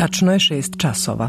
Tačno je 6 časova.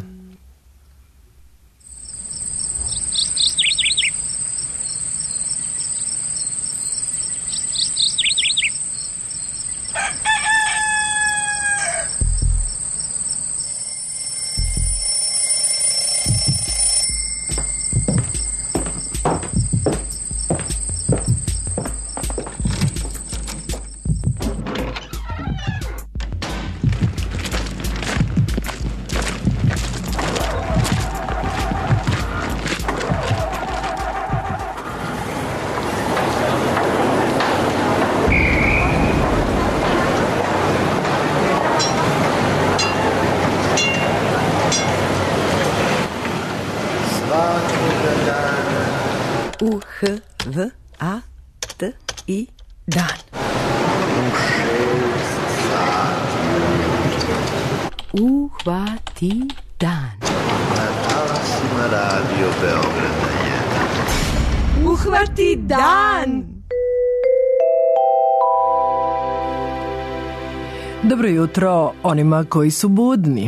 U-H-V-A-T-I dan. Uhvati dan. Na talasima Radio Beograda 1. Uhvati dan. Dobro jutro onima koji su budni.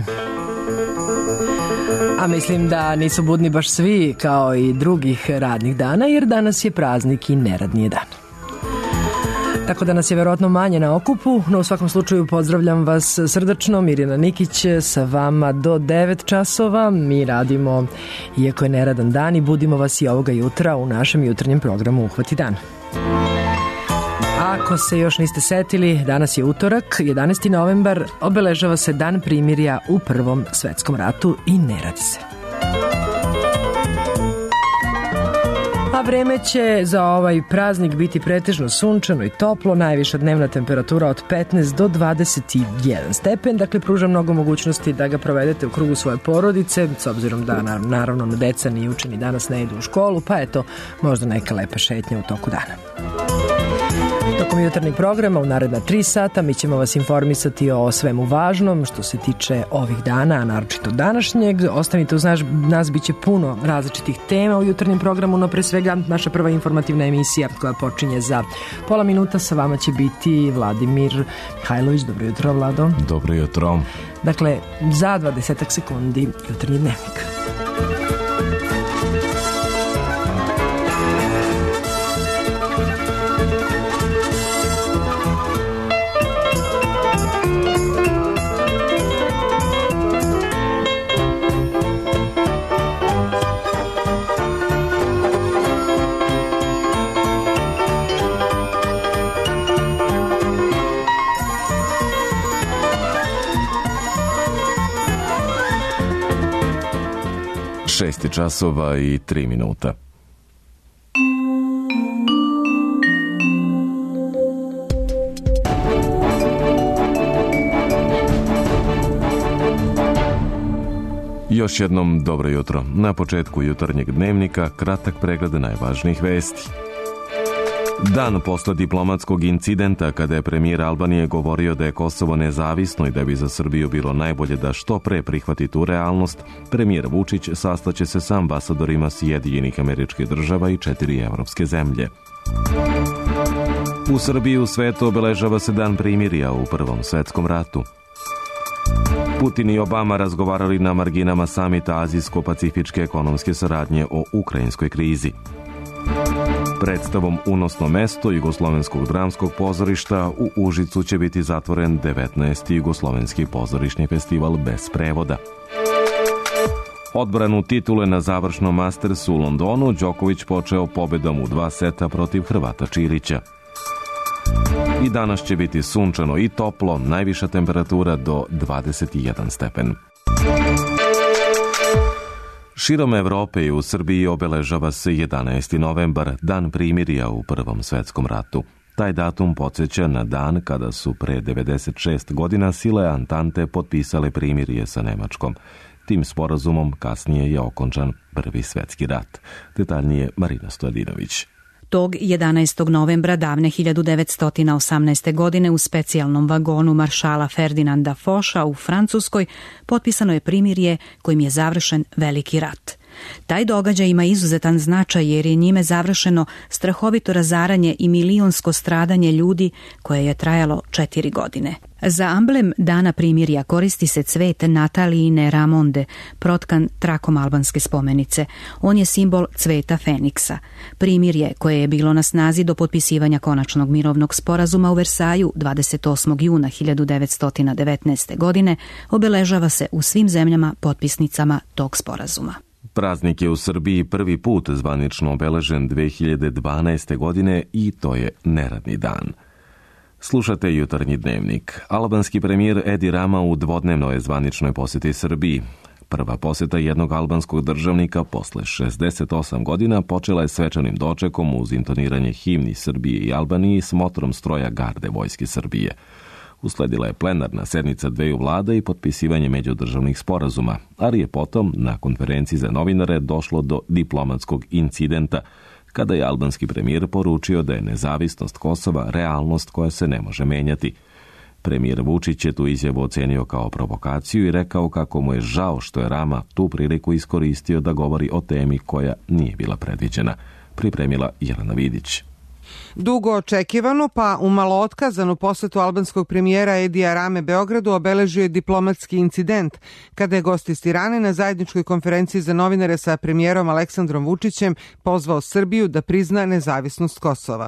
A mislim da nisu budni baš svi kao i drugih radnih dana, jer danas je praznik i neradni je dan. Tako da nas je verovatno manje na okupu, no u svakom slučaju pozdravljam vas srdačno. Mirjana Nikić sa vama do 9 časova. Mi radimo, iako je neradan dan, i budimo vas i ovoga jutra u našem jutarnjem programu Uhvati dan. Ako se još niste setili, danas je utorak, 11. novembar, obeležava se Dan primirja u Prvom svetskom ratu i ne radi se. A vreme će za ovaj praznik biti pretežno sunčano i toplo, najviša dnevna temperatura od 15 do 21 stepen, dakle pruža mnogo mogućnosti da ga provedete u krugu svoje porodice, s obzirom da naravno deca ni učeni danas ne idu u školu, pa eto, možda neka lepa šetnja u toku dana. Tokom jutarnjeg programa u naredna 3 sata mi ćemo vas informisati o svemu važnom što se tiče ovih dana, a naročito današnjeg. Ostanite uz nas, bit će puno različitih tema u jutarnjem programu, no pre svega naša prva informativna emisija koja počinje za pola minuta. Sa vama će biti Vladimir Mihajlović. Dobro jutro, Vlado. Dobro jutro. Dakle, za 20 sekundi jutarnji dnevnik. Šest časova i 3 minuta. Još jednom dobro jutro. Na početku jutarnjeg dnevnika kratak pregled najvažnijih vesti. Dan posle diplomatskog incidenta kada je premijer Albanije govorio da je Kosovo nezavisno i da bi za Srbiju bilo najbolje da što pre prihvati tu realnost, premijer Vučić sastaće se sa ambasadorima Sjedinjenih Američkih Država i 4 evropske zemlje. U Srbiji u svetu obeležava se Dan primirja u Prvom svetskom ratu. Putin i Obama razgovarali na marginama samita Azijsko-pacifičke ekonomske saradnje o ukrajinskoj krizi. Predstavom Unosno mesto Jugoslovenskog dramskog pozorišta u Užicu će biti zatvoren 19. Jugoslovenski pozorišni festival bez prevoda. Odbranu titule na završnom Mastersu u Londonu Đoković počeo pobedom u 2 seta protiv Hrvata Čilića. I danas će biti sunčano i toplo, najviša temperatura do 21 stepen. Širom Evrope i u Srbiji obeležava se 11. novembar, Dan primirja u Prvom svetskom ratu. Taj datum podsjeća na dan kada su pre 96 godina sile Antante potpisale primirje sa Nemačkom. Tim sporazumom kasnije je okončan Prvi svetski rat. Detaljnije Marina Stojadinović. Tog 11. novembra davne 1918. godine u specijalnom vagonu maršala Ferdinanda Foša u Francuskoj potpisano je primirje kojim je završen Veliki rat. Taj događaj ima izuzetan značaj jer je njime završeno strahovito razaranje i milionsko stradanje ljudi koje je trajalo 4 godine. Za amblem Dana primirja koristi se cvet Natalijine Ramonde, protkan trakom albanske spomenice. On je simbol cveta Feniksa. Primirje, koje je bilo na snazi do potpisivanja konačnog mirovnog sporazuma u Versaju 28. juna 1919. godine, obeležava se u svim zemljama potpisnicama tog sporazuma. Praznik je u Srbiji prvi put zvanično obeležen 2012. godine i to je neradni dan. Slušate Jutarnji dnevnik. Albanski premijer Edi Rama u dvodnevnoj zvaničnoj posjeti Srbiji. Prva posjeta jednog albanskog državnika posle 68 godina počela je svečanim dočekom uz intoniranje himni Srbije i Albaniji s motrom stroja garde Vojske Srbije. Usledila je plenarna sednica dveju vlada i potpisivanje međudržavnih sporazuma, ali je potom, na konferenciji za novinare, došlo do diplomatskog incidenta, kada je albanski premijer poručio da je nezavisnost Kosova realnost koja se ne može menjati. Premijer Vučić je tu izjavu ocenio kao provokaciju i rekao kako mu je žao što je Rama tu priliku iskoristio da govori o temi koja nije bila predviđena. Pripremila Jelena Vidić. Dugo očekivanu pa umalo otkazanu posetu albanskog premijera Edija Rame Beogradu obeležio je diplomatski incident kada je gost iz Tirane na zajedničkoj konferenciji za novinare sa premijerom Aleksandrom Vučićem pozvao Srbiju da prizna nezavisnost Kosova.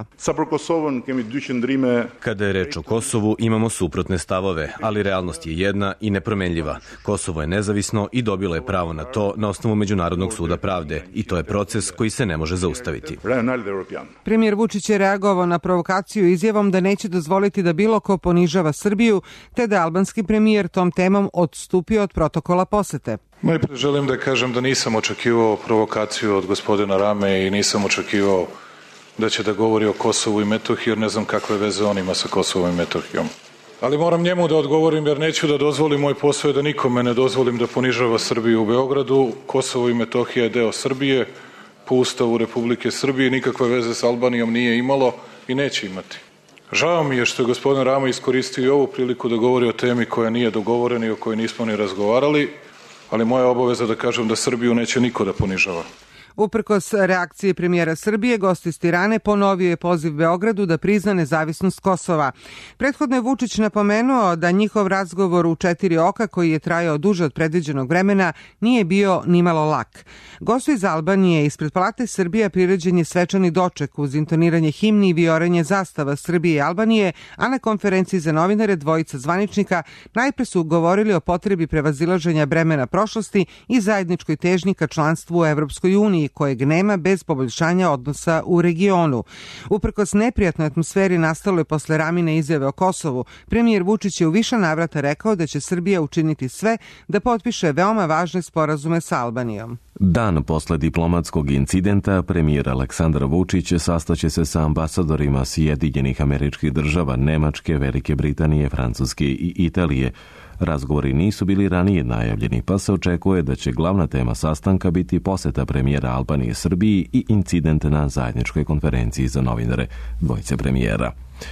Kada je reč o Kosovu imamo suprotne stavove, ali realnost je jedna i nepromenljiva. Kosovo je nezavisno i dobilo je pravo na to na osnovu Međunarodnog suda pravde i to je proces koji se ne može zaustaviti. Premijer Vučić je reagovao na provokaciju izjavom da neće dozvoliti da bilo ko ponižava Srbiju, te da albanski premijer tom temom odstupio od protokola posete. Najpre želim da kažem da nisam očekivao provokaciju od gospodina Rame i nisam očekivao da će da govori o Kosovu i Metohiji, jer ne znam kakve veze on ima sa Kosovom i Metohijom. Ali moram njemu da odgovorim jer neću da dozvolim, moj posao je da nikome ne dozvolim da ponižava Srbiju u Beogradu. Kosovo i Metohija je deo Srbije. Po Ustavu Republike Srbije nikakve veze s Albanijom nije imalo i neće imati. Žao mi je što je gospodin Rama iskoristio i ovu priliku da govori o temi koja nije dogovorena i o kojoj nismo ni razgovarali, ali moja obaveza da kažem da Srbiju neće niko da ponižava. Uprkos reakcije premijera Srbije, gost iz Tirane ponovio je poziv Beogradu da prizna nezavisnost Kosova. Prethodno je Vučić napomenuo da njihov razgovor u 4 oka, koji je trajao duže od predviđenog vremena, nije bio nimalo lak. Gostu iz Albanije ispred Palate Srbije priređen je svečani doček uz intoniranje himni i vijoranje zastava Srbije i Albanije, a na konferenciji za novinare dvojica zvaničnika najpre su govorili o potrebi prevazilaženja bremena prošlosti i zajedničkoj težnji ka članstvu u Evropskoj uniji, kojeg nema bez poboljšanja odnosa u regionu. Uprkos neprijatnoj atmosferi nastaloj posle Ramine izjave o Kosovu, premijer Vučić je u više navrata rekao da će Srbija učiniti sve da potpiše veoma važne sporazume sa Albanijom. Dan posle diplomatskog incidenta, premijer Aleksandar Vučić sastaće se sa ambasadorima Sjedinjenih Američkih Država, Nemačke, Velike Britanije, Francuske i Italije. Razgovori nisu bili ranije najavljeni, pa se očekuje da će glavna tema sastanka biti poseta premijera Albanije Srbiji i incident na zajedničkoj konferenciji za novinare dvojice premijera.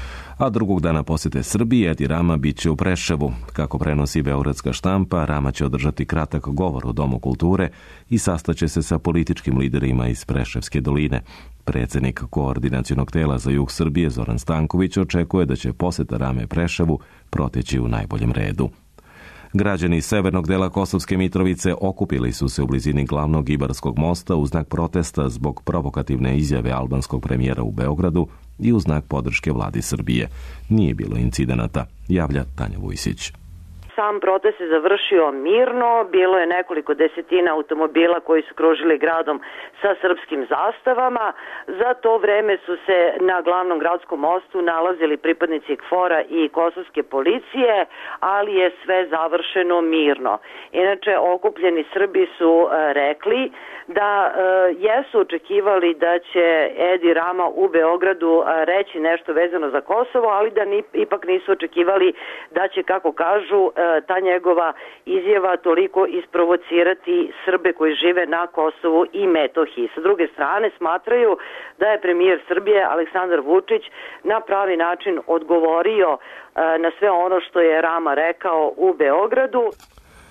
A drugog dana posete Srbiji Edi Rama bit će u Preševu. Kako prenosi beogradska štampa, Rama će održati kratak govor u Domu kulture i sastaće se sa političkim liderima iz Preševske doline. Predsednik koordinacionog tela za jug Srbije Zoran Stanković očekuje da će poseta Rame Preševu proteći u najboljem redu. Građani severnog dela Kosovske Mitrovice okupili su se u blizini glavnog Ibarskog mosta u znak protesta zbog provokativne izjave albanskog premijera u Beogradu i u znak podrške vladi Srbije. Nije bilo incidenata, javlja Tanja Vujsić. Sam protest se završio mirno, bilo je nekoliko desetina automobila koji su kružili gradom sa srpskim zastavama. Za to vreme su se na glavnom gradskom mostu nalazili pripadnici KFOR-a i kosovske policije, ali je sve završeno mirno. Inače, okupljeni Srbi su rekli da jesu očekivali da će Edi Rama u Beogradu reći nešto vezano za Kosovo, ali da ipak nisu očekivali da će, kako kažu, ta njegova izjava toliko isprovocirati Srbe koji žive na Kosovu i Metohiji. Sa druge strane, smatraju da je premijer Srbije Aleksandar Vučić na pravi način odgovorio na sve ono što je Rama rekao u Beogradu.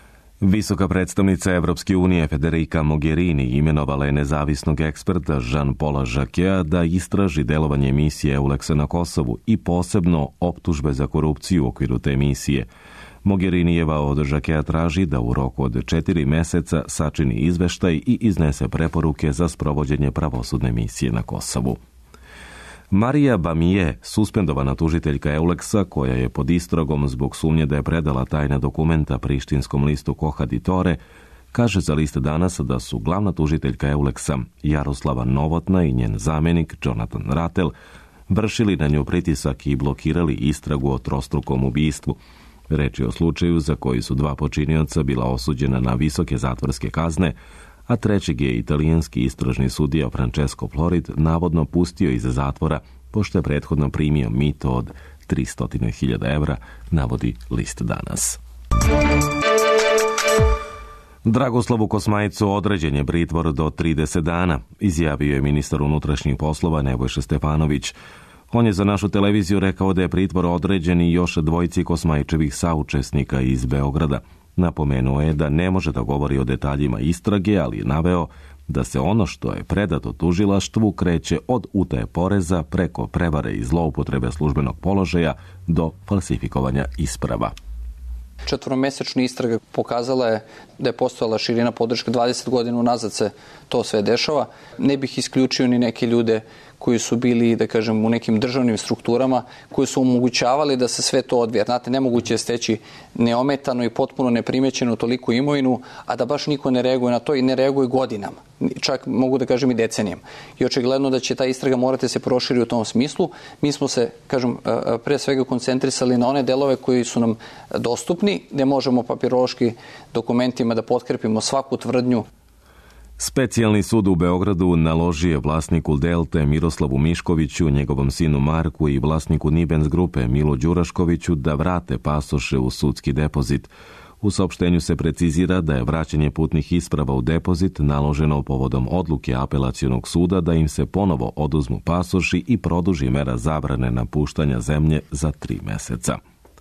Visoka predstavnica Evropske unije Federica Mogherini imenovala je nezavisnog eksperta Jean-Paula Jacqueta da istraži delovanje misije EULEX-a na Kosovu i posebno optužbe za korupciju u okviru te misije. Mogherinijeva od Jacqueta traži da u roku od 4 meseca sačini izveštaj i iznese preporuke za sprovođenje pravosudne misije na Kosovu. Marija Bamije, suspendovana tužiteljka EULEX-a koja je pod istragom zbog sumnje da je predala tajna dokumenta prištinskom listu Kohaditore, kaže za list Danas da su glavna tužiteljka EULEX-a Jaroslava Novotna i njen zamenik Jonathan Ratel vršili na nju pritisak i blokirali istragu o trostrukom ubistvu. Reč je o slučaju za koji su 2 počinioca bila osuđena na visoke zatvorske kazne, a trećeg je italijanski istražni sudija Francesco Florid navodno pustio iz zatvora pošto je prethodno primio mito od 300.000 evra, navodi list Danas. Dragoslavu Kosmajcu određen je pritvor do 30 dana, izjavio je ministar unutrašnjih poslova Nebojša Stefanović. On je za našu televiziju rekao da je pritvor određen i još 2 Kosmajčevih saučesnika iz Beograda. Napomenuo je da ne može da govori o detaljima istrage, ali je naveo da se ono što je predato tužilaštvu kreće od utaje poreza preko prevare i zloupotrebe službenog položaja do falsifikovanja isprava. 4-mesečna istraga pokazala je da je postojala širina podrške. 20 godina unazad se to sve dešava. Ne bih isključio ni neke ljude koji su bili, da kažem, u nekim državnim strukturama, koji su omogućavali da se sve to odvija. Znate, nemoguće je steći neometano i potpuno neprimećenu toliko imovinu, a da baš niko ne reaguje na to i ne reaguje godinama. Čak mogu da kažem i decenijama. I očigledno da će ta istraga morati se proširi u tom smislu. Mi smo se, kažem, pre svega koncentrisali na one delove koji su nam dostupni, gde možemo papirološki dokumentima da potkrepimo svaku tvrdnju. Specijalni sud u Beogradu naložio je vlasniku Delte Miroslavu Miškoviću, njegovom sinu Marku i vlasniku Nibens grupe Milu Đuraškoviću da vrate pasoše u sudski depozit. U saopštenju se precizira da je vraćanje putnih isprava u depozit naloženo povodom odluke apelacionog suda da im se ponovo oduzmu pasoši i produži mera zabrane napuštanja zemlje za 3 meseca.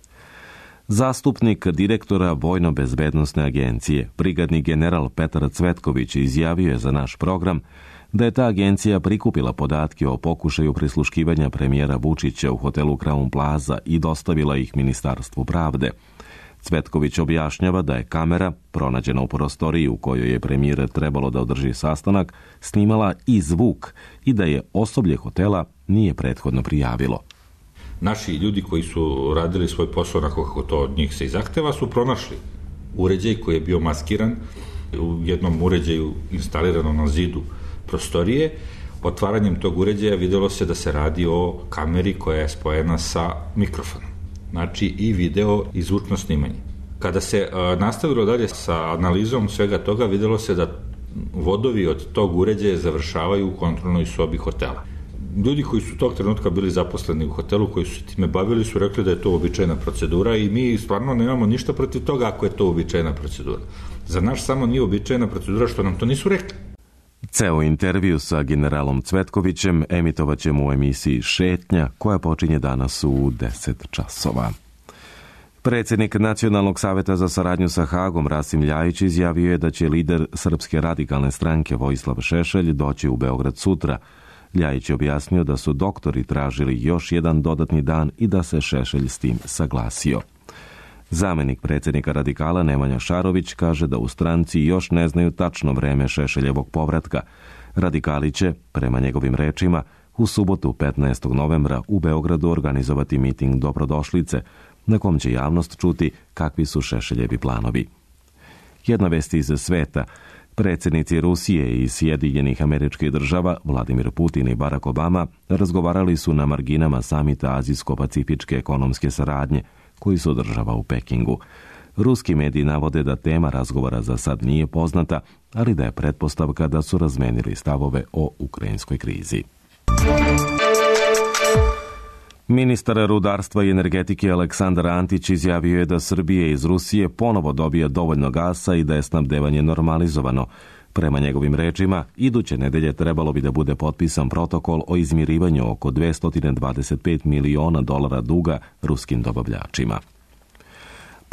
Zastupnik direktora Vojno-bezbednosne agencije, brigadni general Petar Cvetković, izjavio je za naš program da je ta agencija prikupila podatke o pokušaju prisluškivanja premijera Vučića u hotelu Crown Plaza i dostavila ih Ministarstvu pravde. Cvetković objašnjava da je kamera, pronađena u prostoriji u kojoj je premijer trebalo da održi sastanak, snimala i zvuk i da je osoblje hotela nije prethodno prijavilo. Naši ljudi koji su radili svoj posao onako kako to od njih se i zahteva su pronašli uređaj koji je bio maskiran u jednom uređaju instaliranom na zidu prostorije. Otvaranjem tog uređaja videlo se da se radi o kameri koja je spojena sa mikrofonom. Znači i video i zvučno snimanje. Kada se nastavilo dalje sa analizom svega toga, videlo se da vodovi od tog uređaja završavaju u kontrolnoj sobi hotela. Ljudi koji su tog trenutka bili zaposleni u hotelu, koji su time bavili, su rekli da je to uobičajena procedura i mi stvarno nemamo ništa protiv toga ako je to uobičajena procedura. Za naš samo nije uobičajena procedura što nam to nisu rekli. Ceo intervju sa generalom Cvetkovićem emitovat ćemo u emisiji Šetnja, koja počinje danas u 10 časova. Predsjednik Nacionalnog saveta za saradnju sa Hagom Rasim Ljajić izjavio je da će lider Srpske radikalne stranke Vojislav Šešelj doći u Beograd sutra. Ljajić je objasnio da su doktori tražili još jedan dodatni dan i da se Šešelj s tim saglasio. Zamenik predsjednika radikala Nemanja Šarović kaže da u stranci još ne znaju tačno vreme Šešeljevog povratka. Radikali će, prema njegovim rečima, u subotu 15. novembra u Beogradu organizovati miting dobrodošlice, na kom će javnost čuti kakvi su Šešeljevi planovi. Jedna vest iz sveta. Predsjednici Rusije i Sjedinjenih Američkih Država, Vladimir Putin i Barack Obama, razgovarali su na marginama samita Azijsko-pacifičke ekonomske saradnje, koji se održava u Pekingu. Ruski mediji navode da tema razgovora za sad nije poznata, ali da je pretpostavka da su razmenili stavove o ukrajinskoj krizi. Ministar rudarstva i energetike Aleksandar Antić izjavio je da Srbije iz Rusije ponovo dobija dovoljno gasa i da je snabdevanje normalizovano. Prema njegovim rečima, iduće nedelje trebalo bi da bude potpisan protokol o izmirivanju oko $225 miliona duga ruskim dobavljačima.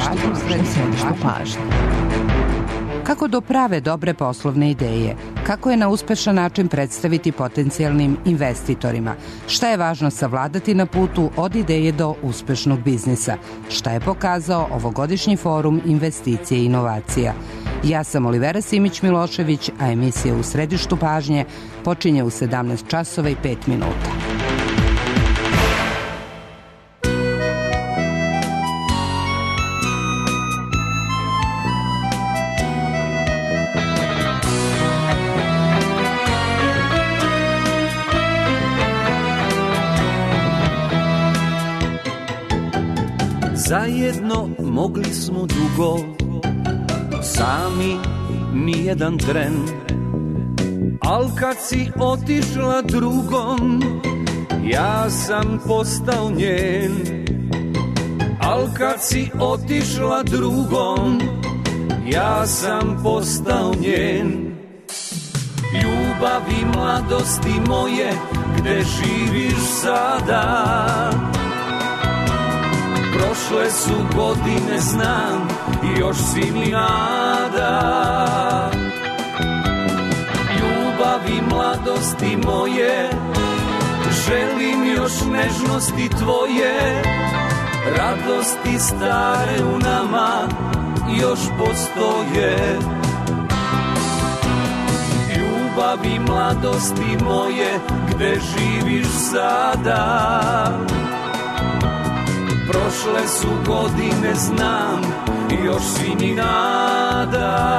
pažnje. Kako do prave dobre poslovne ideje? Kako je na uspešan način predstaviti potencijalnim investitorima? Šta je važno savladati na putu od ideje do uspešnog biznisa? Šta je pokazao ovogodišnji forum investicije i inovacija? Ja sam Olivera Simić-Milošević, a emisija U središtu pažnje počinje u 17 časova i 5 minuta. Zajedno mogli smo dugo, sami nijedan tren. Al kad si otišla drugom, ja sam postao njen. Al kad si otišla drugom, ja sam postao njen. Ljubavi mladosti moje, gde živiš sada? Prošle su godine, znam, još si mi nada. Ljubavi mladosti moje, želim još nežnosti tvoje. Radosti stare u nama još postoje. Ljubavi mladosti moje, gde živiš sada? Prošle su godine, znam, još si mi nada.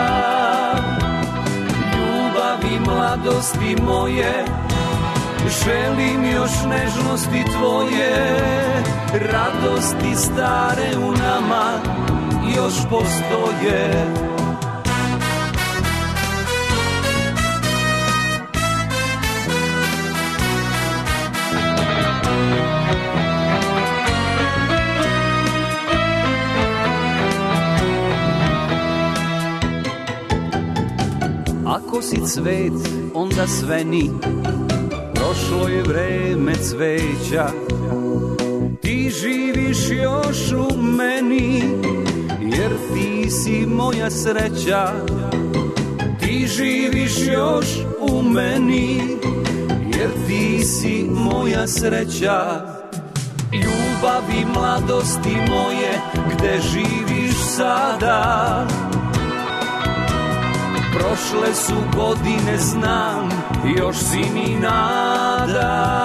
Ljubavi mladosti moje, želim još nežnosti tvoje. Radosti stare u nama još postoje. Ako si cvet, onda sveni, prošlo je vreme cveća. Ti živiš još u meni, jer ti si moja sreća. Ti živiš još u meni, jer ti si moja sreća. Ljubavi mladosti moje, gde živiš sada? Prošle su godine, znam, još si mi nada.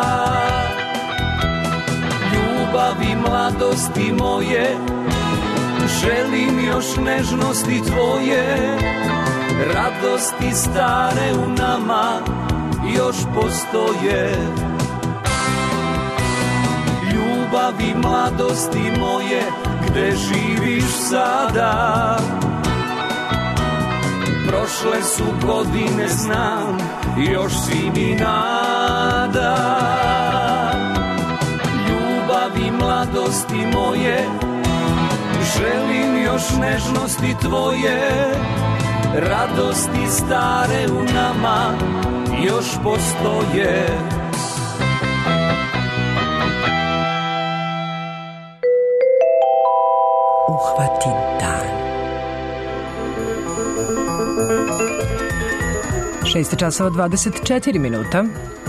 Ljubavi mladosti moje, želim još nežnosti tvoje. Radosti stare u nama još postoje. Ljubavi mladosti moje, gde živiš sada? Prošle su godine, znam, još si mi nada. Ljubavi mladosti moje, želim još nežnosti tvoje. Radosti stare u nama još postoje. Uhvati dan. 6 časova 24 minuta.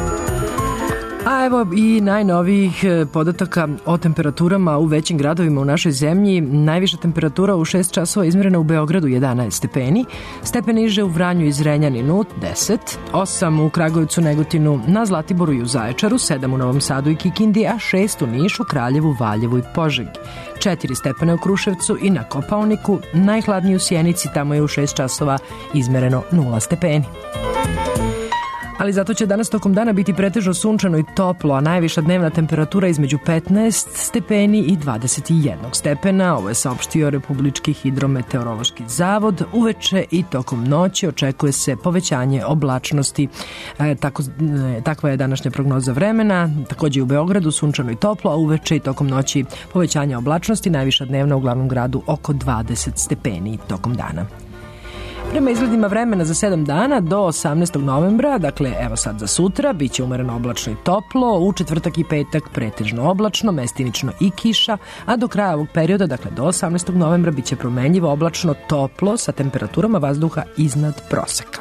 A evo i najnovijih podataka o temperaturama u većim gradovima u našoj zemlji. Najviša temperatura u 6 časova izmjerena u Beogradu 11 stepeni, stepen niže u Vranju i Zrenjaninu 10, 8 u Kragujevcu, Negotinu, na Zlatiboru i u Zaječaru, 7 u Novom Sadu i Kikindi, a 6 u Nišu, Kraljevu, Valjevu i Požegi. 4 stepene u Kruševcu i na Kopaoniku, najhladniji u Sjenici, tamo je u 6 časova izmereno 0 stepeni. Ali zato će danas tokom dana biti pretežno sunčano i toplo, a najviša dnevna temperatura između 15 stepeni i 21 stepena. Ovo je saopštio Republički hidrometeorološki zavod. Uveče i tokom noći očekuje se povećanje oblačnosti. Takva je današnja prognoza vremena. Takođe i u Beogradu sunčano i toplo, a uveče i tokom noći povećanje oblačnosti. Najviša dnevna u glavnom gradu oko 20 stepeni tokom dana. Prema izgledima vremena za 7 dana do 18. novembra, dakle evo sad za sutra, bit će umereno oblačno i toplo, u četvrtak i petak pretežno oblačno, mestimično i kiša, a do kraja ovog perioda, dakle do 18. novembra, bit će promenljivo oblačno toplo sa temperaturama vazduha iznad proseka.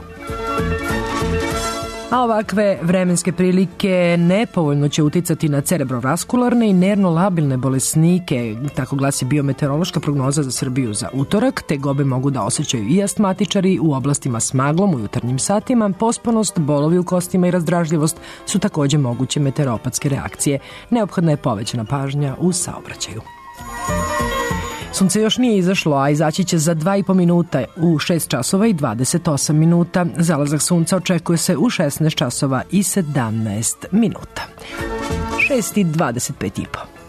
A ovakve vremenske prilike nepovoljno će uticati na cerebrovaskularne i nervno-labilne bolesnike, tako glasi biometeorološka prognoza za Srbiju za utorak. Tegobe mogu da osjećaju i astmatičari u oblastima s maglom u jutarnjim satima. Pospanost, bolovi u kostima i razdražljivost su takođe moguće meteoropatske reakcije. Neophodna je povećana pažnja u saobraćaju. Sunce još nije izašlo, a izaći će za 2,5 minuta u 6 časova i 28 minuta. Zalazak sunca očekuje se u 16 časova i 17 minuta. 6:25,5.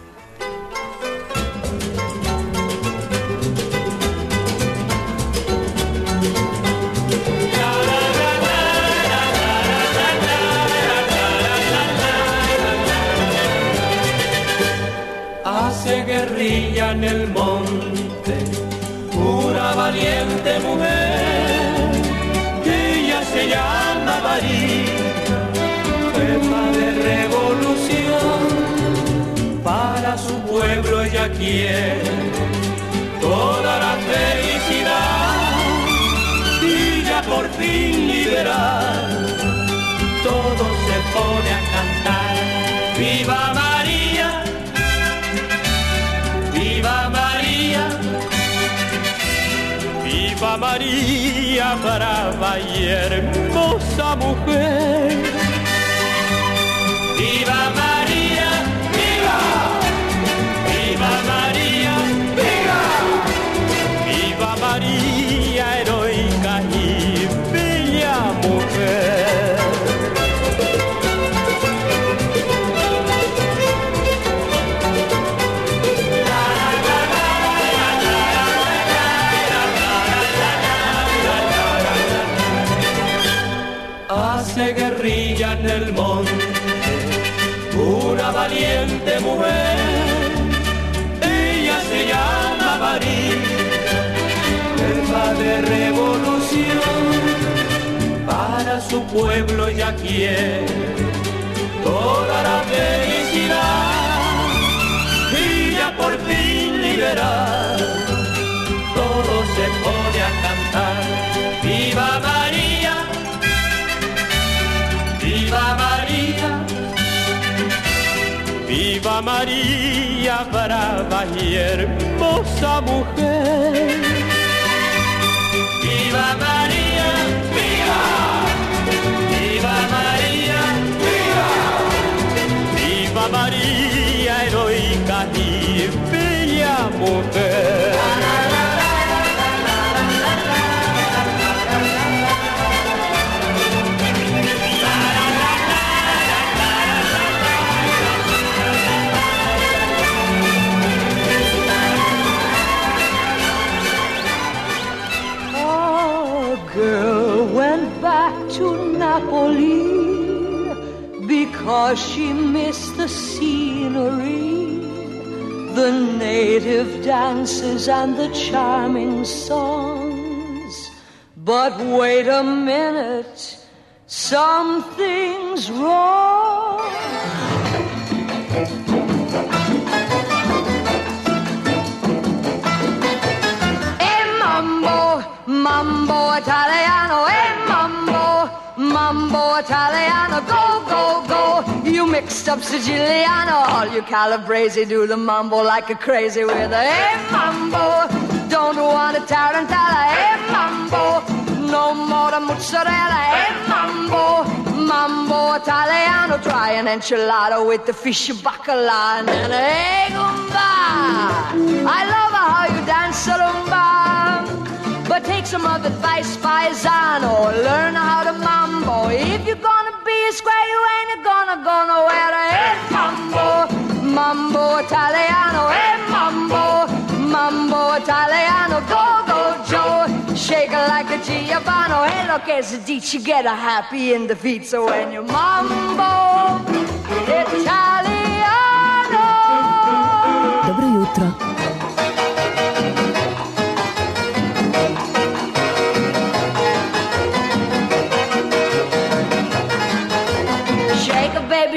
Hace guerrilla en el monte una valiente mujer que ella se llama María, jefa de revolución. Para su pueblo ella quiere toda la felicidad y ya por fin liberar. Todo se pone a cantar. ¡Viva María! ¡Viva María! ¡Viva María, brava y hermosa mujer! ¡Viva María! ¡Viva! ¡Viva María! ¡Viva! ¡Viva María, heroica y bella mujer! Hace guerrilla en el monte una valiente mujer, ella se llama María, jefa de revolución. Para su pueblo ella quiere toda la felicidad y ya por fin liberar. Todo se pone a cantar. ¡Viva María! ¡Viva María! ¡Viva María, brava y hermosa mujer! ¡Viva María! ¡Viva! ¡Viva María! ¡Viva! ¡Viva María, heroica y bella mujer! To Napoli because she missed the scenery, the native dances and the charming songs. But wait a minute, something's wrong. Mambo, mambo Italiano, mambo Italiano, go, go, go. You mixed up Siciliano, all you Calabrese do the mambo like a crazy with a mambo. Don't want a tarantella, mambo. No more the mozzarella, mambo. Mambo Italiano, try an enchilada with the fish bacala and a gumba. I love how you dance rumba. But take some of advice, paisano. Learn how to mambo. If you're gonna be a square, you ain't gonna go nowhere. Hey, mambo, mambo Italiano. Hey, mambo, mambo Italiano. Go, go, Joe. Shake it like a Giovanni. Hey, look, as a ditch, you get a happy in the feet. So when you mambo Italiano. Dobro jutro.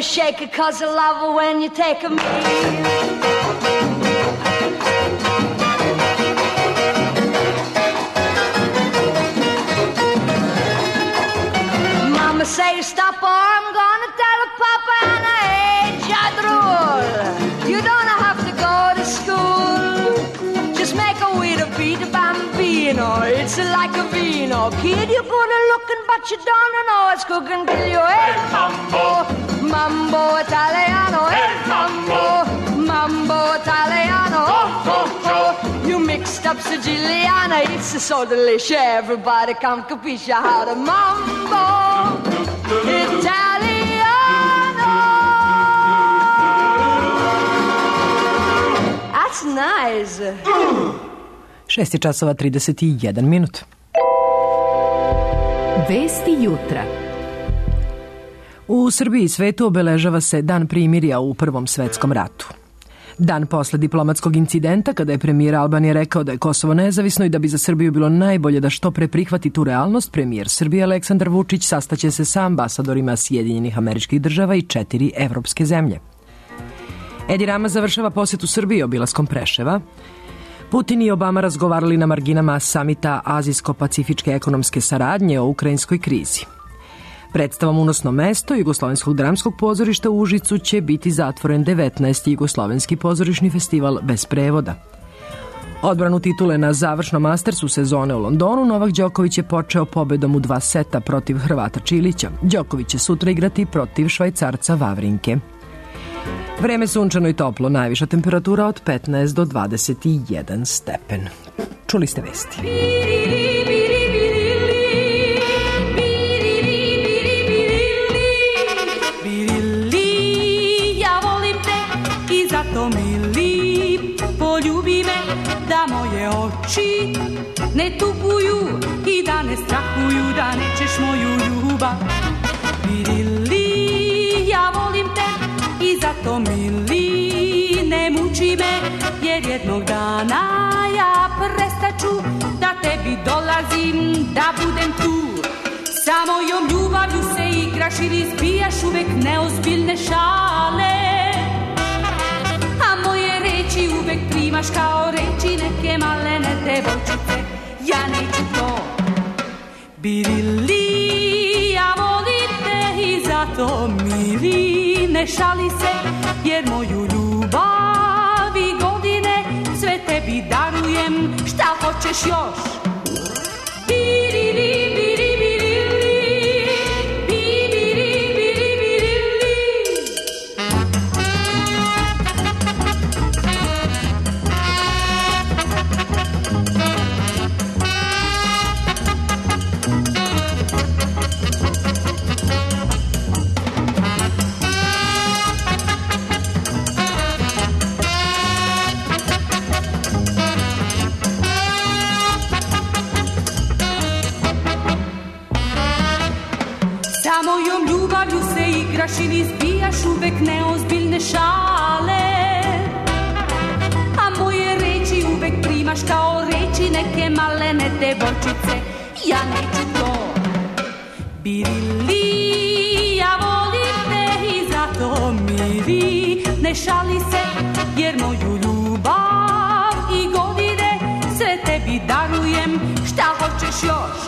baby, shake it, 'cause I love it when you take me. Mama say stop or I'm gonna tell Papa, and I ain't your rule. You don't have to go to school. Just make a way to beat the bambino. It's like a vino. Kid, you're good looking, but you don't know it's cooking till you. Hey, mambo, mambo Italiano. Hey, mambo, mambo Italiano. Oh, oh, oh. You mixed up Siciliana. It's so delicious. Everybody come capisce how to mambo Italiano. That's nice. 6 časova 31 minut. Vesti jutra. U Srbiji i svetu obeležava se Dan primirja u Prvom svetskom ratu. Dan posle diplomatskog incidenta kada je premijer Albanije rekao da je Kosovo nezavisno i da bi za Srbiju bilo najbolje da što pre prihvati tu realnost, premijer Srbije Aleksandar Vučić sastaće se sa ambasadorima Sjedinjenih Američkih Država i 4 evropske zemlje. Edi Rama završava posetu Srbiji obilaskom Preševa. Putin i Obama razgovarali na marginama samita Azijsko-pacifičke ekonomske saradnje o ukrajinskoj krizi. Predstavom Unosno mesto Jugoslovenskog dramskog pozorišta u Užicu će biti zatvoren 19. Jugoslovenski pozorišni festival bez prevoda. Odbranu titule na završnom Mastersu sezone u Londonu Novak Đoković je počeo pobedom u 2 seta protiv Hrvata Čilića. Đoković će sutra igrati protiv Švajcarca Vavrinke. Vreme sunčano i toplo, najviša temperatura od 15 do 21 stepen. Čuli ste vesti. Ja volim te i zato mili, poljubi me da moje oči ne tupuju i da ne strahuju da nećeš moju ljubav. Ja volim te i zato mili, ne muči me, jer jednog dana ja prestaću da tebi dolazim, da budem tu. Sa mojom ljubavlju se igraš ili zbijaš uvek neozbiljne šale, a moje reči uvek primaš kao reči neke malene devojčice. Ja neću to. Birili, ja volim te i zato mili, ne šali se, jer moju ljubav i godine sve tebi darujem, šta hoćeš još? Birili, birili, mojom ljubavlju se igraš ili zbijaš uvek neozbiljne šale, a moje reči uvek primaš kao reči neke malene devojčice. Ja neću to. Birili, ja volim te i zato miri, ne šali se, jer moju ljubav i godine sve tebi darujem, šta hoćeš još?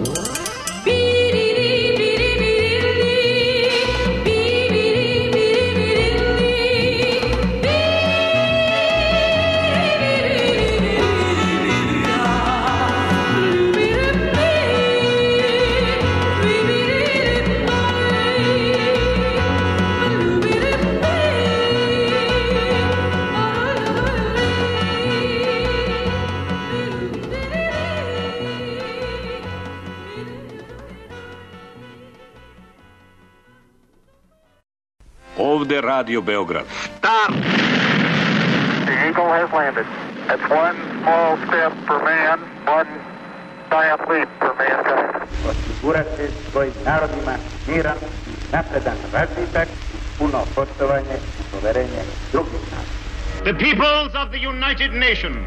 Ovde Radio Beograd. Stop! The Eagle has landed. That's one small step for man, one giant leap for mankind. Osigurati svojim narodima miran, napredan razvitak, puno poštovanje i poverenje drugih naroda. The peoples of the United Nations,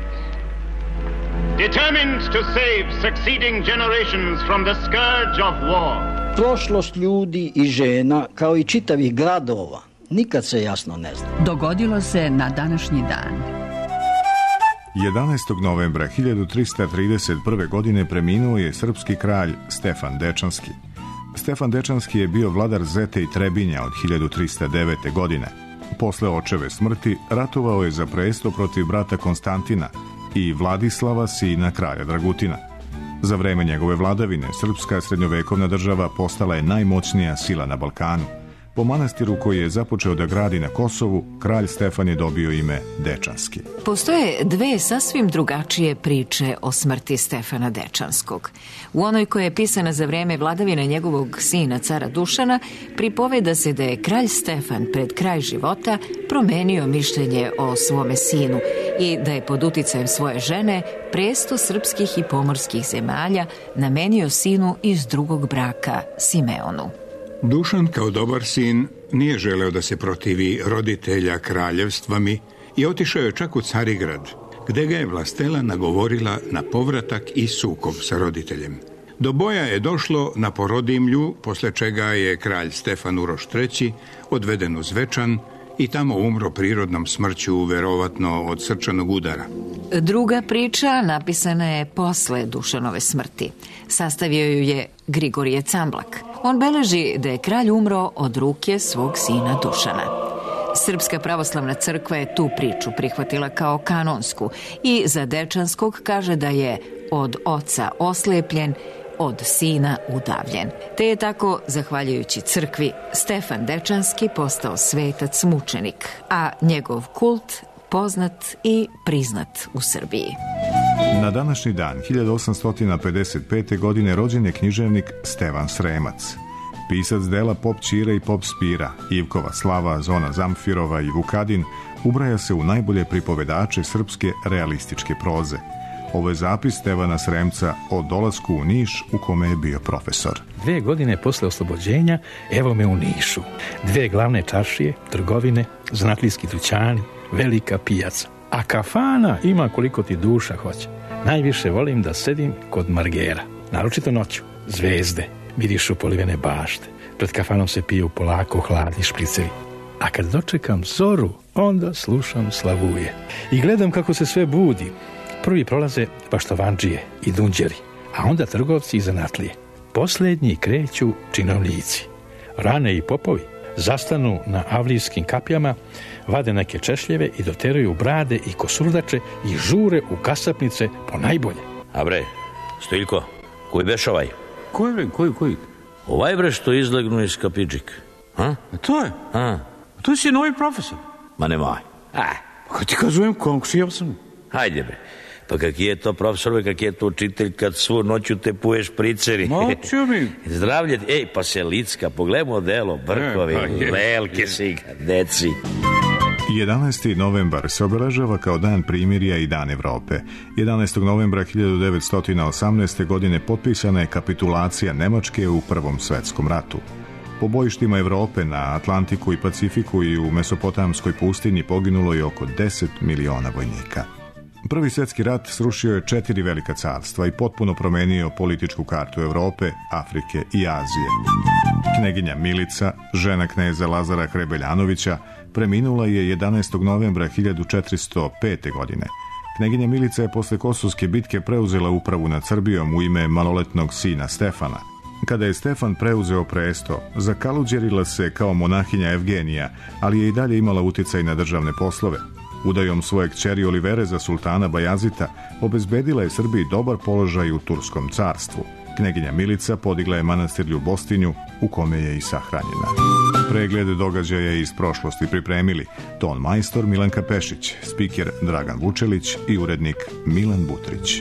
determined to save succeeding generations from the scourge of war, Prošlost ljudi i žena, kao i čitavih gradova, nikad se jasno ne zna. Dogodilo se na današnji dan. 11. novembra 1331. godine preminuo je srpski kralj Stefan Dečanski. Stefan Dečanski je bio vladar Zete i Trebinja od 1309. godine. Posle očeve smrti ratovao je za presto protiv brata Konstantina i Vladislava, sina kralja Dragutina. Za vreme njegove vladavine, srpska srednjovekovna država postala je najmoćnija sila na Balkanu. Po manastiru koji je započeo da gradi na Kosovu, kralj Stefan je dobio ime Dečanski. Postoje dve sasvim drugačije priče o smrti Stefana Dečanskog. U onoj koja je pisana za vreme vladavine njegovog sina, cara Dušana, pripoveda se da je kralj Stefan pred kraj života promenio mišljenje o svome sinu i da je pod uticajem svoje žene presto srpskih i pomorskih zemalja namenio sinu iz drugog braka, Simeonu. Dušan kao dobar sin nije želeo da se protivi roditelja kraljevstvami i otišao je čak u Carigrad, gde ga je vlastela nagovorila na povratak i sukob sa roditeljem. Do boja je došlo na Porodimlju, posle čega je kralj Stefan Uroš III odveden u Zvečan i tamo umro prirodnom smrću, verovatno od srčanog udara. Druga priča napisana je posle Dušanove smrti. Sastavio ju je Grigorije Camblak. On beleži da je kralj umro od ruke svog sina Dušana. Srpska pravoslavna crkva je tu priču prihvatila kao kanonsku i za Dečanskog kaže da je od oca oslepljen, od sina udavljen. Te je tako, zahvaljujući crkvi, Stefan Dečanski postao svetac mučenik, a njegov kult poznat i priznat u Srbiji. Na današnji dan, 1855. godine, rođen je književnik Stevan Sremac. Pisac dela Pop Ćire i Pop Spira, Ivkova slava, Zona Zamfirova i Vukadin ubraja se u najbolje pripovedače srpske realističke proze. Ovo je zapis Stevana Sremca o dolasku u Niš u kome je bio profesor. 2 godine posle oslobođenja, evo me u Nišu. 2 glavne čaršije, trgovine, zanatlijski dućani, velika pijaca. A kafana ima koliko ti duša hoće. Najviše volim da sedim kod Margera, naročito noću. Zvezde, mirišu polivene bašte. Pred kafanom se piju polako hladni špricevi. A kad dočekam zoru, onda slušam slavuje. I gledam kako se sve budi. Prvi prolaze baštovanđije i dunđeri, a onda trgovci i zanatlije. Poslednji kreću činovnici. Rane i popovi zastanu na avlijskim kapijama, vade neke češljeve i doteruju brade i kosurdače i žure u kasapnice po najbolje. A bre, Stojko, koji beš ovaj? Koji bre, koji? Ovaj bre što izlegnu iz kapidžik. A? To je? A? To si novi profesor. Ma nemoj. Kad ti kazujem, komšija sam. Hajde bre. Pa kak je to profesor, kak je to učitelj kad svu noću te puješ priceri. Moću mi. Zdravlje, pa se licka, pogledamo delo, brkovi, lelke si, deci. 11. novembar se obeležava kao dan primirja i dan Evrope. 11. novembra 1918. godine potpisana je kapitulacija Nemačke u Prvom svetskom ratu. Po bojištima Evrope na Atlantiku i Pacifiku i u Mesopotamskoj pustinji poginulo je oko 10 miliona vojnika. Prvi svjetski rat srušio je 4 velika carstva i potpuno promenio političku kartu Evrope, Afrike i Azije. Kneginja Milica, žena kneza Lazara Hrebeljanovića, preminula je 11. novembra 1405. godine. Kneginja Milica je posle Kosovske bitke preuzela upravu nad Srbijom u ime maloletnog sina Stefana. Kada je Stefan preuzeo presto, zakaluđerila se kao monahinja Evgenija, ali je i dalje imala uticaj na državne poslove. Udajom svoje kćeri Olivere za sultana Bajazita obezbedila je Srbiji dobar položaj u Turskom carstvu. Kneginja Milica podigla je manastir Ljubostinju, u kome je i sahranjena. Pregled događaja iz prošlosti pripremili ton majstor Milanka Pešić, spiker Dragan Vučelić i urednik Milan Butrić.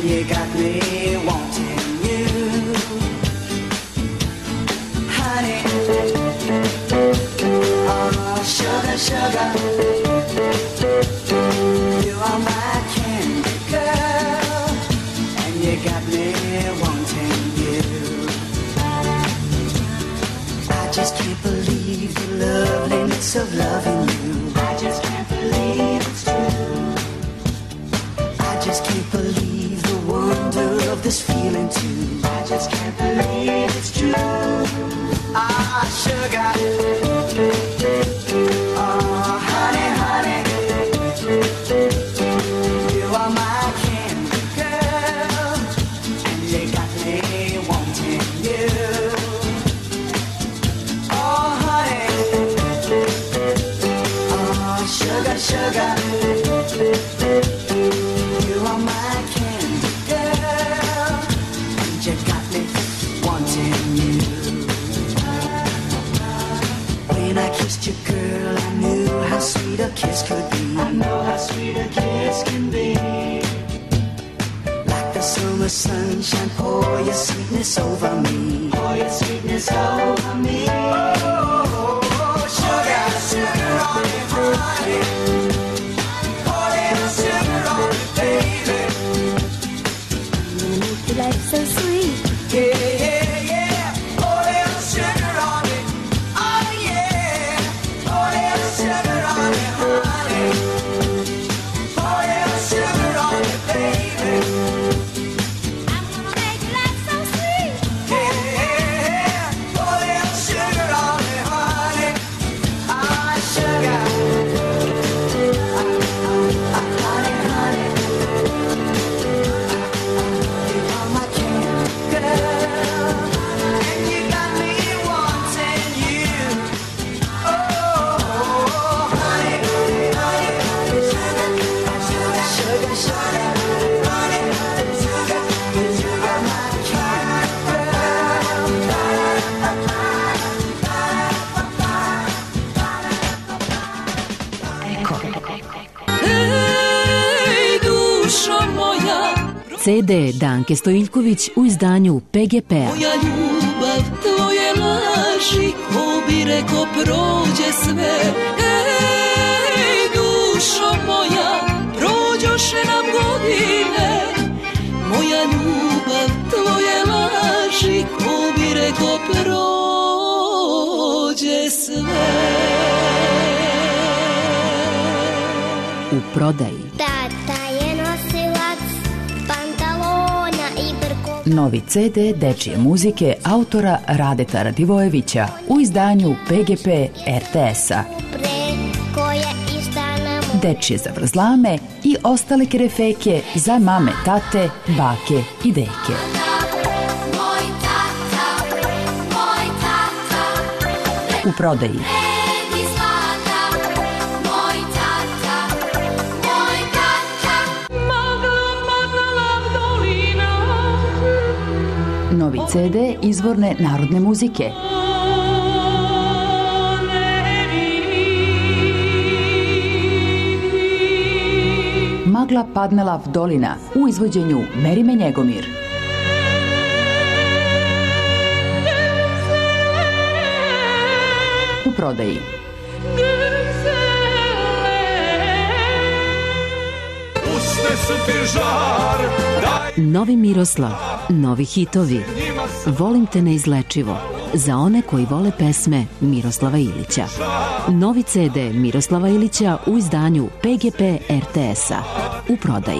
Honey, sugar, sugar. You are my candy girl, and you got me wanting you. I just can't believe the loveliness of loving you. I just can't believe it's true. I just can't believe the wonder of this feeling too. I just can't believe it's true. Ah, sugar. Oh, honey, honey. You are my candy girl, and you got me wanting you. Oh, honey. Oh, sugar, sugar. You are my candy girl, and you got me wanting you. When I kissed you, girl, I knew how sweet a kiss could be. I know how sweet a kiss can be. Like the summer sunshine, pour your sweetness over me. Pour your sweetness over me. Oh, sugar, sugar on me, honey. Pour little sugar on me, baby. You make your life so sweet. Yeah, yeah, yeah. Pour little sugar on me. Oh, yeah. Pour little sugar on me, honey. Pour little sugar on me, baby. I'm gonna make your life so sweet. Yeah, yeah. Pour little sugar on me, honey. Ah, sugar. Honey, honey. You are my candy girl, and you got me wanting you. Oh, honey, honey, sugar, sugar, sugar, honey, sugar, you are my candy Ej, dušo moja, CD Danke Stojiljković u izdanju PGP-a. moja ljubav, tvoje laži, ko bi reko prođe sve. Ej, dušo moja, prođoše nam godine. Moja ljubav, tvoje laži, ko bi reko prođe sve. U prodaji. Tata je nosilac pantalona i brko. Novi CD dečije muzike autora Radeta Radivojevića u izdanju PGP RTS-a. Koje istana mu. Dečije zavrzlame i ostale kerefeke za mame, tate, bake i deke. Moj tata, moj tata. U prodaji. Redi zlata, moj tata, moj tata. Magla padala dolina. Novi CD izvorne narodne muzike. Magla padnela dolina u izvođenju Merime Njegomir. U prodaji. Novi Miroslav, novi hitovi. Volim te neizlečivo. Za one koji vole pesme Miroslava Ilića. Novi CD Miroslava Ilića u izdanju PGP RTS-a. U prodaji.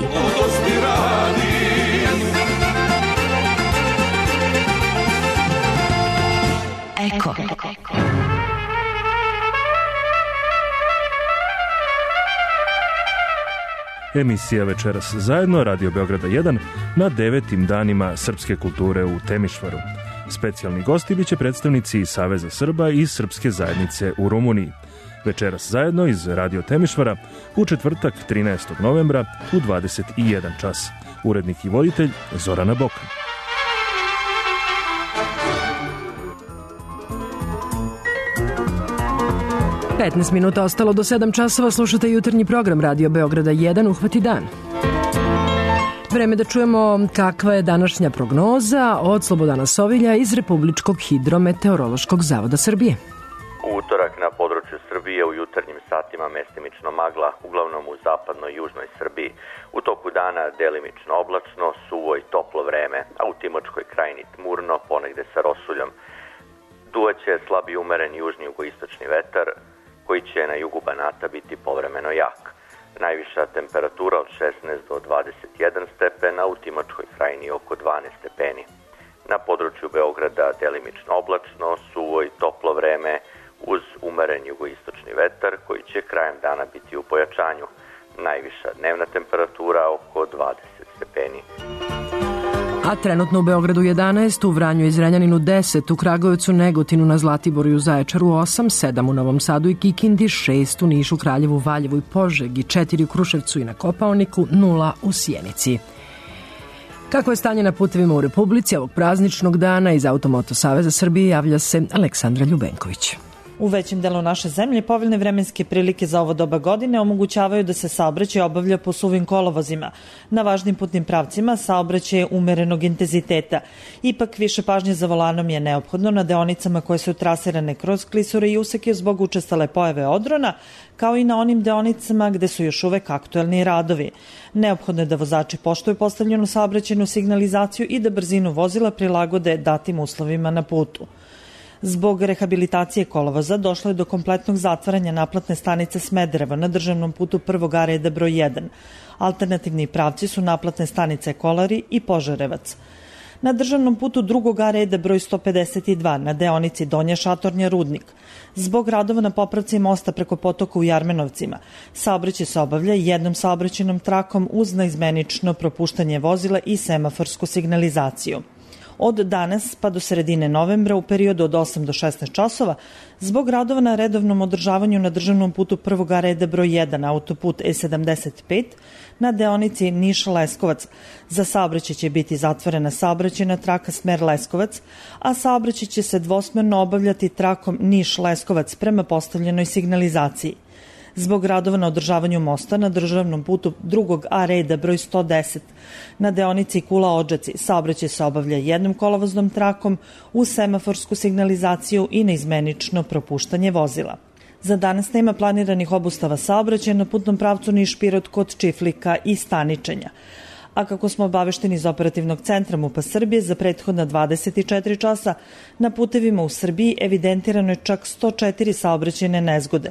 Eko. Emisija Večeras zajedno, Radio Beograda 1, na 9. danima srpske kulture u Temišvaru. Specijalni gosti biće predstavnici Saveza Srba i Srpske zajednice u Rumuniji. Večeras zajedno iz Radio Temišvara u četvrtak 13. novembra u 21 čas. Urednik i voditelj Zorana Bokan. Petnaest minuta ostalo do 7 časova, slušate jutarnji program Radio Beograda 1, Uhvati dan. Vreme da čujemo kakva je današnja prognoza od Slobodana Sovilja iz Republičkog hidrometeorološkog zavoda Srbije. U utorak na području Srbije u jutarnjim satima satima mestimično magla, uglavnom u zapadnoj i južnoj Srbiji. U toku dana delimično oblačno, suvo i toplo vreme, a u Timočkoj krajini tmurno, ponegde sa rosuljom. Duvaće slab i umeren južni jugoistočni vetar, koji će na jugu Banata biti povremeno jak. Najviša temperatura od 16 do 21 stepena, u Timočkoj krajini oko 12 stepeni. Na području Beograda delimično oblačno, suvo i toplo vreme uz umeren jugoistočni vetar koji će krajem dana biti u pojačanju. Najviša dnevna temperatura oko 20 stepeni. A trenutno u Beogradu 11, u Vranju i Zrenjaninu 10, u Kragujevcu, Negotinu, na Zlatiboru i u Zaječaru 8, 7 u Novom Sadu i Kikindi, 6 u Nišu, Kraljevu, Valjevu i Požegi, 4 u Kruševcu i na Kopaoniku, 0 u Sjenici. Kako je stanje na putevima u Republici ovog prazničnog dana, iz Automoto Saveza Srbije javlja se Aleksandra Ljubenković. U većem delu naše zemlje povoljne vremenske prilike za ovo doba godine omogućavaju da se saobraćaj obavlja po suvim kolovozima. Na važnim putnim pravcima saobraćaj je umerenog intenziteta. Ipak više pažnje za volanom je neophodno na deonicama koje su trasirane kroz klisure i useke zbog učestale pojave odrona, kao i na onim deonicama gde su još uvek aktuelni radovi. Neophodno je da vozači poštuju postavljenu saobraćajnu signalizaciju i da brzinu vozila prilagode datim uslovima na putu. Zbog rehabilitacije kolovoza došlo je do kompletnog zatvaranja naplatne stanice Smedereva na državnom putu prvog A reda broj 1. Alternativni pravci su naplatne stanice Kolari i Požarevac. Na državnom putu drugog A reda broj 152 na deonici Donja Šatornja Rudnik. Zbog radova na popravci mosta preko potoka u Jarmenovcima, saobraćaj se obavlja jednom saobraćajnom trakom uz naizmenično propuštanje vozila i semaforsku signalizaciju. Od danas pa do sredine novembra u periodu od 8 do 16 časova zbog radova na redovnom održavanju na državnom putu prvog A reda broj 1 autoput E75 na deonici Niš-Leskovac. Za saobraćaj će biti zatvorena saobraćajna traka smer Leskovac, a saobraćaj će se dvosmerno obavljati trakom Niš-Leskovac prema postavljenoj signalizaciji. Zbog radova na održavanju mosta na državnom putu drugog A reda broj 110 na deonici Kula-Odžaci saobraćaj se obavlja jednom kolovoznom trakom uz semaforsku signalizaciju i neizmenično propuštanje vozila. Za danas nema planiranih obustava saobraćaja na putnom pravcu Niš-Pirot kod Čiflika i Staničenja. A kako smo obavešteni iz operativnog centra MUP-a Srbije, za prethodna 24 časa na putevima u Srbiji evidentirano je čak 104 saobraćajne nezgode.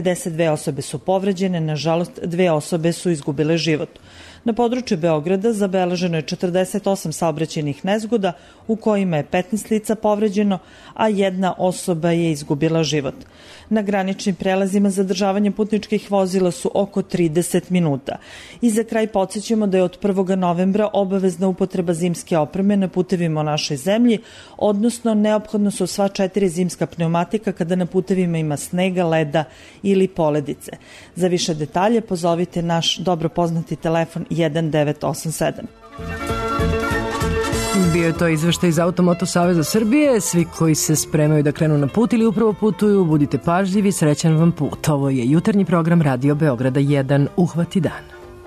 52 osobe su povređene, nažalost 2 osobe su izgubile život. Na području Beograda zabeleženo je 48 saobraćajnih nezgoda u kojima je 15 lica povređeno, a 1 osoba je izgubila život. Na graničnim prelazima zadržavanje putničkih vozila su oko 30 minuta. I za kraj podsjećamo da je od 1. novembra obavezna upotreba zimske opreme na putevima u našoj zemlji, odnosno neophodno su sva 4 zimska pneumatika kada na putevima ima snega, leda ili poledice. Za više detalje pozovite naš dobro poznati telefon 1987. Bio je to izveštaj iz Automoto Saveza Srbije. Svi koji se spremaju da krenu na put ili upravo putuju, budite pažljivi, srećan vam put. Ovo je jutarnji program Radio Beograda 1, Uhvati dan.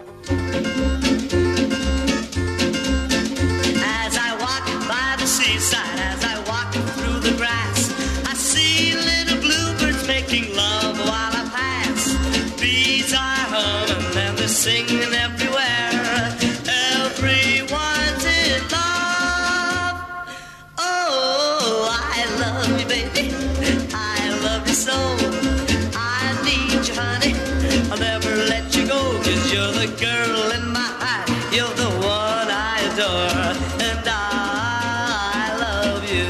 Singing everywhere, everyone's in love. Oh, I love you, baby, I love you so. I need you, honey, I'll never let you go, 'cause you're the girl in my heart, you're the one I adore, and I love you.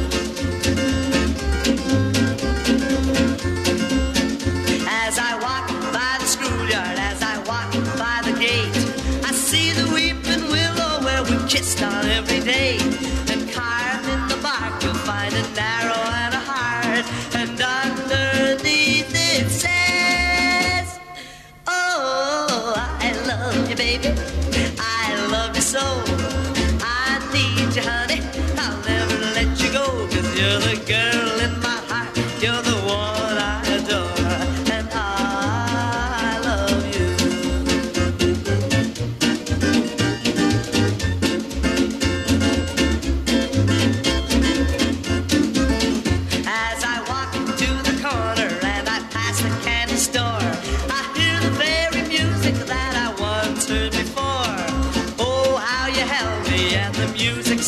As I walk by the schoolyard, as I walk by the gate, I see the weeping willow where we kissed on every day. And carved in the bark you'll find an arrow and a heart, and underneath it says, oh, I love you, baby, I love you so. I need you, honey, I'll never let you go, 'cause you're the girl in my heart, you're the one I adore, and I love you. As I walk to the corner and I pass the candy store,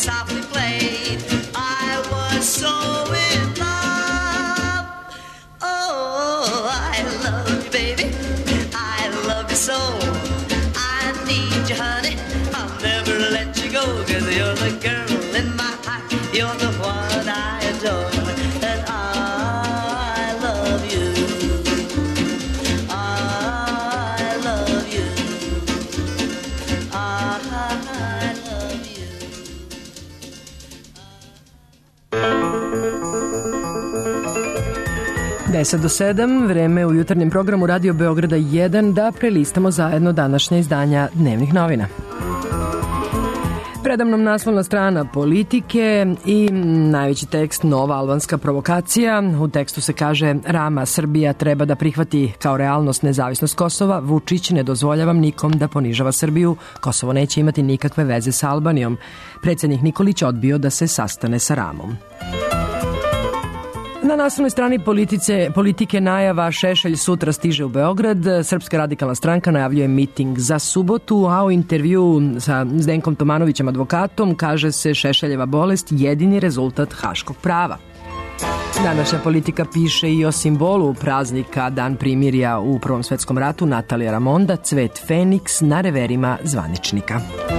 softly played. I was so in love. Oh, I love you, baby. I love you so. I need you, honey. I'll never let you go, 'cause you're the girl in my heart. You're the one I adore. And I love you. I love you. I love you. 10 do 7, vreme u jutarnjem programu Radio Beograda 1 da prelistamo zajedno današnje izdanja dnevnih novina. Predamnom naslovna strana Politike i najveći tekst Nova albanska provokacija. U tekstu se kaže: Rama, Srbija treba da prihvati kao realnost nezavisnost Kosova. Vučić, ne dozvoljavam nikom da ponižava Srbiju. Kosovo neće imati nikakve veze sa Albanijom. Predsjednik Nikolić odbio da se sastane sa Ramom. Na naslovnoj strani Politike najava: Šešelj sutra stiže u Beograd. Srpska radikalna stranka najavljuje miting za subotu, a u intervju sa Zdenkom Tomanovićem, advokatom, kaže se Šešeljeva bolest jedini rezultat haškog prava. Današnja Politika piše i o simbolu praznika Dan primirja u Prvom svetskom ratu, Natalija Ramonda, cvet Feniks na reverima zvaničnika.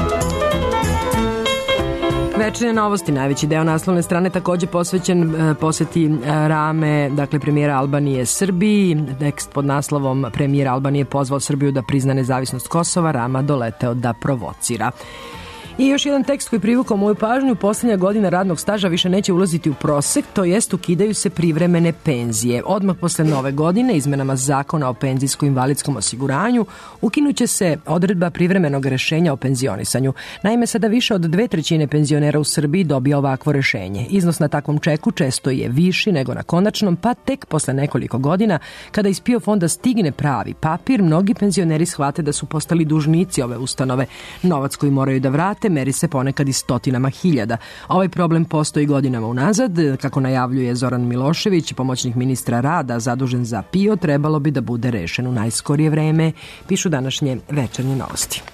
Večernje novosti, najveći deo naslovne strane takođe posvećen poseti Rame, dakle premijera Albanije Srbiji. Tekst pod naslovom: Premijer Albanije pozvao Srbiju da prizna nezavisnost Kosova, Rama doleteo da provocira. I još jedan tekst koji privukao moju pažnju: posljednja godina radnog staža više neće ulaziti u prosek, to jest ukidaju se privremene penzije. Odmah posle nove godine, izmenama Zakona o penzijsko-invalidskom osiguranju, ukinuće se odredba privremenog rešenja o penzionisanju. Naime, sada više od 2/3 penzionera u Srbiji dobija ovakvo rešenje. Iznos na takvom čeku često je viši nego na konačnom, pa tek posle nekoliko godina, kada iz PIO fonda stigne pravi papir, mnogi penzioneri shvate da su postali dužnici ove ustanove. Novac koji moraju da vrate meri se ponekad i stotinama hiljada. Ovaj problem postoji godinama unazad. Kako najavljuje Zoran Milošević, pomoćnik ministra rada zadužen za PIO, trebalo bi da bude rešen u najskorije vreme, pišu današnje večernje novosti.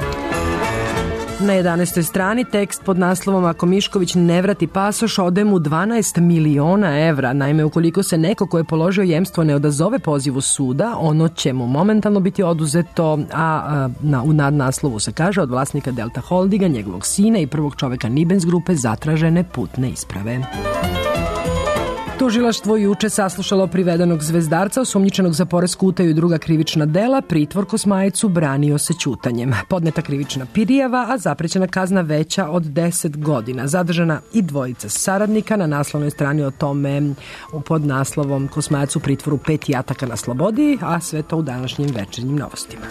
Na 11. strani tekst pod naslovom: Ako Mišković ne vrati pasoš, ode mu 12 miliona evra. Naime, ukoliko se neko ko je položio jemstvo ne odazove pozivu suda, ono će mu momentalno biti oduzeto, a u nadnaslovu se kaže: od vlasnika Delta Holdinga, njegovog sina i prvog čoveka Nibens grupe zatražene putne isprave. Tužilaštvo juče saslušalo privedenog zvezdarca osumnjičenog za poresku utaju i druga krivična dela. Pritvor Kosmajicu branio se ćutanjem. Podneta krivična prijava, a zaprećena kazna veća od 10 godina. Zadržana i dvojica saradnika. Na naslovnoj strani o tome pod naslovom: Kosmajac u pritvoru 5 jataka na slobodi, a sve to u današnjim večernjim novostima.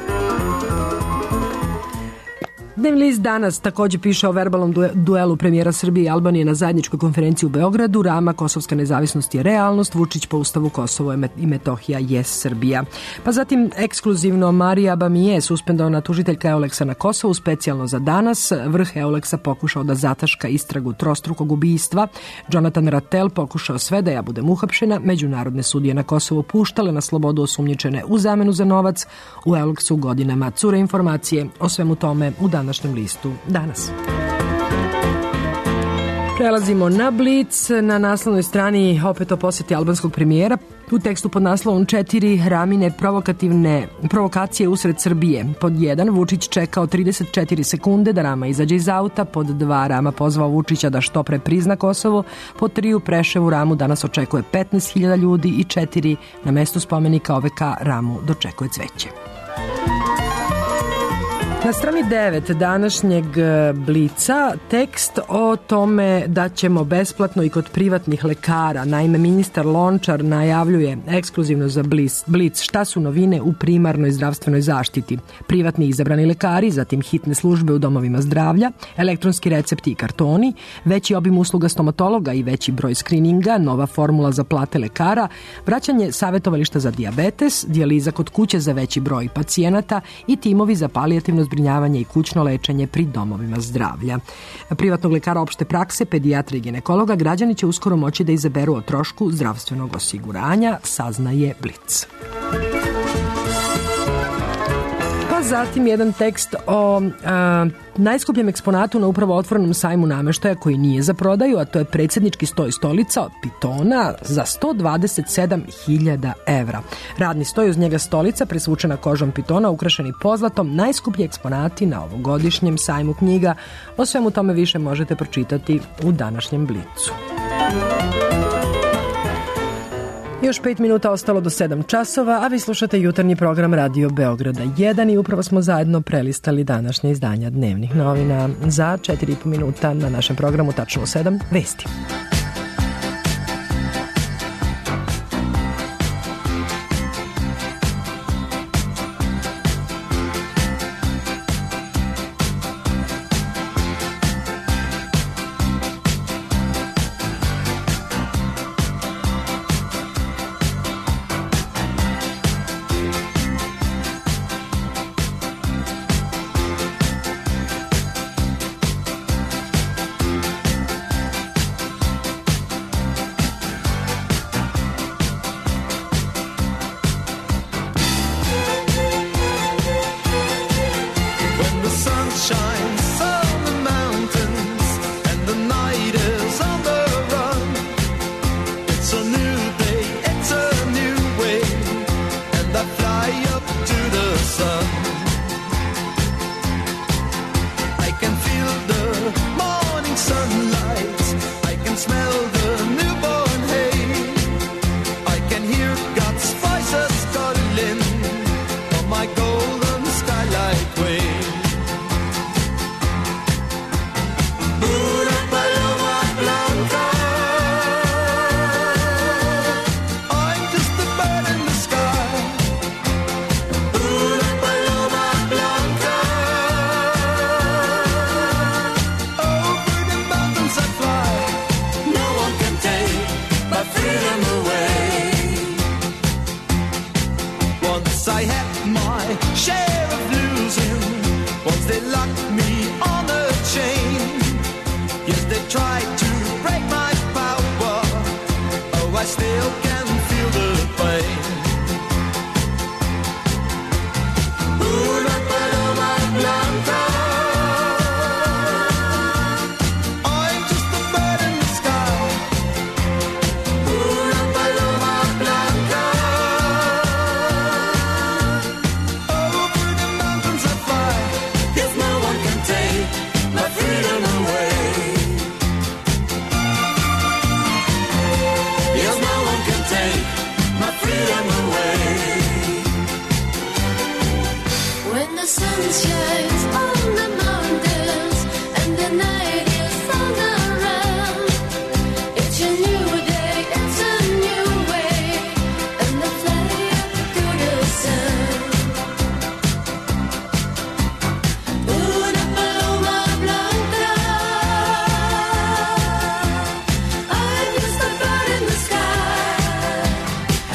Dnevni list Danas takođe piše o verbalnom duelu premijera Srbije i Albanije na zajedničkoj konferenciji u Beogradu. Rama: kosovska nezavisnost je realnost. Vučić: po ustavu Kosovo i Metohija je Srbija. Pa zatim ekskluzivno: Marija Bamije, suspendovana tužiteljka Euleksa na Kosovu, specijalno za danas. Vrh Euleksa pokušao da zataška istragu trostrukog ubistva. Jonathan Rattel pokušao sve da ja budem uhapšena. Međunarodne sudije na Kosovu puštale na slobodu osumnjičene u zamenu za novac. U Euleksu godinama cure informacije o svemu tome u današnjem listu Danas. Prelazimo na Blic. Na naslovnoj strani opet o poseti albanskog premijera. U tekstu pod naslovom 4 Ramine provokacije usred Srbije. Pod 1. Vučić čekao 34 sekunde da Rama izađe iz auta. Pod 2. Rama pozvao Vučića da što pre prizna Kosovo. Pod 3. U Preševu Ramu danas očekuje 15.000 ljudi. I 4. Na mestu spomenika OVK Ramu dočekuje cveće. Na strani 9 današnjeg Blica tekst o tome da ćemo besplatno i kod privatnih lekara. Naime, ministar Lončar najavljuje ekskluzivno za Blic šta su novine u primarnoj zdravstvenoj zaštiti. Privatni izabrani lekari, zatim hitne službe u domovima zdravlja, elektronski recepti i kartoni, veći obim usluga stomatologa i veći broj skrininga, nova formula za plate lekara, vraćanje savjetovališta za dijabetes, dijaliza kod kuće za veći broj pacijenata i timovi za palijativno zbrinjavanje i kućno lečenje pri domovima zdravlja. Privatnog lekara opšte prakse, pedijatra i ginekologa građani će uskoro moći da izaberu o trošku zdravstvenog osiguranja, saznaje Blic. zatim jedan tekst o najskupljem eksponatu na upravo otvorenom sajmu nameštaja koji nije za prodaju, a to je predsjednički sto i stolica od pitona za 127.000 evra. Radni stoj, uz njega stolica presvučena kožom pitona, ukrašeni pozlatom, najskuplji eksponati na ovogodišnjem sajmu knjiga. O svemu tome više možete pročitati u današnjem Blicu. Još 5 minuta ostalo do 7 časova, a vi slušate jutarnji program Radio Beograda 1 i upravo smo zajedno prelistali današnje izdanja dnevnih novina. Za 4,5 minuta na našem programu, tačno u 7, vesti.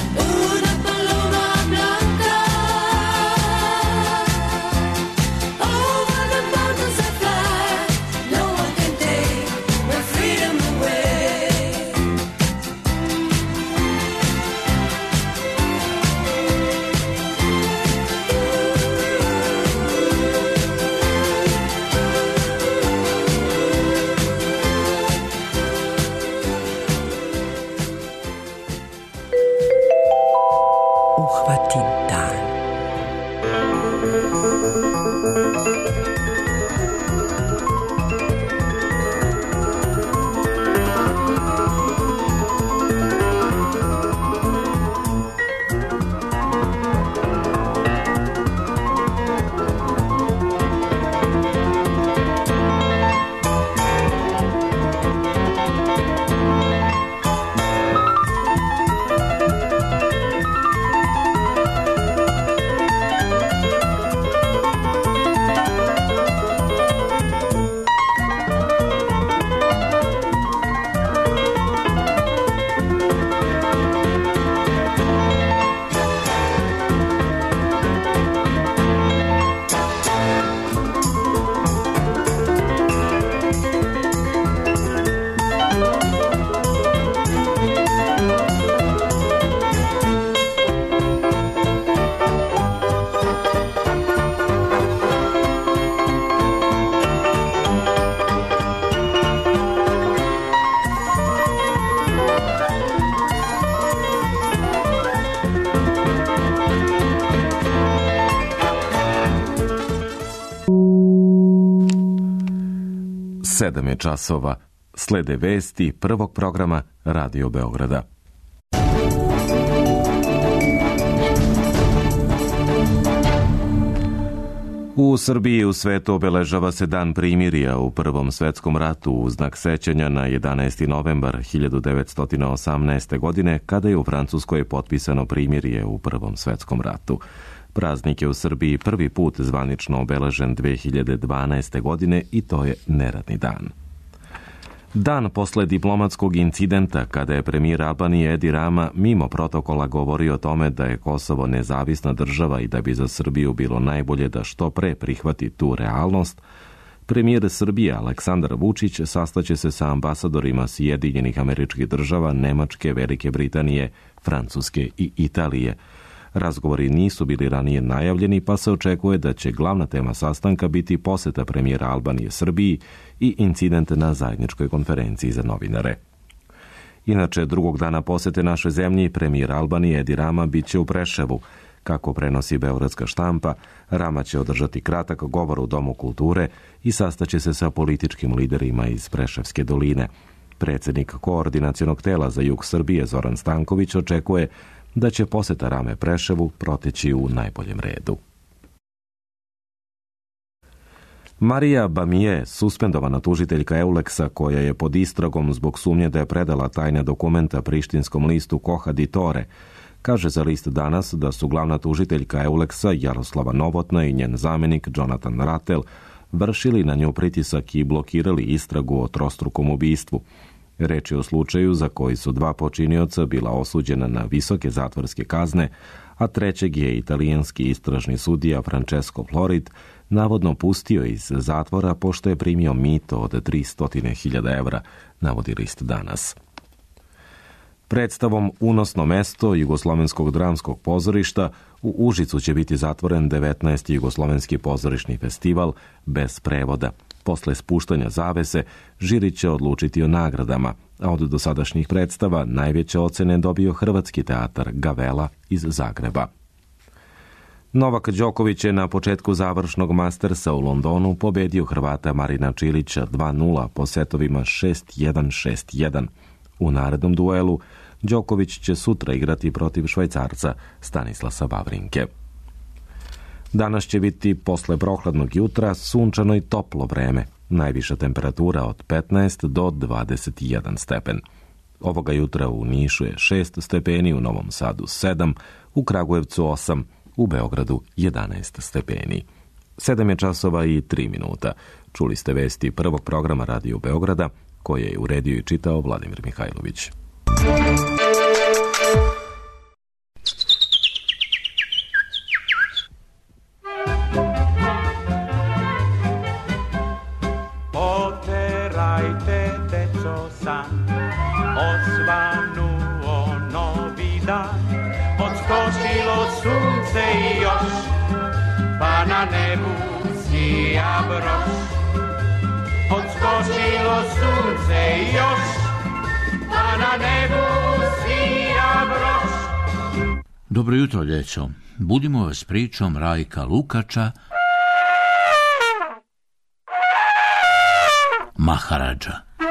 Oh 7 je časova. Slede vesti prvog programa Radio Beograda. U Srbiji i u svetu obeležava se Dan primirja u Prvom svetskom ratu u znak sećanja na 11. novembar 1918. godine kada je u Francuskoj potpisano primirje u Prvom svetskom ratu. Praznik je u Srbiji prvi put zvanično obeležen 2012. godine i to je neradni dan. Dan posle diplomatskog incidenta kada je premijer Albanije Edi Rama mimo protokola govorio o tome da je Kosovo nezavisna država i da bi za Srbiju bilo najbolje da što pre prihvati tu realnost, premijer Srbije Aleksandar Vučić sastaće se sa ambasadorima Sjedinjenih Američkih Država, Nemačke, Velike Britanije, Francuske i Italije. Razgovori nisu bili ranije najavljeni, pa se očekuje da će glavna tema sastanka biti poseta premijera Albanije Srbiji i incident na zajedničkoj konferenciji za novinare. Inače, drugog dana posete našoj zemlji, premijer Albanije Edi Rama biće u Preševu. Kako prenosi beogradska štampa, Rama će održati kratak govor u Domu kulture i sastaće se sa političkim liderima iz Preševske doline. Predsjednik koordinacionog tela za jug Srbije Zoran Stanković očekuje da će poseta Rame Preševu proteći u najboljem redu. Marija Bamije, suspendovana tužiteljka Euleksa koja je pod istragom zbog sumnje da je predala tajne dokumenta prištinskom listu Koha di Tore, kaže za list Danas da su glavna tužiteljka Euleksa Jaroslava Novotna i njen zamjenik Jonathan Ratel vršili na nju pritisak i blokirali istragu o trostrukom ubistvu. Reč je o slučaju za koji su dva počinioca bila osuđena na visoke zatvorske kazne, a trećeg je italijanski istražni sudija Francesco Florid navodno pustio iz zatvora pošto je primio mito od 300.000 evra, navodi list Danas. Predstavom Unosno mesto Jugoslovenskog dramskog pozorišta u Užicu će biti zatvoren 19. Jugoslovenski pozorišni festival bez prevoda. Posle spuštanja zavese, žiri će odlučiti o nagradama, a od dosadašnjih predstava najveće ocene dobio Hrvatski teatar Gavela iz Zagreba. Novak Đoković je na početku završnog Mastersa u Londonu pobedio Hrvata Marina Čilića 2-0 po setovima 6-1, 6-1. U narednom duelu Đoković će sutra igrati protiv Švajcarca Stanislasa Wawrinke. Danas će biti posle prohladnog jutra sunčano i toplo vreme, najviša temperatura od 15 do 21 stepen. Ovoga jutra u Nišu je 6 stepeni, u Novom Sadu 7, u Kragujevcu 8, u Beogradu 11 stepeni. 7 je časova i 3 minuta. Čuli ste vesti prvog programa Radio Beograda, koje je uredio i čitao Vladimir Mihajlović. Oterajte, deco, san, osvanuo novi dan, odskočilo sunce i još, pa na nebu sija broš. Odskočilo sunce i još, pa na nebu sija broš. Dobro jutro, djeco. Budimo s pričom Rajka Lukača Maharadža.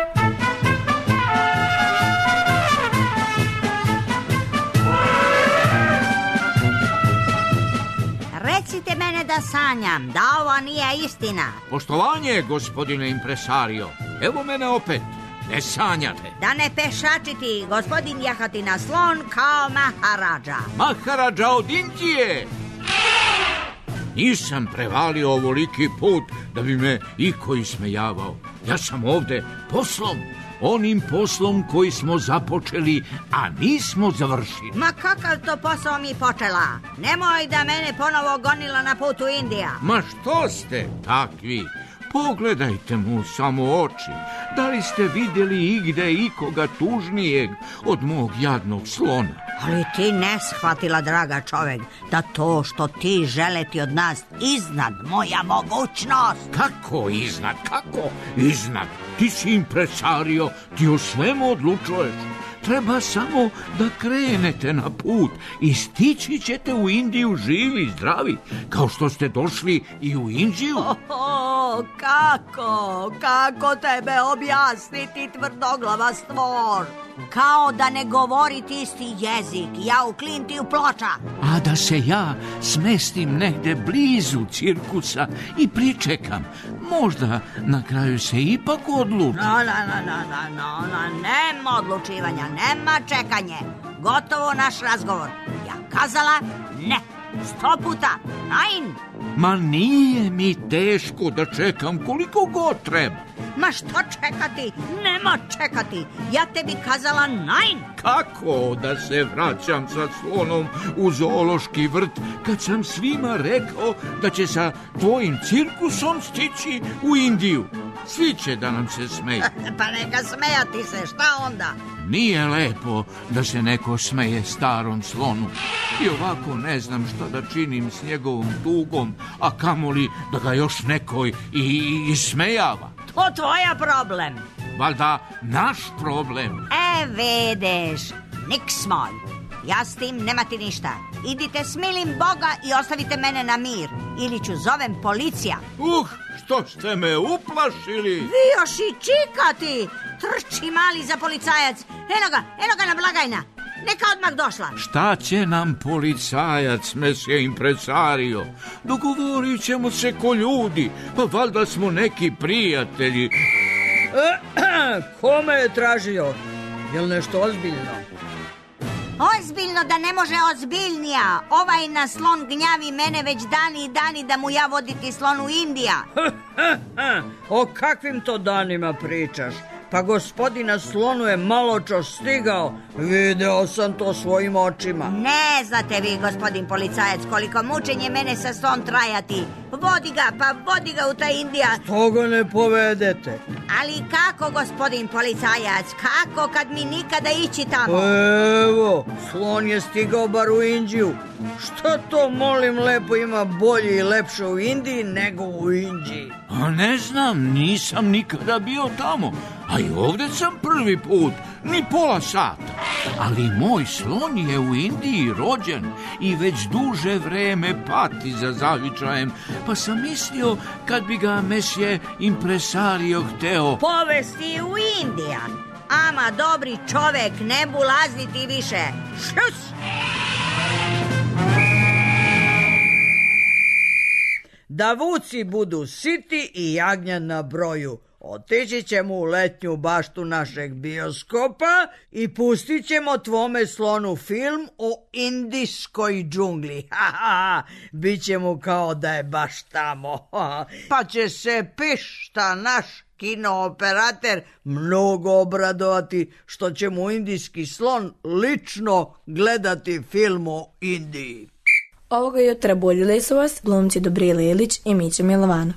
Recite mene da sanjam, da ovo nije istina. Poštovanje, gospodine impresario. Evo mene opet. Ne sanjate. Da ne pešačiti, gospodin jahati na slon kao Maharadža. Maharadža od Indije. Nisam prevalio ovoliki put da bi me iko ismejavao. Ja sam ovde poslom. Onim poslom koji smo započeli, a nismo završili. Ma kakav to posao mi počela? Nemoj da mene ponovo gonila na putu Indija. Ma što ste takvi? Pogledajte mu samo oči. Da li ste vidjeli igde ikoga tužnijeg od mog jadnog slona? Ali ti ne shvatila, draga čovek, da to što ti želeti od nas iznad moja mogućnost. Kako iznad? Kako iznad? Ti si impresario, ti o svemu odlučuješ. Treba samo da krenete na put i stići ćete u Indiju živi i zdravi, kao što ste došli i u Indiju. Kako tebe objasniti, tvrdoglava stvor? Kao da ne govoriti isti jezik, ja u klin ti u ploča. A da se ja smestim negde blizu cirkusa i pričekam. Možda na kraju se ipak odluči. Nema odlučivanja, nema čekanje. Gotovo naš razgovor. Ja kazala ne, 100 puta, nein. Ma nije mi teško da čekam koliko god treba. Ma što čekati? Nema čekati. Ja tebi kazala nein. Kako da se vraćam sa slonom u zoološki vrt kad sam svima rekao da će sa tvojim cirkusom stići u Indiju? Svi će da nam se smeju. Pa neka smejati se, šta onda? Nije lepo da se neko smeje starom slonu. I ovako ne znam šta da činim s njegovom tugom, a kamoli da ga još neko i ismejava. To tvoja problem. Valjda naš problem. Vedeš, niks moj. Ja s tim nemati ništa. Idite smilim Boga i ostavite mene na mir. Ili ću zovem policija. Što ste me uplašili? Vi još i čikati. Trči mali za policajac. Eno ga na blagajna. Neka odmah došla. Šta će nam policajac, mesije impresario? Dogovorit ćemo se ko ljudi. Pa valjda smo neki prijatelji. Kome je tražio? Je li nešto ozbiljno? Ozbiljno da ne može ozbiljnija. Ovaj na slon gnjavi mene već dani da mu ja voditi slon u Indija. O kakvim to danima pričaš? Pa gospodina slonu je maločas stigao. Video sam to svojim očima. Ne znate vi, gospodin policajac, koliko mučenje mene sa slon trajati. Vodi ga u taj Indija. Što ga ne povedete? Ali kako, gospodin policajac, kako kad mi nikada ići tamo? Evo, slon je stigao bar u Indiju. Što to, molim lepo, ima bolje i lepše u Indiji nego u Indiji? A ne znam, nisam nikada bio tamo. A i ovdje sam prvi put, ni pola sata. Ali moj slon je u Indiji rođen i već duže vreme pati za zavičajem, pa sam mislio kad bi ga mesije impresario hteo povesti u Indija. Ama dobri čovek, ne bulazniti više. Šus! Da vuci budu siti i jagnja na broju. Otići ćemo u letnju baštu našeg bioskopa i pustit ćemo tvome slonu film o indijskoj džungli. Biće mu kao da je baš tamo. Pa će se pišta naš kinooperater mnogo obradovati što će mu indijski slon lično gledati film o Indiji. Ovoga jutra budili su vas glumci Dobrila Ilić i Mića Milovanov.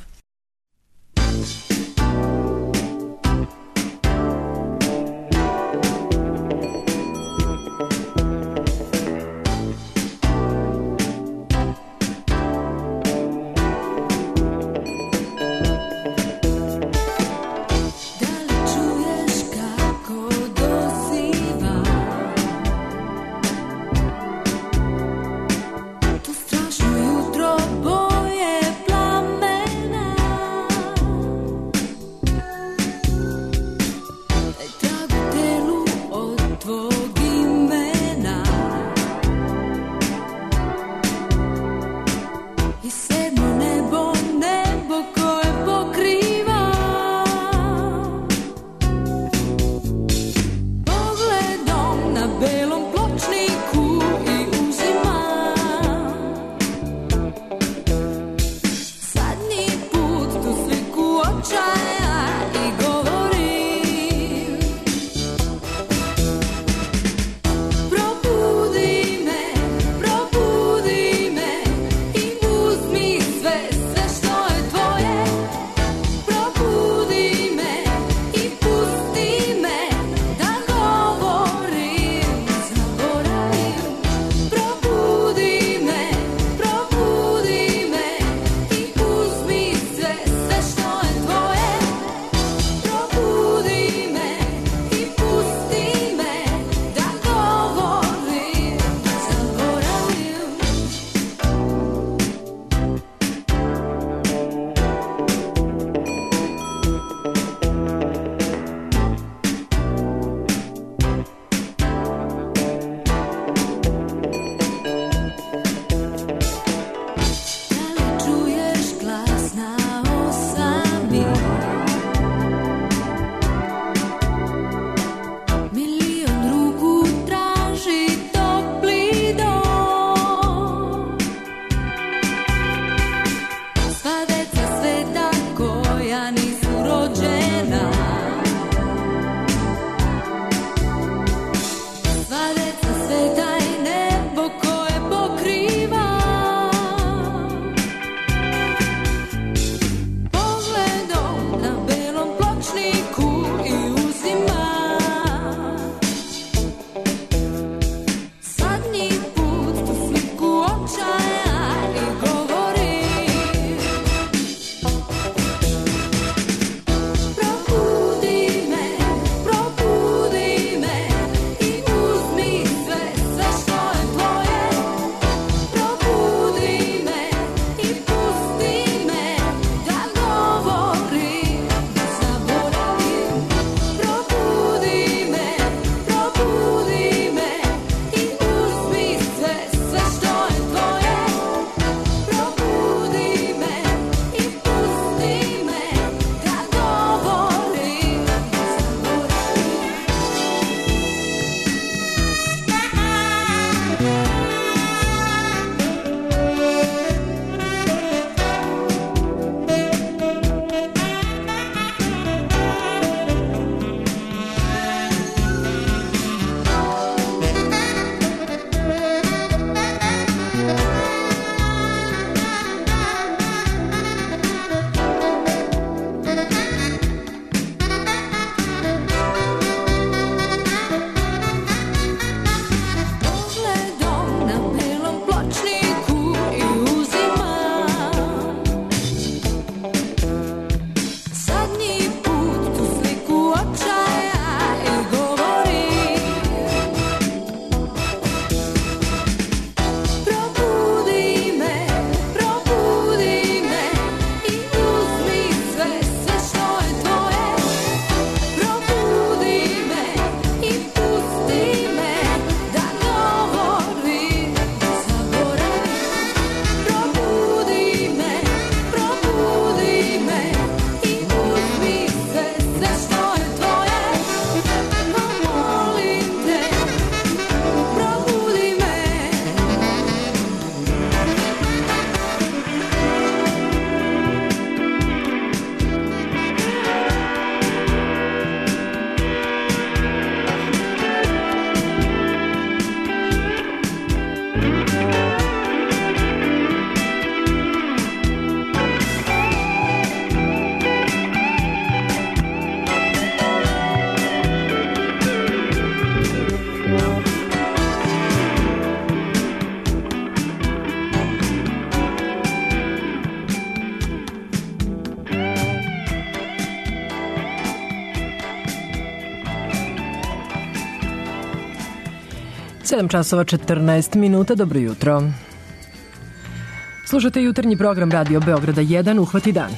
Strašno jutro boje plamene 7 časova 14 minuta, dobro jutro. Slušate jutarnji program Radio Beograda 1, Uhvati dan.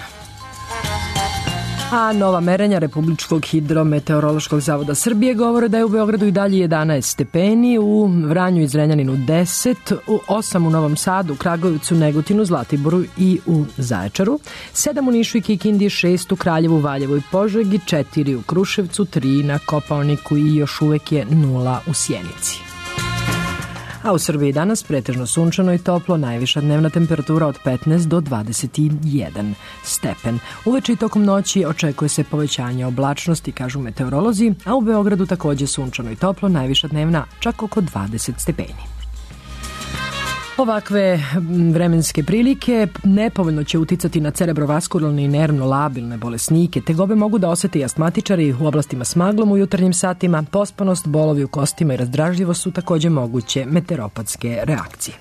A nova merenja Republičkog hidrometeorološkog zavoda Srbije govore da je u Beogradu i dalje 11 stepeni, u Vranju i Zrenjaninu 10, u 8 u Novom Sadu, Kragujevcu, Negotinu, Zlatiboru i u Zaječaru, 7 u Nišu i Kikindi, 6 u Kraljevu, Valjevu i Požegi, 4 u Kruševcu, 3 na Kopaoniku i još uvek je 0 u Sjenici. A u Srbiji danas pretežno sunčano i toplo, najviša dnevna temperatura od 15 do 21 stepen. Uveče i tokom noći očekuje se povećanje oblačnosti, kažu meteorolozi, a u Beogradu takođe sunčano i toplo, najviša dnevna čak oko 20 stepeni. Ovakve vremenske prilike nepovoljno će uticati na cerebrovaskularne i nervno labilne bolesnike. Tegobe mogu da osete i astmatičari u oblastima s maglom u jutarnjim satima. Pospanost, bolovi u kostima i razdražljivost su takođe moguće meteoropatske reakcije.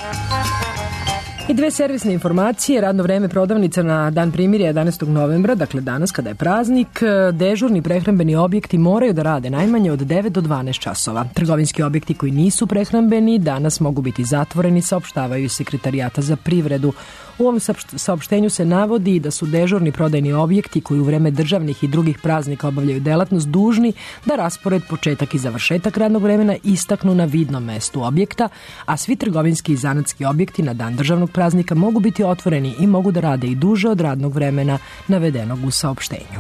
I dve servisne informacije. Radno vreme prodavnica na dan primirja 11. novembra, dakle danas kada je praznik. Dežurni prehrambeni objekti moraju da rade najmanje od 9 do 12 časova. Trgovinski objekti koji nisu prehrambeni danas mogu biti zatvoreni, saopštavaju iz Sekretarijata za privredu. U ovom saopštenju se navodi da su dežurni prodajni objekti koji u vreme državnih i drugih praznika obavljaju delatnost dužni da raspored, početak i završetak radnog vremena istaknu na vidnom mestu objekta, a svi trgovinski i zanatski objekti na dan državnog praznika mogu biti otvoreni i mogu da rade i duže od radnog vremena navedenog u saopštenju.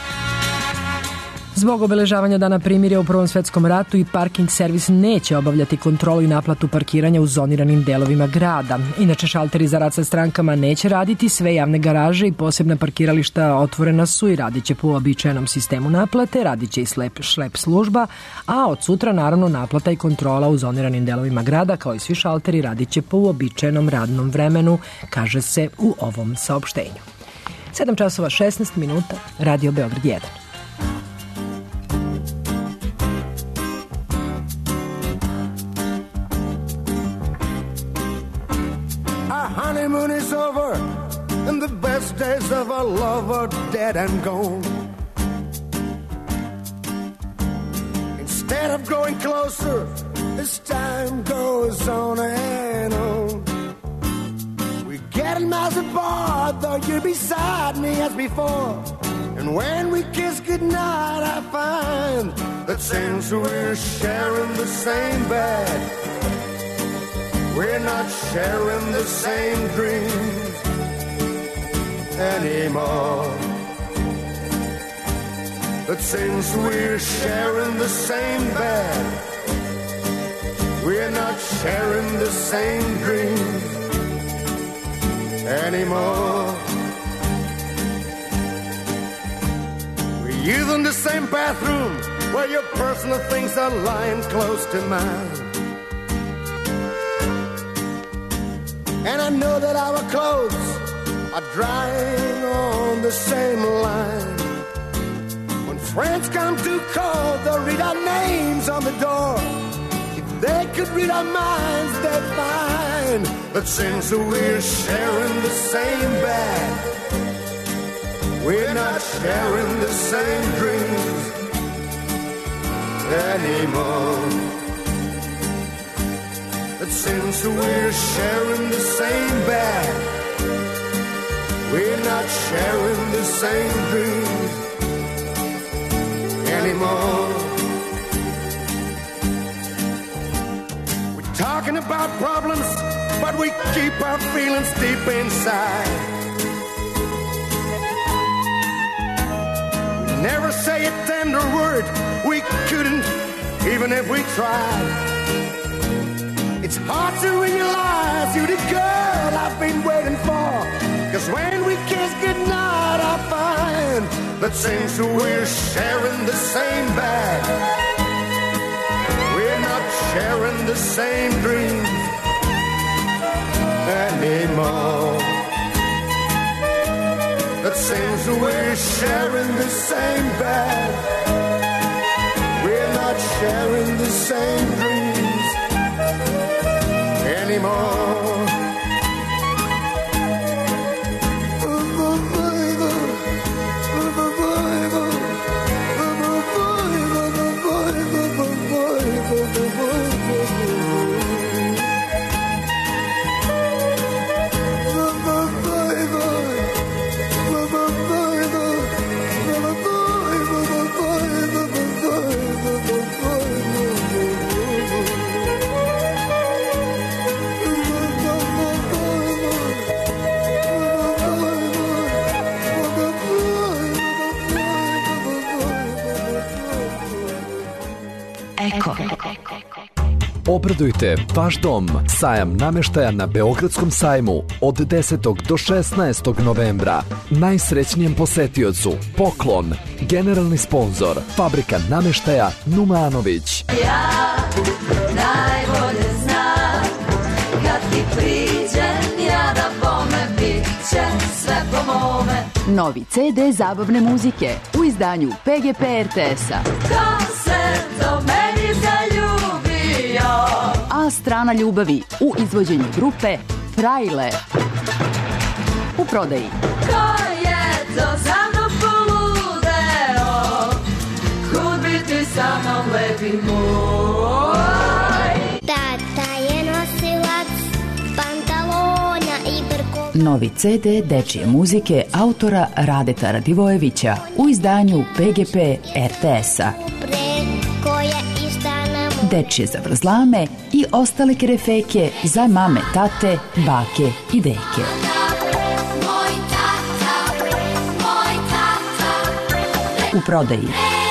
Zbog obeležavanja dana primirja u Prvom svetskom ratu i parking servis neće obavljati kontrolu i naplatu parkiranja u zoniranim delovima grada. Inače, šalteri za rad sa strankama neće raditi, sve javne garaže i posebna parkirališta otvorena su i radit će po uobičajenom sistemu naplate, radit će i šlep služba, a od sutra naravno naplata i kontrola u zoniranim delovima grada, kao i svi šalteri, radit će po uobičajenom radnom vremenu, kaže se u ovom saopštenju. 7 časova 16 minuta, Radio Beograd 1. Honeymoon is over, and the best days of our love are dead and gone. Instead of growing closer, as time goes on and on, we're getting miles apart, though you're beside me as before. And when we kiss goodnight, I find that since we're sharing the same bed, we're not sharing the same dreams anymore. But since we're sharing the same bed, we're not sharing the same dreams anymore. We're using the same bathroom where your personal things are lying close to mine. And I know that our clothes are drying on the same line. When friends come to call, they'll read our names on the door. If they could read our minds, they'd find that since we're sharing the same bed, we're not sharing the same dreams anymore. But since we're sharing the same bed, we're not sharing the same dreams anymore. We're talking about problems, but we keep our feelings deep inside. We never say a tender word, we couldn't, even if we tried. It's hard to realize you're the girl I've been waiting for. 'Cause when we kiss goodnight, I find that since we're sharing the same bed, we're not sharing the same dreams anymore. That since we're sharing the same bed, we're not sharing the same dreams anymore. Obradujte vaš dom. Sajam nameštaja na Beogradskom sajmu od 10. do 16. novembra. Najsrećnijem posetiocu poklon. Generalni sponzor Fabrika nameštaja Numanović. Ja najbolje znam kad ti priđem ja da bome bit će sve po mome. Novi CD zabavne muzike u izdanju PGP RTS-a. Ko se do meni zaljubio? A strana ljubavi u izvođenju grupe Frajle. U prodaji. Ko je to za mnom poludeo? Kud bi ti sa mnom lepi moj? Tata je nosilac pantalona i brko. Novi CD dečije muzike autora Radeta Radivojevića u izdanju PGP RTS-a. Dečije zavrzlame i ostale kerefeke za mame, tate, bake i deke. U prodaji.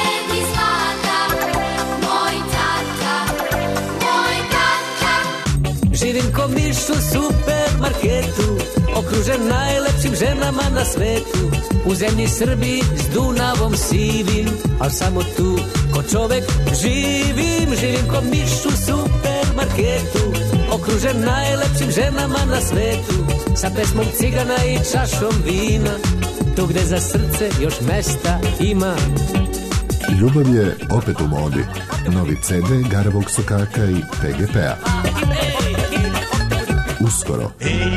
Živim ko miš u supermarketu, okružen najlepšim ženama na svetu. U zemlji Srbiji s Dunavom sivim, al samo tu ko čovek živim. Živim ko miš u supermarketu, okružen najlepšim ženama na svetu. Sa pesmom cigana i čašom vina, tu gde za srce još mesta ima. Ljubav je opet u modi. Novi CD Garavog sokaka i PGP-a. Uskoro.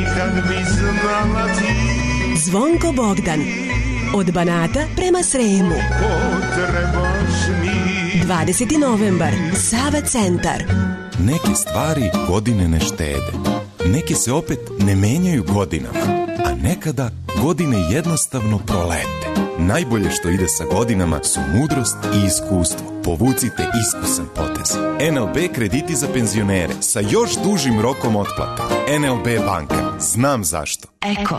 Zvonko Bogdan. Od Banata prema Sremu. 20. novembar. Sava centar. Neke stvari godine ne štede. Neke se opet ne menjaju godinama. A nekada godine jednostavno prolete. Najbolje što ide sa godinama su mudrost i iskustvo. Povucite iskusan potez. NLB krediti za penzionere sa još dužim rokom otplate. NLB banka. Znam zašto. Eko.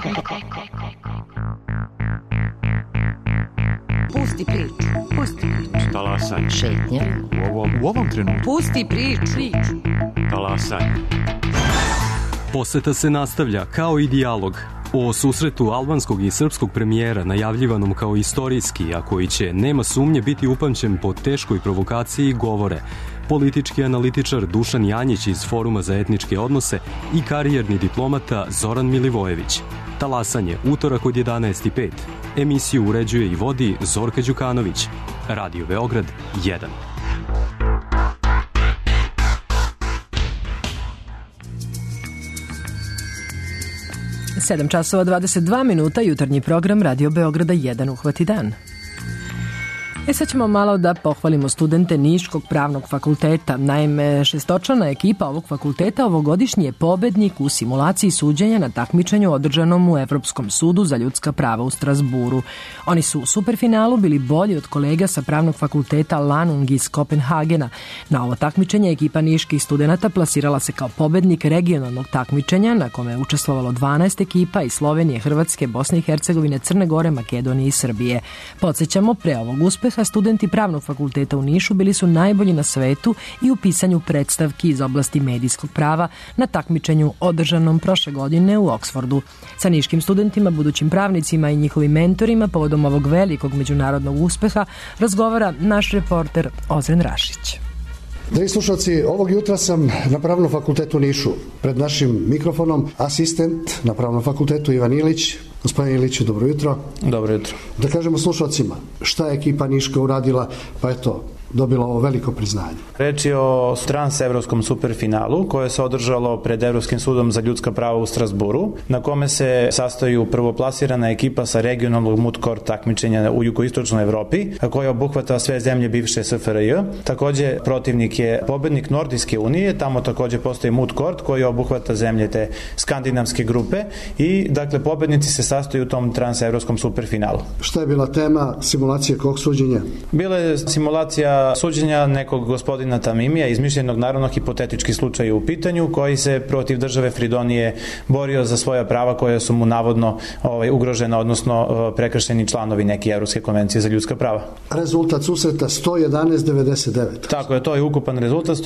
Pusti priču. Pusti priču. Talasanje. Šetnje. U ovom trenutku. Pusti priču. Talasanje. Poseta se nastavlja kao i dijalog. O susretu albanskog i srpskog premijera, najavljivanom kao istorijski, a koji će, nema sumnje, biti upamćen po teškoj provokaciji, govore politički analitičar Dušan Janjić iz Foruma za etničke odnose i karijerni diplomata Zoran Milivojević. Talasanje, utorak od 11:05. Emisiju uređuje i vodi Zorka Đukanović. Radio Beograd 1. 7 časova 22 minuta, jutarnji program Radio Beograda 1 uhvati dan. Sad ćemo malo da pohvalimo studente Niškog pravnog fakulteta. Naime, šestočlana ekipa ovog fakulteta ovogodišnji je pobednik u simulaciji suđenja na takmičenju održanom u Evropskom sudu za ljudska prava u Strasburu. Oni su u superfinalu bili bolji od kolega sa pravnog fakulteta Lanung iz Kopenhagena. Na ovo takmičenje ekipa niških studenata plasirala se kao pobednik regionalnog takmičenja na kome je učestvovalo 12 ekipa iz Slovenije, Hrvatske, Bosne i Hercegovine, Crne Gore, Makedonije i Srbije. Podsjećamo, pre ovog uspeha studenti pravnog fakulteta u Nišu bili su najbolji na svetu i u pisanju predstavki iz oblasti medijskog prava na takmičenju održanom prošle godine u Oksfordu. Sa niškim studentima, budućim pravnicima i njihovim mentorima povodom ovog velikog međunarodnog uspeha razgovara naš reporter Ozren Rašić. Dragi slušalci, ovog jutra sam na Pravnom fakultetu u Nišu. Pred našim mikrofonom asistent na Pravnom fakultetu Ivan Ilić. Gospodin Iliću, dobro jutro. Dobro jutro. Da kažemo slušalcima, šta je ekipa Niška uradila, pa eto, dobila ovo veliko priznanje. Reč je o transevropskom superfinalu koje se održalo pred Evropskim sudom za ljudska prava u Strasburu, na kome se sastoju prvoplasirana ekipa sa regionalnog moot court takmičenja u jugoistočnoj Evropi, koja obuhvata sve zemlje bivše SFRJ. Takođe, protivnik je pobednik Nordijske unije, tamo takođe postoji moot court koji obuhvata zemlje te skandinavske grupe i, dakle, pobednici se sastoju u tom transevropskom superfinalu. Šta je bila tema simulacije kog suđenja? Bila je simulacija suđenja nekog gospodina Tamimija, izmišljenog naravno hipotetički slučaj u pitanju, koji se protiv države Fridonije borio za svoja prava koja su mu navodno ugrožena, odnosno prekršeni članovi neke Evropske konvencije za ljudska prava. Rezultat susreta 111:99. Tako je, to je ukupan rezultat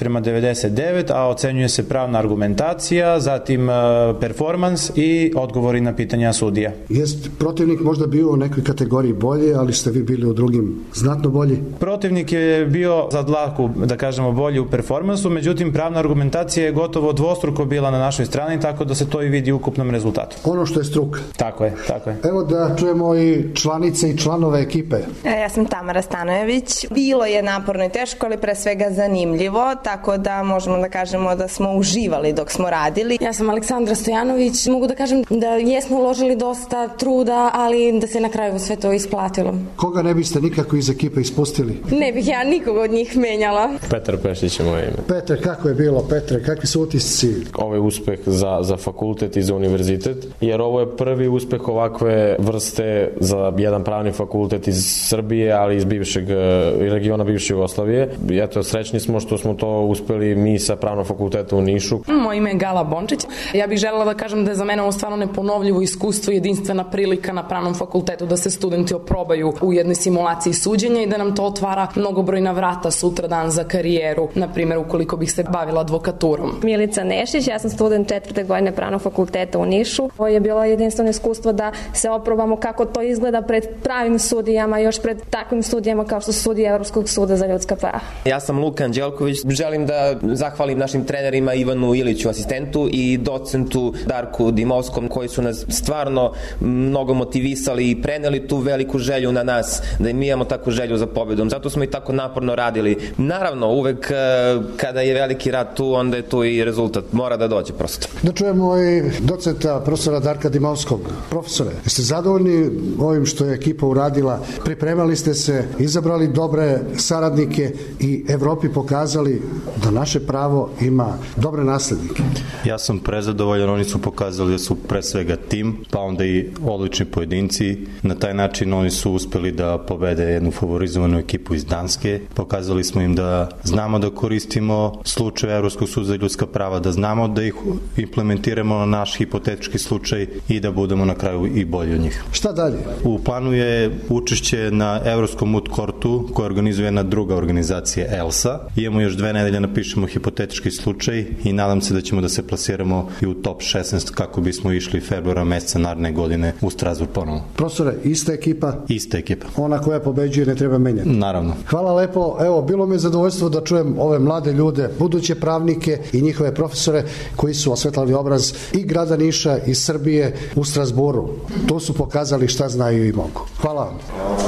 111:99, a ocenjuje se pravna argumentacija, zatim performans i odgovori na pitanja sudija. Jest protivnik možda bio u nekoj kategoriji bolje, ali ste vi bili u drugim znatno bolji? Protivnik je bio za dlaku, da kažemo, bolji u performansu, međutim pravna argumentacija je gotovo dvostruko bila na našoj strani, tako da se to i vidi u ukupnom rezultatu. Ono što je struka. Tako je, tako je. Evo da čujemo i članice i članove ekipe. Ja sam Tamara Stanojević. Bilo je naporno i teško, ali pre svega zanimljivo, tako da možemo da kažemo da smo uživali dok smo radili. Ja sam Aleksandra Stojanović. Mogu da kažem da jesmo uložili dosta truda, ali da se na kraju sve to isplatilo. Koga ne biste nikako iz ekipe ispustili? Ne bih ja nikoga od njih menjala. Petar Pešić je moje ime. Petre, kako je bilo, Petre? Kakvi su utisci? Ovo je uspeh za fakultet i za univerzitet, jer ovo je prvi uspeh ovakve vrste za jedan pravni fakultet iz Srbije, ali iz bivšeg regiona bivše Jugoslavije. Eto, srećni smo što smo to uspeli mi sa pravnog fakulteta u Nišu. Moje ime je Gala Bončić. Ja bih želela da kažem da je za mene ovo stvarno neponovljivo iskustvo, jedinstvena prilika na pravnom fakultetu da se studenti oprobaju u jednoj simulaciji suđenja i da nam to otvara mnogobrojna vrata sutradan za karijeru, na primjer ukoliko bih se bavila advokaturom. Milica Nešić, ja sam student 4. godine pravnog fakulteta u Nišu. Ovo je bilo jedinstveno iskustvo da se oprobamo kako to izgleda pred pravim sudijama, još pred takvim sudijama kao što su sudije Evropskog suda za ljudska prava. Ja sam Luka Anđelković. Želim da zahvalim našim trenerima Ivanu Iliću, asistentu, i docentu Darku Dimovskom, koji su nas stvarno mnogo motivisali i preneli tu veliku želju na nas, da mi imamo takvu želju za pobedom. Zato smo i tako naporno radili. Naravno, uvek kada je veliki rad tu, onda je tu i rezultat. Mora da dođe prosto. Da čujemo i docenta profesora Darka Dimovskog. Profesore, jeste zadovoljni ovim što je ekipa uradila? Pripremali ste se, izabrali dobre saradnike i Evropi pokazali da naše pravo ima dobre naslednike. Ja sam prezadovoljan, oni su pokazali da su pre svega tim, pa onda i odlični pojedinci. Na taj način oni su uspeli da pobede jednu favorizovanu ekipu iz Danske. Pokazali smo im da znamo da koristimo slučaj Evropskog suda za ljudska prava, da znamo da ih implementiramo na naš hipotetički slučaj i da budemo na kraju i bolji od njih. Šta dalje? U planu je učešće na Evropskom moot courtu koja organizuje jedna druga organizacija ELSA. Imamo još 2 nedelje napišemo hipotetički slučaj i nadam se da ćemo da se plasiramo i u top 16 kako bismo išli februara meseca naredne godine u Strasbourg ponovno. Profesore, ista ekipa? Ista ekipa. Ona koja pobeđuje ne treba menjati? Naravno. Hvala lepo. Evo, bilo mi je zadovoljstvo da čujem ove mlade ljude, buduće pravnike i njihove profesore koji su osvetlali obraz i grada Niša i Srbije u Strasbourgu. To su pokazali šta znaju i mogu. Hvala vam.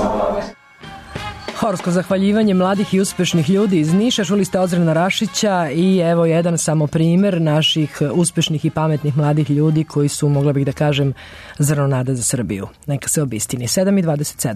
Horsko zahvaljivanje mladih i uspešnih ljudi iz Niša. Čuli ste Ozrena Rašića i evo jedan samo primer naših uspešnih i pametnih mladih ljudi koji su, mogla bih da kažem, zrno nade za Srbiju. Neka se obistini. 7:27.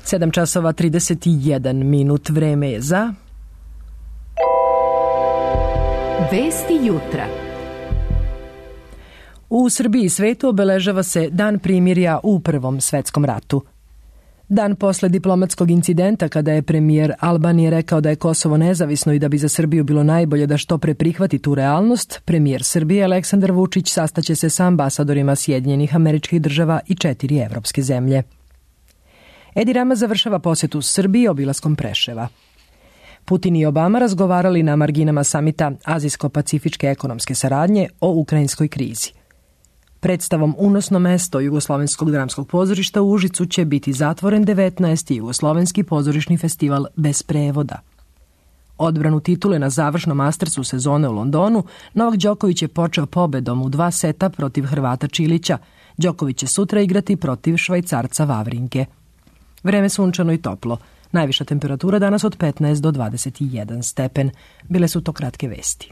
7 časova 31 minut, vreme je za Vesti jutra. U Srbiji i svetu obeležava se Dan primirja u Prvom svetskom ratu. Dan posle diplomatskog incidenta kada je premijer Albanije rekao da je Kosovo nezavisno i da bi za Srbiju bilo najbolje da što pre prihvati tu realnost, premijer Srbije Aleksandar Vučić sastaće se sa ambasadorima Sjedinjenih Američkih Država i 4 evropske zemlje. Edi Rama završava posetu Srbiji obilaskom Preševa. Putin i Obama razgovarali na marginama samita Azijsko-pacifičke ekonomske saradnje o ukrajinskoj krizi. Predstavom Unosno mesto Jugoslovenskog dramskog pozorišta u Užicu će biti zatvoren 19. Jugoslovenski pozorišni festival bez prevoda. Odbranu titule na završnom Mastersu sezone u Londonu Novak Đoković je počeo pobedom u 2 seta protiv Hrvata Čilića. Đoković će sutra igrati protiv Švajcarca Vavrinke. Vreme sunčano i toplo. Najviša temperatura danas od 15 do 21 stepen. Bile su to kratke vesti.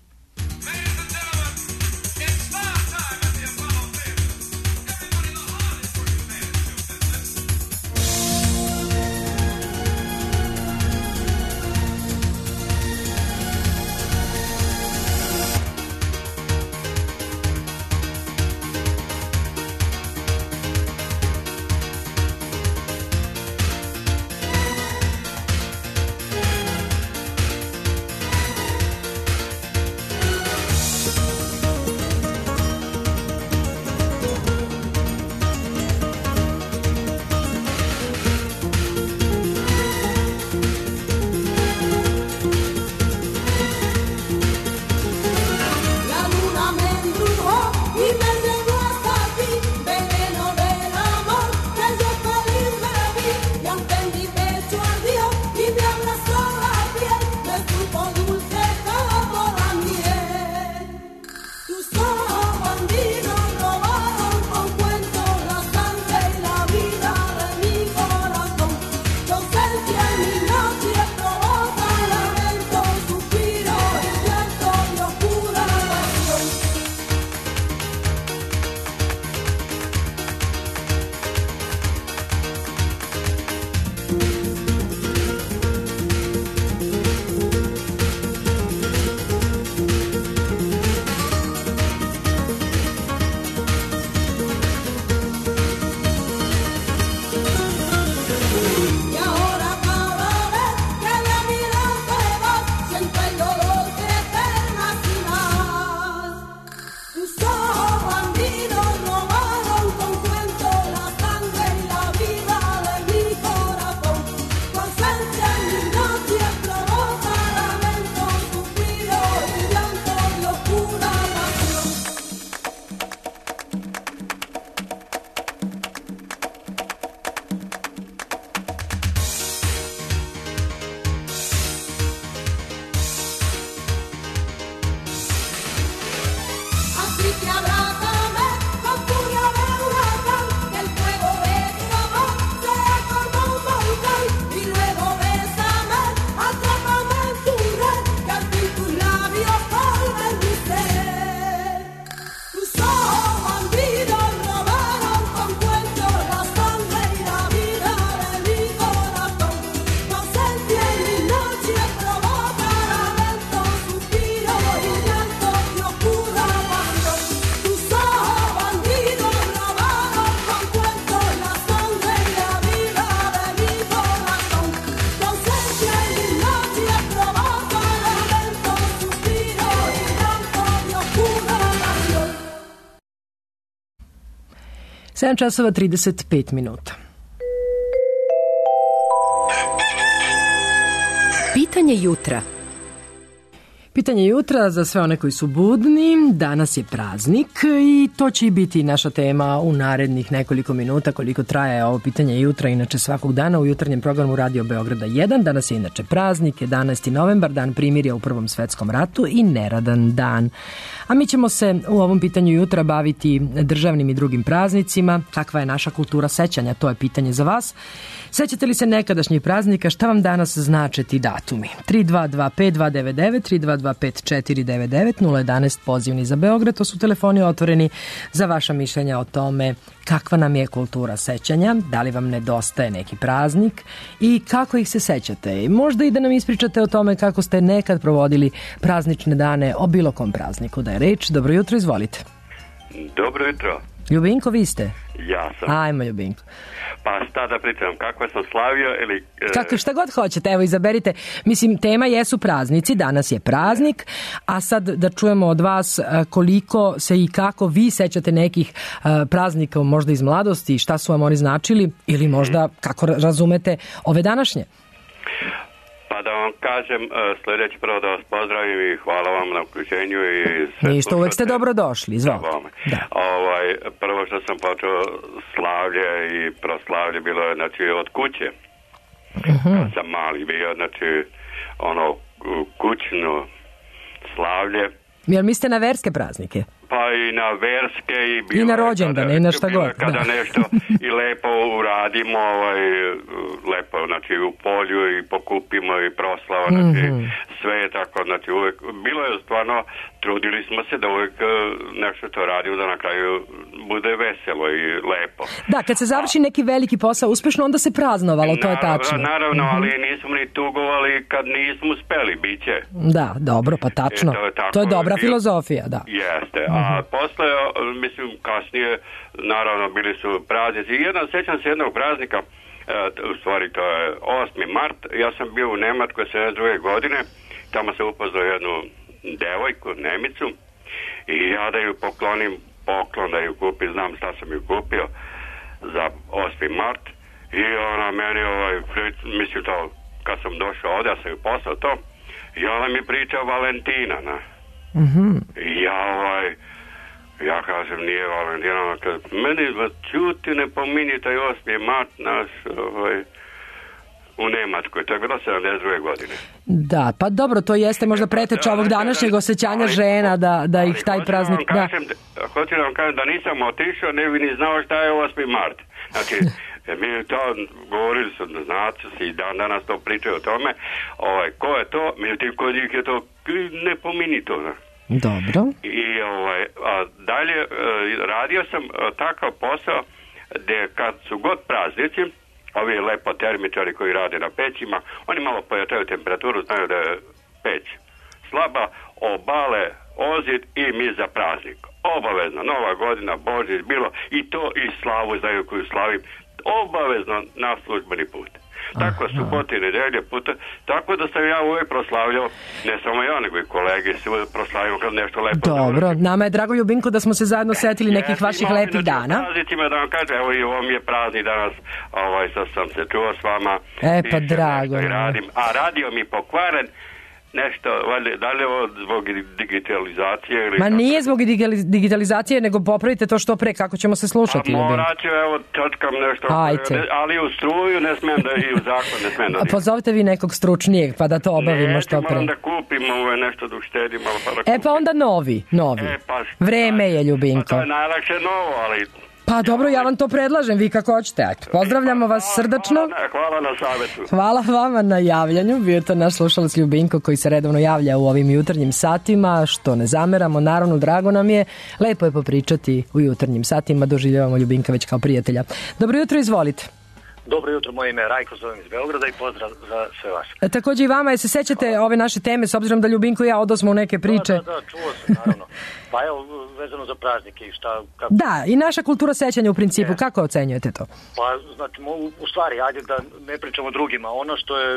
Sedam časova 35 minuta. Pitanje jutra. Pitanje jutra za sve one koji su budni. Danas je praznik i to će i biti naša tema u narednih nekoliko minuta koliko traje ovo pitanje jutra, inače svakog dana u jutarnjem programu Radio Beograda 1. Danas je inače praznik, 11. novembar, dan primirja u Prvom svetskom ratu i neradan dan. A mi ćemo se u ovom pitanju jutra baviti državnim i drugim praznicima. Kakva je naša kultura sećanja, to je pitanje za vas. Sećate li se nekadašnjih praznika, šta vam danas znače ti datumi? 3225 299 322 025 499 011 za Beograd. To su telefoni otvoreni za vaša mišljenja o tome kakva nam je kultura sećanja, da li vam nedostaje neki praznik i kako ih se sećate. Možda i da nam ispričate o tome kako ste nekad provodili praznične dane o bilo kom prazniku. Da je reč, dobro jutro, izvolite. Dobro jutro. Ljubinko, vi ste? Ja sam. Ajmo, Ljubinko. Pa šta da pričam, kako sam slavio ili... Kako, šta god hoćete, evo izaberite. Mislim, tema jesu praznici, danas je praznik, a sad da čujemo od vas koliko se i kako vi sećate nekih praznika, možda iz mladosti, šta su vam oni značili ili možda kako razumete ove današnje. Pa da vam kažem, sljedeći prvo da vas pozdravim i hvala vam na uključenju i ništa, uvek ste dobrodošli, izvolite. Da. Prvo što sam počeo slavlje i proslavlje bilo je znači od kuće. Kad sam mali bio, znači ono kućno slavlje. Jel mislite na verske praznike? Pa i na verske i na rođendane i na šta god. Kada nešto i lepo uradimo, lepo, znači u polju i pokupimo i proslava, znači sve je tako, znači uvek, bilo je stvarno, trudili smo se da uvek nešto to radimo, da na kraju bude veselo i lepo. Da, kad se završi neki veliki posao uspešno, onda se praznovalo, to je tačno. Naravno, ali nismo ni tugovali kad nismo uspeli, biće. Da, dobro, pa tačno. To je dobra filozofija, da. Jeste, a posle, mislim, kasnije, naravno, bili su praznici. Sećam se jednog praznika, u stvari to je 8. mart, ja sam bio u Nemačkoj 72. godine, tamo sam upoznao jednu devojku, Nemicu, i ja da ju poklonim poklon, da ju kupim, znam šta sam ju kupio za 8. mart, i ona meni, mislim to, kad sam došao ovdje, ja sam ju poslao to, i ona mi priča Valentina, na. Ja kažem, nije Valentina, meni čuti ne pominji taj 8. mart naš u Nemačkoj, to je bilo 72. godine. Da, pa dobro, to jeste možda preteča ovog današnjeg osjećanja žena da ih taj praznik... Hoću da vam kažem da nisam otišao, ne bi ni znao šta je 8. mart. Znači, mi to govorili su, znači se i danas to pričaju o tome, ko je to, međutim kod njih je to, ne pomini to, ne. Dobro. I dalje radio sam takav posao gde kad su god praznici, ovi lepo termičari koji rade na pećima, oni malo pojačaju temperaturu, znaju da je peć slaba, obale ozid i mi za praznik. Obavezno, Nova godina, Božić, bilo i to i slavu znaju koju slavim, obavezno na službeni put. Tako subote i nedelje puta, tako da sam ja uvijek proslavljao, ne samo ja, nego i kolege se uvijek proslavimo kad nešto lepo. Dobro, nama je drago, Ljubinko, da smo se zajedno setili nekih vaših lepih dana. Praznicima da vam kažem, evo i ovo mi je praznik danas, sad sam se čuo s vama. Pa drago. A radio mi pokvaren, nešto, da li je ovo zbog digitalizacije? Ili ma nije zbog digitalizacije, nego popravite to što pre, kako ćemo se slušati. Pa morat ću, evo, čočkam nešto. Ajte. Ali u struju ne smijem da i u zakon ne smijem da... A pozovite vi nekog stručnijeg, pa da to obavimo što pre. Moram da kupim nešto da uštedim. Pa onda novi. Vreme je, Ljubinko. Pa to je najlakše novo, ali... Pa dobro, ja vam to predlažem, vi kako hoćete. Ajde, pozdravljamo vas srdačno. Hvala na savjetu. Hvala vama na javljanju. Bio je to naš slušalac Ljubinko koji se redovno javlja u ovim jutarnjim satima, što ne zameramo, naravno drago nam je. Lepo je popričati u jutarnjim satima, doživljavamo Ljubinka već kao prijatelja. Dobro jutro, izvolite. Dobro jutro, moje ime je Rajko, zovem iz Beograda i pozdrav za sve vas. Također i vama, se sećate ove naše teme, s obzirom da Ljubinko i ja odosmo u neke priče? Da, čuo sam, naravno. Pa evo, vezano za praznike i šta... Kako... Da, i naša kultura sećanja u principu, kako ocenjujete to? Pa, znači, u stvari, ajde da ne pričamo drugima. Ono što je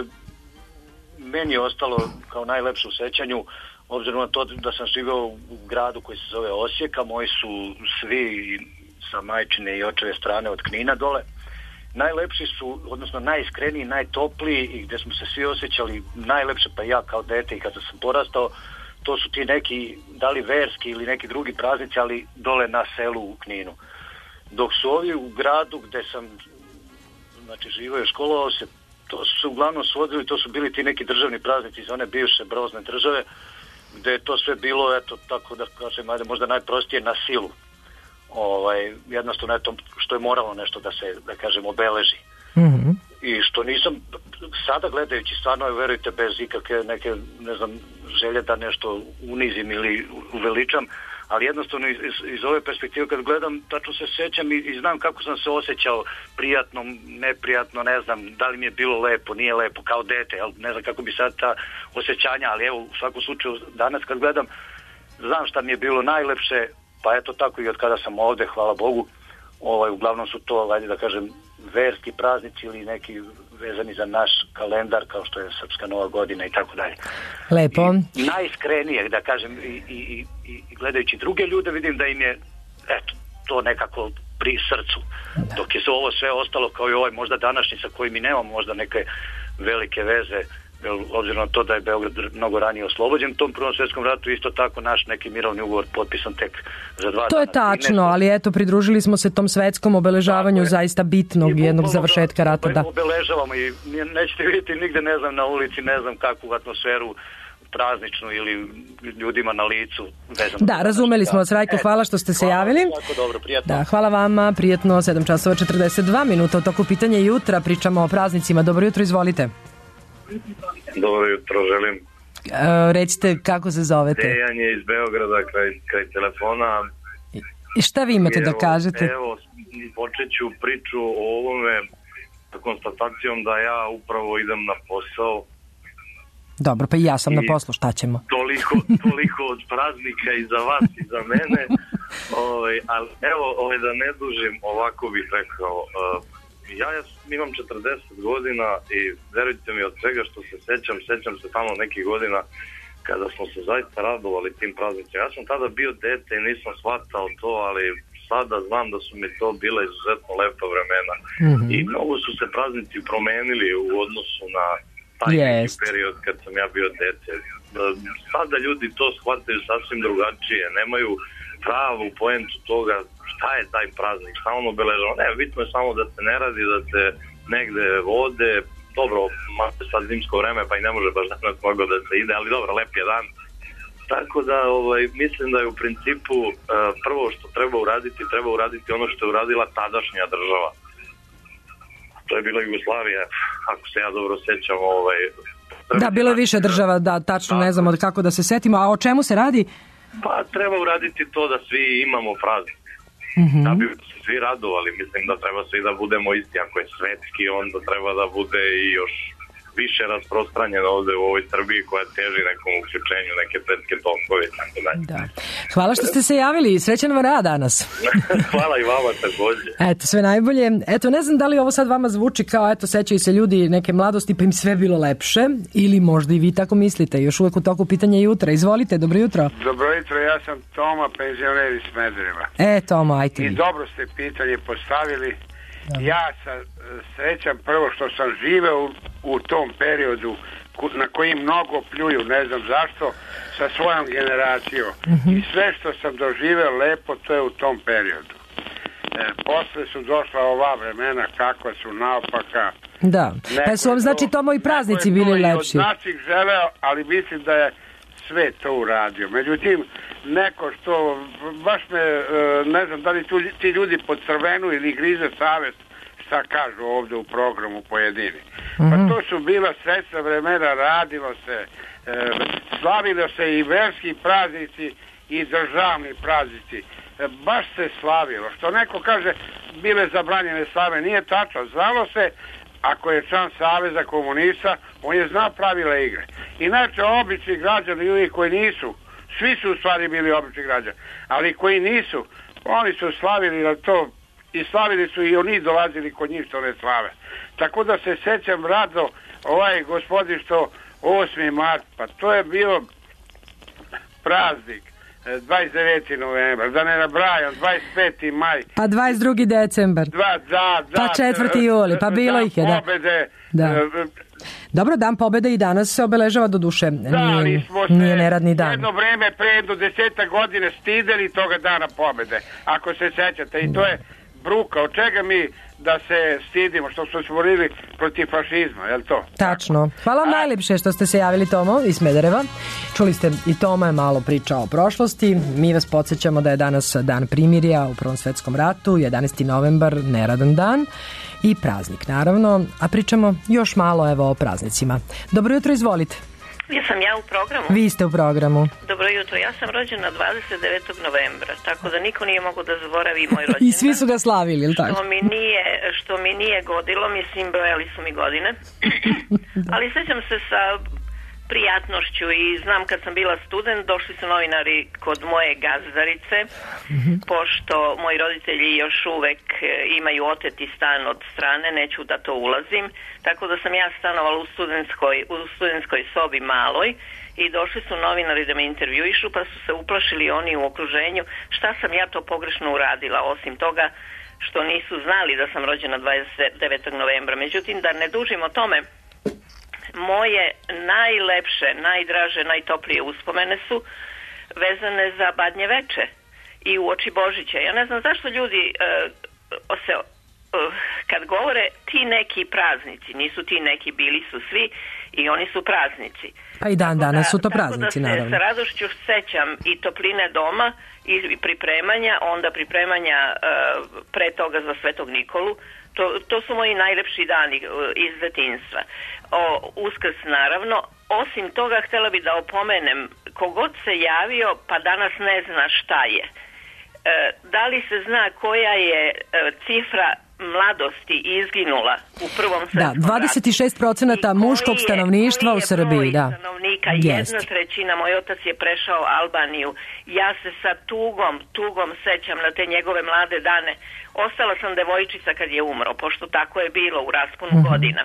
meni ostalo kao najlepše u sećanju, obzirom na to da sam živeo u gradu koji se zove Osijeka, moji su svi sa majčine i očeve strane od Knina dole, najlepši su, odnosno najiskreniji, najtopliji i gdje smo se svi osjećali najlepše, pa ja kao dete i kada sam porastao, to su ti neki, da li verski ili neki drugi praznici, ali dole na selu u Kninu. Dok su ovi u gradu gdje sam živio i školovao se, to su se uglavnom svodili, to su bili ti neki državni praznici iz one bivše brozne države, gdje je to sve bilo, eto, tako da kažem, ajde, možda najprostije na silu. Jednostavno eto, što je moralo nešto da se, da kažem, obeleži. I što nisam sada gledajući, stvarno, verujte, bez ikakve neke, ne znam, želje da nešto unizim ili uveličam, ali jednostavno iz ove perspektive kad gledam, tačno se sećam i znam kako sam se osjećao, prijatno, neprijatno, ne znam, da li mi je bilo lepo, nije lepo, kao dete, ne znam kako bi sad ta osjećanja, ali evo, u svakom slučaju, danas kad gledam, znam šta mi je bilo najlepše, pa eto tako i od kada sam ovde, hvala Bogu, uglavnom su to, ajde da kažem, verski praznici ili neki vezani za naš kalendar, kao što je Srpska Nova godina i tako dalje. Lepo. I najiskrenije, da kažem, i gledajući druge ljude, vidim da im je, eto, to nekako pri srcu. Dok je ovo sve ostalo, kao i ovaj možda današnji sa kojim mi nemamo možda neke velike veze, obzirom na to da je Beograd mnogo ranije oslobođen u tom Prvom svjetskom ratu, isto tako naš neki mirovni ugovor potpisan tek za 2 dana. To je tačno, ali eto, pridružili smo se tom svetskom obeležavanju zaista bitnog jednog završetka rata. Da. Obeležavamo i nećete vidjeti nigde, ne znam, na ulici, ne znam kakvu atmosferu prazničnu ili ljudima na licu. Da, razumeli smo vas, Rajko, hvala što ste se javili. Dobro, prijatno. Da, hvala vama, prijatno, 7:42 toku pitanja jutra, pričamo o praznicima. Dobro jutro, izvolite. Dobro jutro, želim. Recite kako se zovete. Dejan je iz Beograda, kraj telefona. I šta vi imate da kažete? Evo, počet ću priču o ovome sa konstatacijom da ja upravo idem na posao. Dobro, pa i ja sam na poslu, šta ćemo? Toliko od praznika i za vas i za mene. Ali evo, da ne dužim, ovako bih rekao. Ja imam 40 godina i verujte mi, od svega što se sećam se tamo nekih godina kada smo se zaista radovali tim praznicima. Ja sam tada bio dete i nisam shvatao to, ali sada znam da su mi to bile izuzetno lepa vremena. I mnogo su se praznici promenili u odnosu na taj neki period kad sam ja bio dete. Sada ljudi to shvataju sasvim drugačije, nemaju pravu poentu toga šta je taj praznik, šta on obeležava. Ne, bitno je samo da se ne radi, da se negde vode. Dobro, malo sad zimsko vreme, pa i ne može baš danas mogo da se ide, ali dobro, lep je dan. Tako da mislim da je u principu prvo što treba uraditi ono što je uradila tadašnja država. To je bila Jugoslavija, ako se ja dobro sećam. Da, bilo je više država, da, tačno ne znamo kako da se setimo. A o čemu se radi? Pa treba uraditi to da svi imamo praznik. Da bi se svi radovali, mislim da treba svi da budemo isti. Ako je svetski, onda treba da bude i još više rasprostranjeno ovde u ovoj Srbiji koja teži nekom uključenju, neke svetske tokove i tako dalje. Da. Hvala što ste se javili, srećan vam rad danas. Hvala i vama takođe. Eto, sve najbolje. Eto, ne znam da li ovo sad vama zvuči kao, eto, sećaju se ljudi neke mladosti pa im sve bilo lepše, ili možda i vi tako mislite, još uvek u toku pitanja jutra. Izvolite, dobro jutro. Dobro jutro, ja sam Toma, penzioner iz Smedereva. Toma, ajte. I dobro ste pitanje postavili. Ja sam srećan prvo što sam živeo u tom periodu na koji mnogo pljuju, ne znam zašto, sa svojom generacijom. I sve što sam doživeo lepo, to je u tom periodu. Posle su došla ova vremena kakva su naopaka. Da, pa su vam znači Tomo i praznici bili lepši. Od naših želeo, ali mislim da je sve to uradio. Međutim, neko što baš me, ne znam da li ti ljudi pod crvenu ili grize savest, šta kažu ovde u programu pojedini. Pa to su bila srećna vremena, radilo se, slavilo se i verski praznici i državni praznici. Baš se slavilo. Što neko kaže, bile zabranjene slave, nije tačno. Znalo se, ako je član Saveza komunista, on je znao pravila igre. Inače, obični građani, ljudi koji nisu, svi su u stvari bili obični građani, ali koji nisu, oni su slavili na to i slavili su i oni dolazili kod njih što ne slave. Tako da se sećam rado, ovaj gospodin što 8. mart, pa to je bio praznik. 29. novembar, da ne nabrajam, 25. maj. Pa 22. decembar. Pa 4. juli, pa bilo ih je, da. Pobede. Da. Dobro, dan pobede i danas se obeležava do duše. Nije neradni dan. Jedno vreme pre do 10 godine stideli toga dana pobede, ako se sećate. I to je bruka. Od čega mi da se stidimo, što smo stvorili protiv fašizma, je li to? Tačno. Hvala vam najljepše što ste se javili, Tomo, iz Smedereva. Čuli ste, i Toma je malo pričao o prošlosti. Mi vas podsjećamo da je danas dan primirja u Prvom svetskom ratu, 11. novembar, neradan dan i praznik, naravno. A pričamo još malo, evo, o praznicima. Dobro jutro, izvolite. Jesam ja u programu? Vi ste u programu. Dobro jutro, ja sam rođena 29. novembra, tako da niko nije mogao da zaboravi moj rođendan. I svi su ga slavili, ili tako? Što mi nije godilo, mislim, brojali su mi godine. Ali sjećam se sa prijatnošću i znam kad sam bila student, došli su novinari kod moje gazdarice, pošto moji roditelji još uvek imaju oteti stan od strane, neću da to ulazim, tako da sam ja stanovala u studentskoj sobi maloj i došli su novinari da me intervjuišu, pa su se uplašili oni u okruženju šta sam ja to pogrešno uradila, osim toga što nisu znali da sam rođena 29. novembra. Međutim, da ne dužim o tome, moje najlepše, najdraže, najtoplije uspomene su vezane za Badnje veče i uoči Božića. Ja ne znam zašto ljudi kad govore ti neki praznici, nisu ti neki, bili su svi i oni su praznici. Pa i dan danas su to praznici, naravno. Tako da se sa radošću sećam i topline doma i pripremanja, onda pripremanja pre toga za Svetog Nikolu. To su moji najlepši dani iz detinjstva. Uskrs naravno. Osim toga htjela bi da opomenem, kogod se javio pa danas ne zna šta je. Da li se zna koja je cifra mladosti izginula u Prvom svetskom ratu? 26% muškog stanovništva u Srbiji, da. Stanovnika, 1/3, moj otac je prešao Albaniju. Ja se sa tugom sećam na te njegove mlade dane. Ostala sam devojčica kad je umro, pošto tako je bilo u rasponu godina.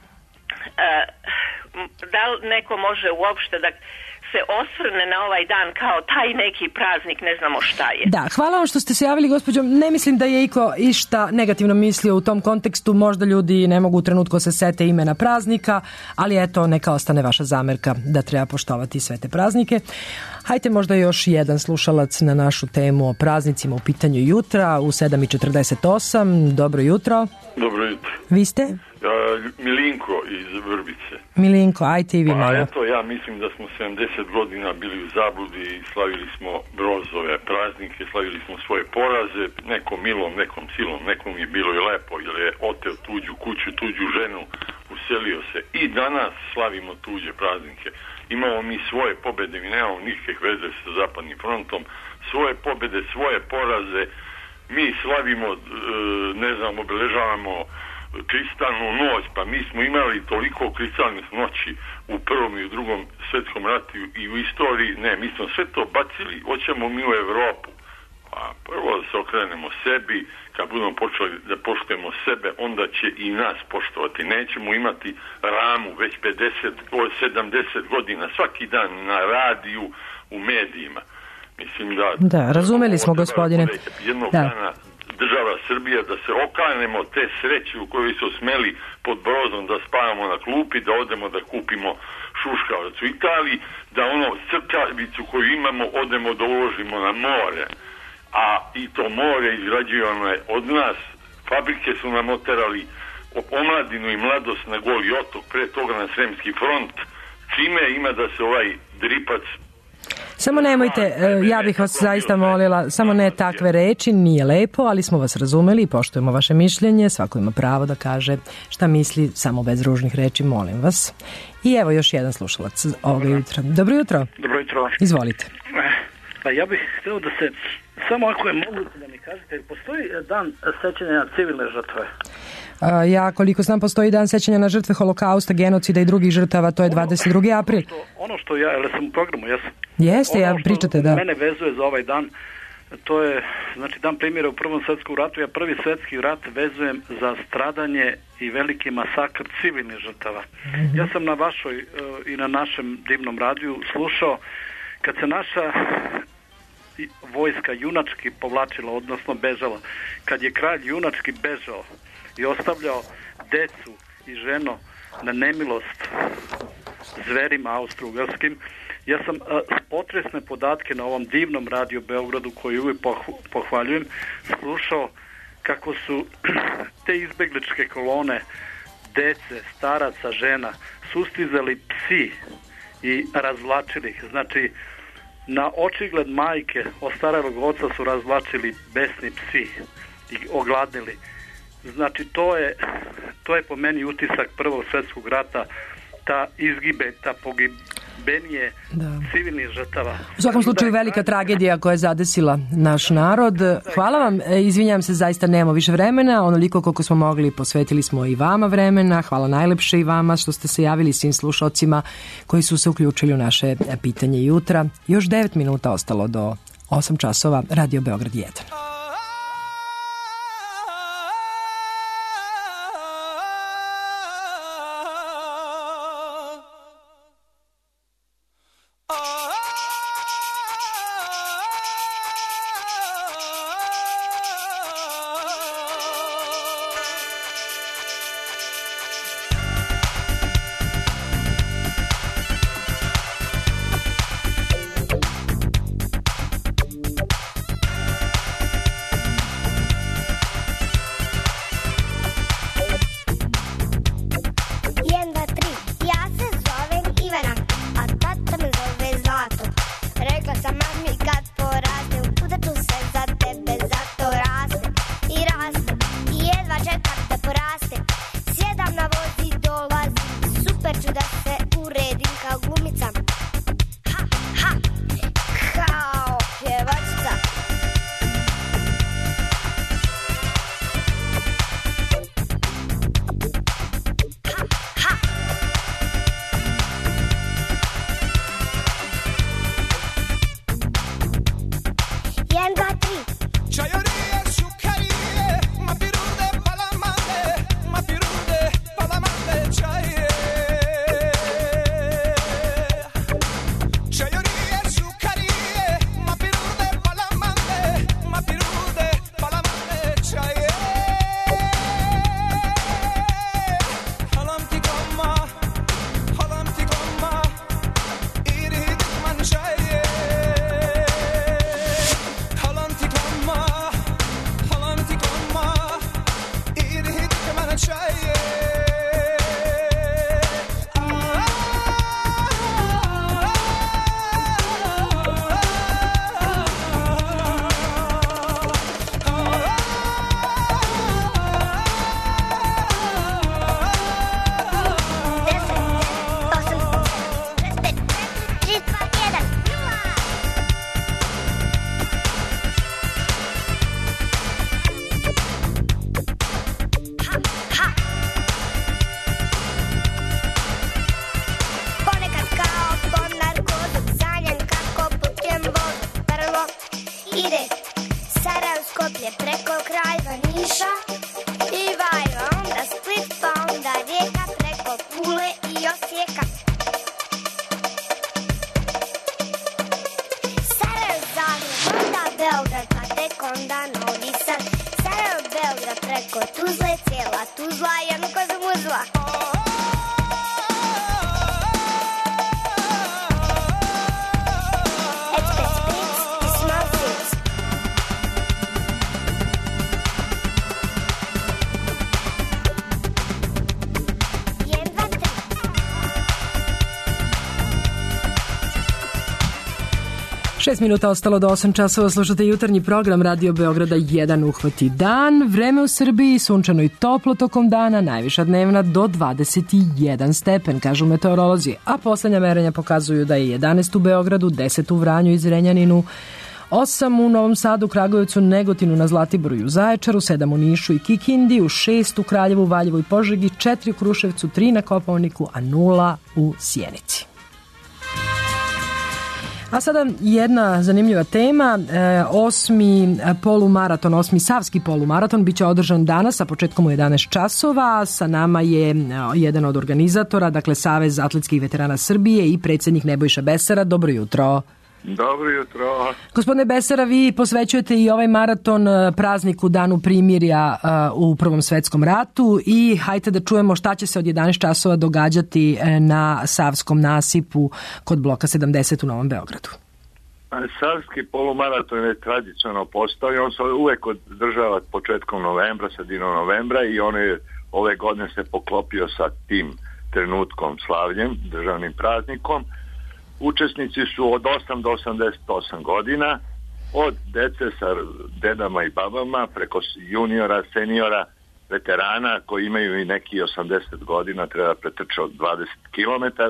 Da li neko može uopšte da se osvrne na ovaj dan kao taj neki praznik, ne znamo šta je. Da, hvala vam što ste se javili, gospođo. Ne mislim da je iko išta negativno mislio u tom kontekstu. Možda ljudi ne mogu u trenutku se sete imena praznika, ali eto, neka ostane vaša zamerka da treba poštovati sve te praznike. Hajde možda još jedan slušalac na našu temu o praznicima u pitanju jutra u 7:48. Dobro jutro. Dobro jutro. Vi ste? Milinko iz Vrbice. Milinko, ajte i vi malo. Eto, ja mislim da smo 70 godina bili u zabludi i slavili smo Brozove praznike, slavili smo svoje poraze, nekom milom, nekom silom, nekom je bilo i lepo, jer je oteo tuđu kuću, tuđu ženu, uselio se. I danas slavimo tuđe praznike. Imamo mi svoje pobede, mi nemamo nikakve veze sa Zapadnim frontom, svoje pobede, svoje poraze, mi slavimo, obeležavamo kristalnu noć, pa mi smo imali toliko kristalnih noći u Prvom i u Drugom svetskom ratu i u istoriji. Ne, mi smo sve to bacili, hoćemo mi u Evropu. A prvo da se okrenemo sebi, kad budemo počeli da poštujemo sebe, onda će i nas poštovati. Nećemo imati ramu već 70 godina, svaki dan na radiju, u medijima. Mislim da, razumeli smo, gospodine. Jednog dana država Srbija, da se okanemo te sreće u kojoj su smeli pod Brozom da spavamo na klupi, da odemo da kupimo šuškavac u Italiji, da crkavicu koju imamo odemo da uložimo na more. A i to more izgrađivano je od nas, fabrike su nam oterali omladinu i mladost na Goli otok, pre toga na Sremski front. Čime ima da se ovaj dripac... Samo nemojte, ja bih vas zaista molila, samo ne takve reči, nije lepo, ali smo vas razumeli i poštujemo vaše mišljenje, svako ima pravo da kaže šta misli, samo bez ružnih reči, molim vas. I evo još jedan slušalac ovoga jutra. Dobro jutro. Dobro jutro. Izvolite. Pa ja bih htio da se, samo ako je moguće da mi kažete, postoji dan sećanja na civilne žrtve? Ja koliko znam postoji dan sećanja na žrtve holokausta, genocida i drugih žrtava, to je 22. april. Ono što ja, jer sam u programu, jeste, ja pričate, da. Mene vezuje za ovaj dan, to je, znači, dan primjera u Prvom svetskom ratu. Ja Prvi svetski rat vezujem za stradanje i veliki masakr civilnih žrtava. Ja sam na vašoj i na našem divnom radiju slušao kad se naša vojska junački povlačila, odnosno bežala, kad je kralj junački bežao i ostavljao decu i ženo na nemilost zverima austro-ugarskim. Ja sam potresne podatke na ovom divnom radiju Beogradu, koji uvijek pohvaljujem, slušao kako su te izbegličke kolone dece, staraca, žena sustizali psi i razvlačili ih. Znači, na očigled majke ostarelog oca su razvlačili besni psi i ogladnili. Znači, to je po meni utisak Prvog svjetskog rata, ta izgibe, ta benije civilnih žrtava. U svakom slučaju velika tragedija koja je zadesila naš narod. Hvala vam, izvinjam se, zaista nemamo više vremena, onoliko koliko smo mogli posvetili smo i vama vremena. Hvala najlepše i vama što ste se javili, svim slušalcima koji su se uključili u naše pitanje jutra. Još 9 minuta ostalo do 8 časova, Radio Beograd 1. Šest minuta ostalo do 8 časova, slušate jutarnji program Radio Beograda 1 uhvati dan. Vreme u Srbiji sunčano i toplo tokom dana, najviša dnevna do 21 stepen, kažu meteorolozi, a poslednja merenja pokazuju da je 11 u Beogradu, 10 u Vranju i Zrenjaninu, 8 u Novom Sadu, Kragujevcu, Negotinu, na Zlatiboru i u Zaječaru, 7 u Nišu i Kikindi, u 6 u Kraljevu, Valjevu i Požegi, 4 u Kruševcu, 3 na Kopaoniku, a 0 u Sjenici. A sada jedna zanimljiva tema, osmi Savski polumaraton biće održan danas sa početkom u 11 časova. Sa nama je jedan od organizatora, dakle Savez atletskih veterana Srbije i predsjednik Nebojša Besara. Dobro jutro. Dobro jutro. Gospodine Besara, vi posvećujete i ovaj maraton prazniku Danu primirja u Prvom svetskom ratu i hajte da čujemo šta će se od 11 časova događati na Savskom nasipu kod bloka 70 u Novom Beogradu. Savski polumaraton je tradicionalno postao, on se uvek održava početkom novembra, sredinom novembra i on je ove godine se poklopio sa tim trenutkom slavljem, državnim praznikom. Učesnici su od 8 do 88 godina, od dece sa dedama i babama, preko juniora, seniora, veterana koji imaju i neki 80 godina, treba pretrčati od 20 km,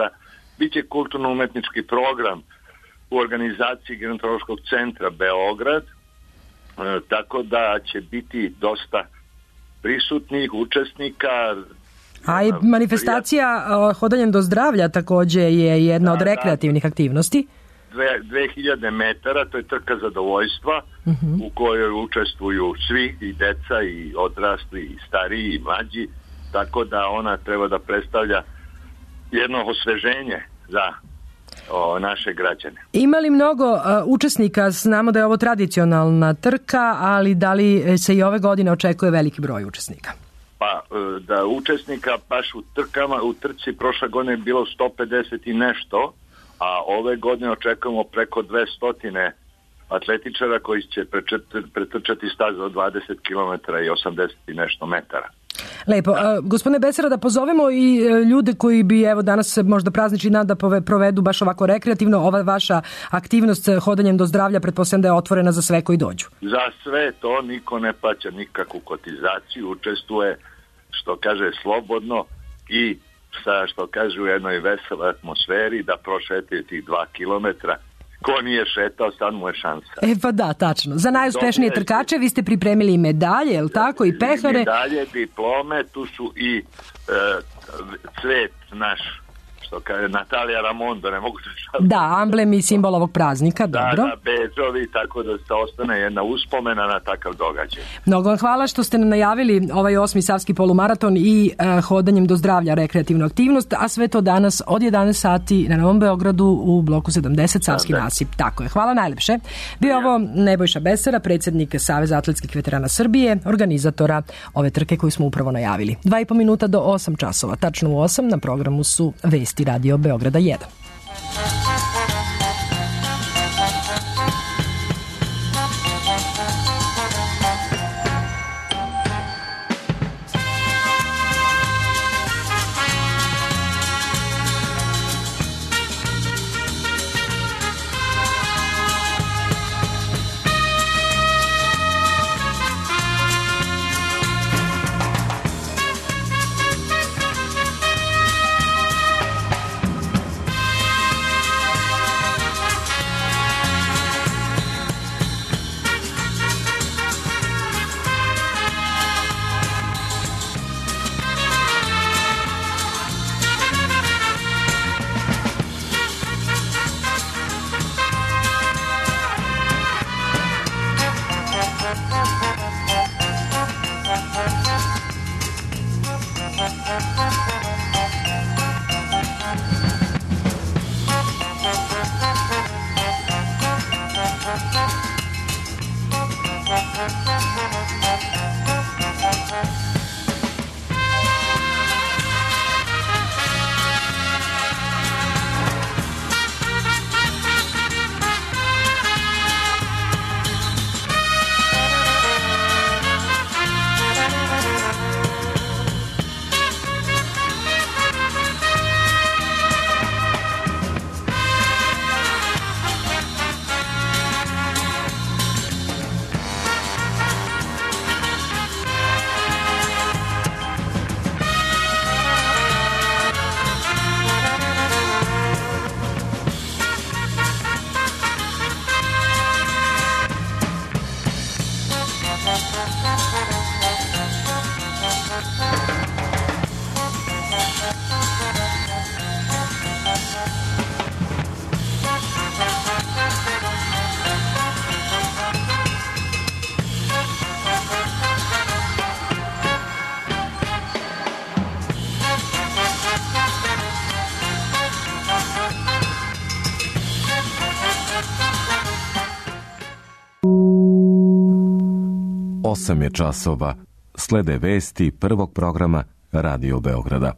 Biće kulturno-umetnički program u organizaciji Gerontološkog centra Beograd, tako da će biti dosta prisutnih učesnika. A i manifestacija Hodanjem do zdravlja takođe je jedna od rekreativnih aktivnosti. 2000 metara, to je trka zadovoljstva u kojoj učestvuju svi, i deca, i odrasli, i stariji, i mlađi, tako da ona treba da predstavlja jedno osveženje za naše građane. Ima li mnogo učesnika? Znamo da je ovo tradicionalna trka, ali da li se i ove godine očekuje veliki broj učesnika? Pa da učesnika baš u trci prošle godine je bilo 150 i nešto, a ove godine očekujemo preko 200 atletičara koji će pretrčati stazu od 20 km i 80 i nešto metara. Lepo. Gospodine Besara, da pozovemo i ljude koji bi evo danas možda praznični dan da provedu baš ovako rekreativno. Ova vaša aktivnost Hodanjem do zdravlja, pretpostavljam da je otvorena za sve koji dođu. Za sve to, niko ne plaća nikakvu kotizaciju, učestvuje, što kaže, slobodno i sa, što kaže, u jednoj veseloj atmosferi, da prošetaju tih 2 kilometra. Ko nije šetao, sad mu je šansa. Pa da, tačno. Za najuspešnije trkače vi ste pripremili i medalje, je li tako, i pehare? Medalje, diplome, tu su i cvet naš, što kaže Natalija Ramondo, ne mogu se šaliti. Da, amblem i simbol ovog praznika, dobro. Da, beđovi, tako da se ostane jedna uspomena na takav događaj. Mnogo vam hvala što ste nam najavili ovaj 8. Savski polumaraton i Hodanjem do zdravlja rekreativnu aktivnost, a sve to danas od 11 sati na Novom Beogradu u bloku 70 Savski nasip. Tako je, hvala najlepše. Bio ovo Nebojša Besara, predsjednik Saveza atletskih veterana Srbije, organizatora ove trke koju smo upravo najavili. 2,5 minuta do 8 časova. Tačno u 8 na programu su Vesti Radio Beograda 1. Osam je časova. Slede vesti prvog programa Radio Beograda.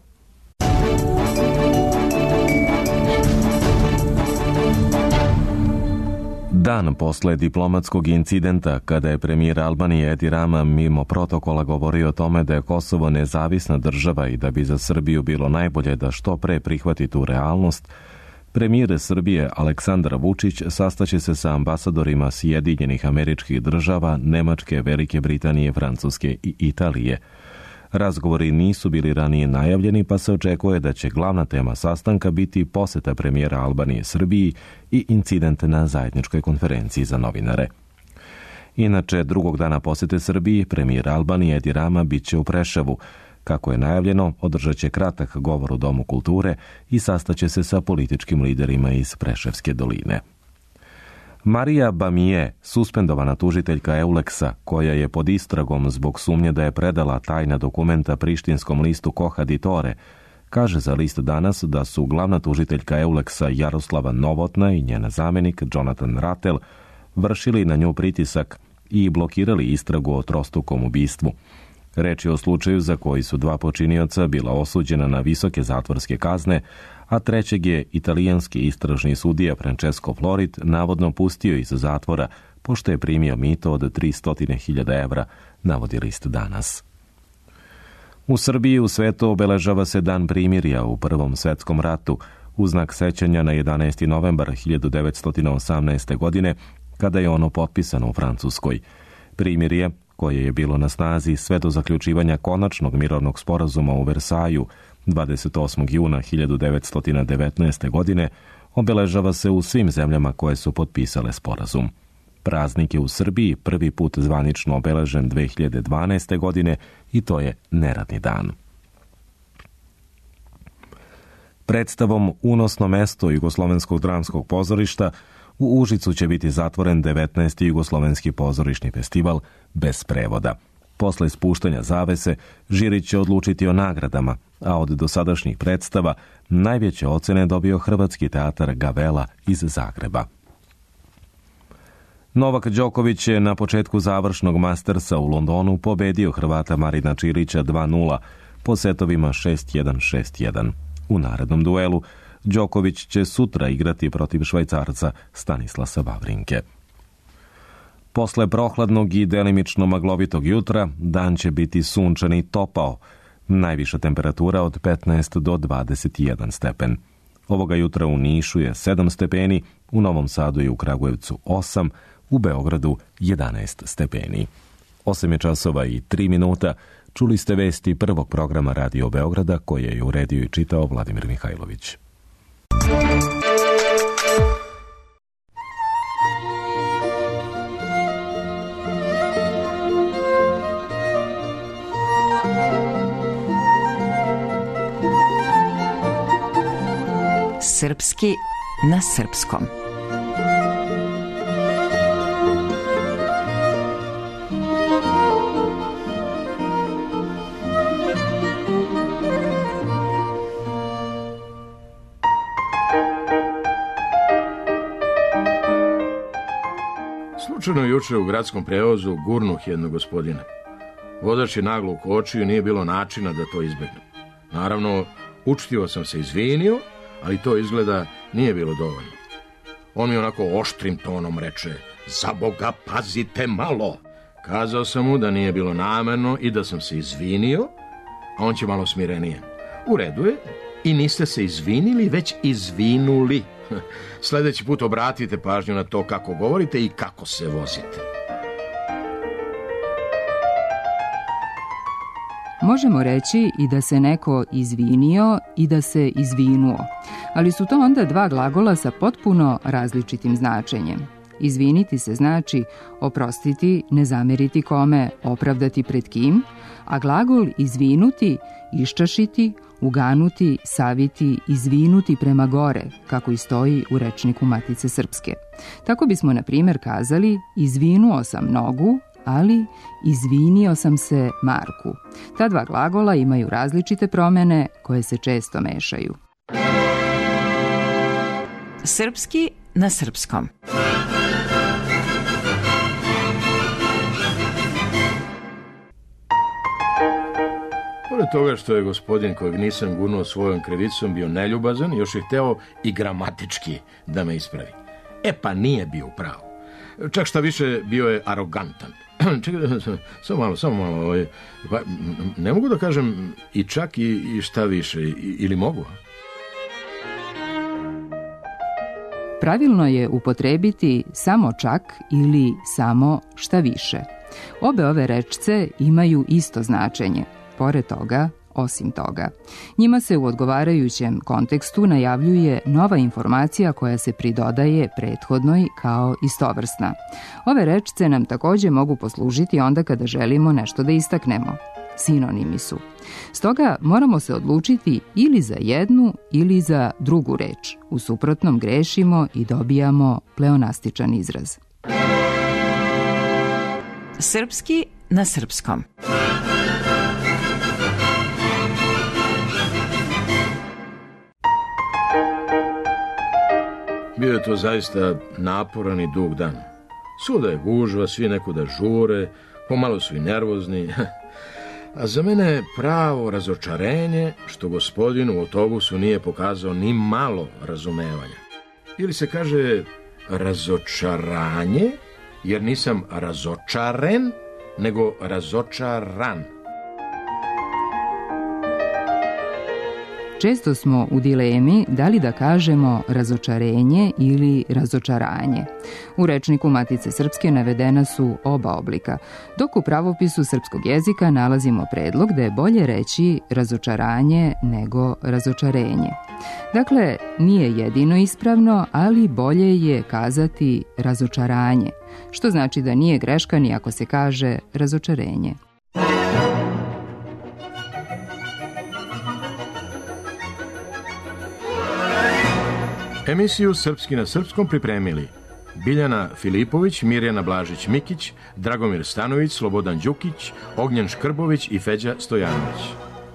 Dan posle diplomatskog incidenta, kada je premijer Albanije Edi Rama mimo protokola govorio o tome da je Kosovo nezavisna država i da bi za Srbiju bilo najbolje da što pre prihvati tu realnost, premijer Srbije Aleksandar Vučić sastaće se sa ambasadorima Sjedinjenih Američkih Država, Nemačke, Velike Britanije, Francuske i Italije. Razgovori nisu bili ranije najavljeni, pa se očekuje da će glavna tema sastanka biti poseta premijera Albanije Srbiji i incident na zajedničkoj konferenciji za novinare. Inače, drugog dana posete Srbiji, premijer Albanije Edi Rama biće u Preševu. Kako je najavljeno, održat će kratak govor u Domu kulture i sastaće se sa političkim liderima iz Preševske doline. Marija Bamije, suspendovana tužiteljka Euleksa, koja je pod istragom zbog sumnje da je predala tajna dokumenta prištinskom listu Kohaditore, kaže za list Danas da su glavna tužiteljka Euleksa Jaroslava Novotna i njena zamjenik Jonathan Ratel vršili na nju pritisak i blokirali istragu o trostrukom ubistvu. Reč je o slučaju za koji su 2 počinioca bila osuđena na visoke zatvorske kazne, a trećeg je italijanski istražni sudija Francesco Florit navodno pustio iz zatvora pošto je primio mito od 300.000 evra, navodi list Danas. U Srbiji u svetu obeležava se Dan primirja u Prvom svetskom ratu, u znak sećanja na 11. novembar 1918. godine, kada je ono potpisano u Francuskoj. Primirje, koje je bilo na snazi sve do zaključivanja konačnog mirovnog sporazuma u Versaju 28. juna 1919. godine, obeležava se u svim zemljama koje su potpisale sporazum. Praznik je u Srbiji prvi put zvanično obeležen 2012. godine i to je neradni dan. Predstavom Unosno mesto Jugoslovenskog dramskog pozorišta u Užicu će biti zatvoren 19. Jugoslovenski pozorišni festival bez prevoda. Posle spuštanja zavese, žiri će odlučiti o nagradama, a od dosadašnjih predstava najveće ocene dobio Hrvatski teatar Gavela iz Zagreba. Novak Đoković je na početku završnog Mastersa u Londonu pobedio Hrvata Marina Čilića 2:0 po setovima 6:1, 6:1. U narednom duelu Đoković će sutra igrati protiv Švajcarca Stanislasa Wawrinke. Posle prohladnog i delimično maglovitog jutra, dan će biti sunčan i topao. Najviša temperatura od 15 do 21 stepen. Ovoga jutra u Nišu je 7 stepeni, u Novom Sadu i u Kragujevcu 8, u Beogradu 11 stepeni. 8:03. Čuli ste vesti prvog programa Radio Beograda koje je uredio i čitao Vladimir Mihajlović. Srpski na srpskom. Slučajno juče u gradskom prevozu gurnuh jednog gospodina. Vozač je naglo ukočio i nije bilo načina da to izbegnem. Naravno, učtivo sam se izvinio, ali to izgleda nije bilo dovoljno. On mi onako oštrim tonom reče: "Za Boga, pazite malo." Kazao sam mu da nije bilo namerno i da sam se izvinio, a on će malo smirenije: "U redu je, i niste se izvinili, već izvinuli. Sljedeći put obratite pažnju na to kako govorite i kako se vozite." Možemo reći i da se neko izvinio i da se izvinuo, ali su to onda 2 glagola sa potpuno različitim značenjem. Izviniti se znači oprostiti, ne zameriti kome, opravdati pred kim, a glagol izvinuti, iščašiti, uganuti, saviti, izvinuti prema gore, kako i stoji u rečniku Matice Srpske. Tako bismo, na primjer, kazali: "Izvinuo sam nogu, ali izvinio sam se Marku." Ta 2 glagola imaju različite promjene koje se često mešaju. Srpski na srpskom. Pored toga što je gospodin kojeg nisam gurnuo svojom krivicom bio neljubazan, još je hteo i gramatički da me ispravi. Pa nije bio u pravu. Čak šta više, bio je arogantan. Čekaj, samo malo. Pa, ne mogu da kažem i čak i šta više, ili mogu? Pravilno je upotrebiti samo čak ili samo šta više. Obe ove rečce imaju isto značenje. pored toga, osim toga. Njima se u odgovarajućem kontekstu najavljuje nova informacija koja se pridodaje prethodnoj kao istovrsna. Ove rečice nam takođe mogu poslužiti onda kada želimo nešto da istaknemo. Sinonimi su. Stoga moramo se odlučiti ili za jednu ili za drugu reč. U suprotnom grešimo i dobijamo pleonastičan izraz. Srpski na srpskom. Bio je to zaista naporan i dug dan. Svuda je gužva, svi nekuda žure, pomalo su i nervozni. A za mene je pravo razočarenje što gospodin u autobusu nije pokazao ni malo razumevanja. Ili se kaže razočaranje, jer nisam razočaren, nego razočaran. Često smo u dilemi da li da kažemo razočarenje ili razočaranje. U rečniku Matice Srpske navedena su oba oblika, dok u pravopisu srpskog jezika nalazimo predlog da je bolje reći razočaranje nego razočarenje. Dakle, nije jedino ispravno, ali bolje je kazati razočaranje, što znači da nije greška ni ako se kaže razočarenje. Emisiju Srpski na srpskom pripremili Biljana Filipović, Mirjana Blažić-Mikić, Dragomir Stanović, Slobodan Đukić, Ognjen Škrbović i Feđa Stojanović.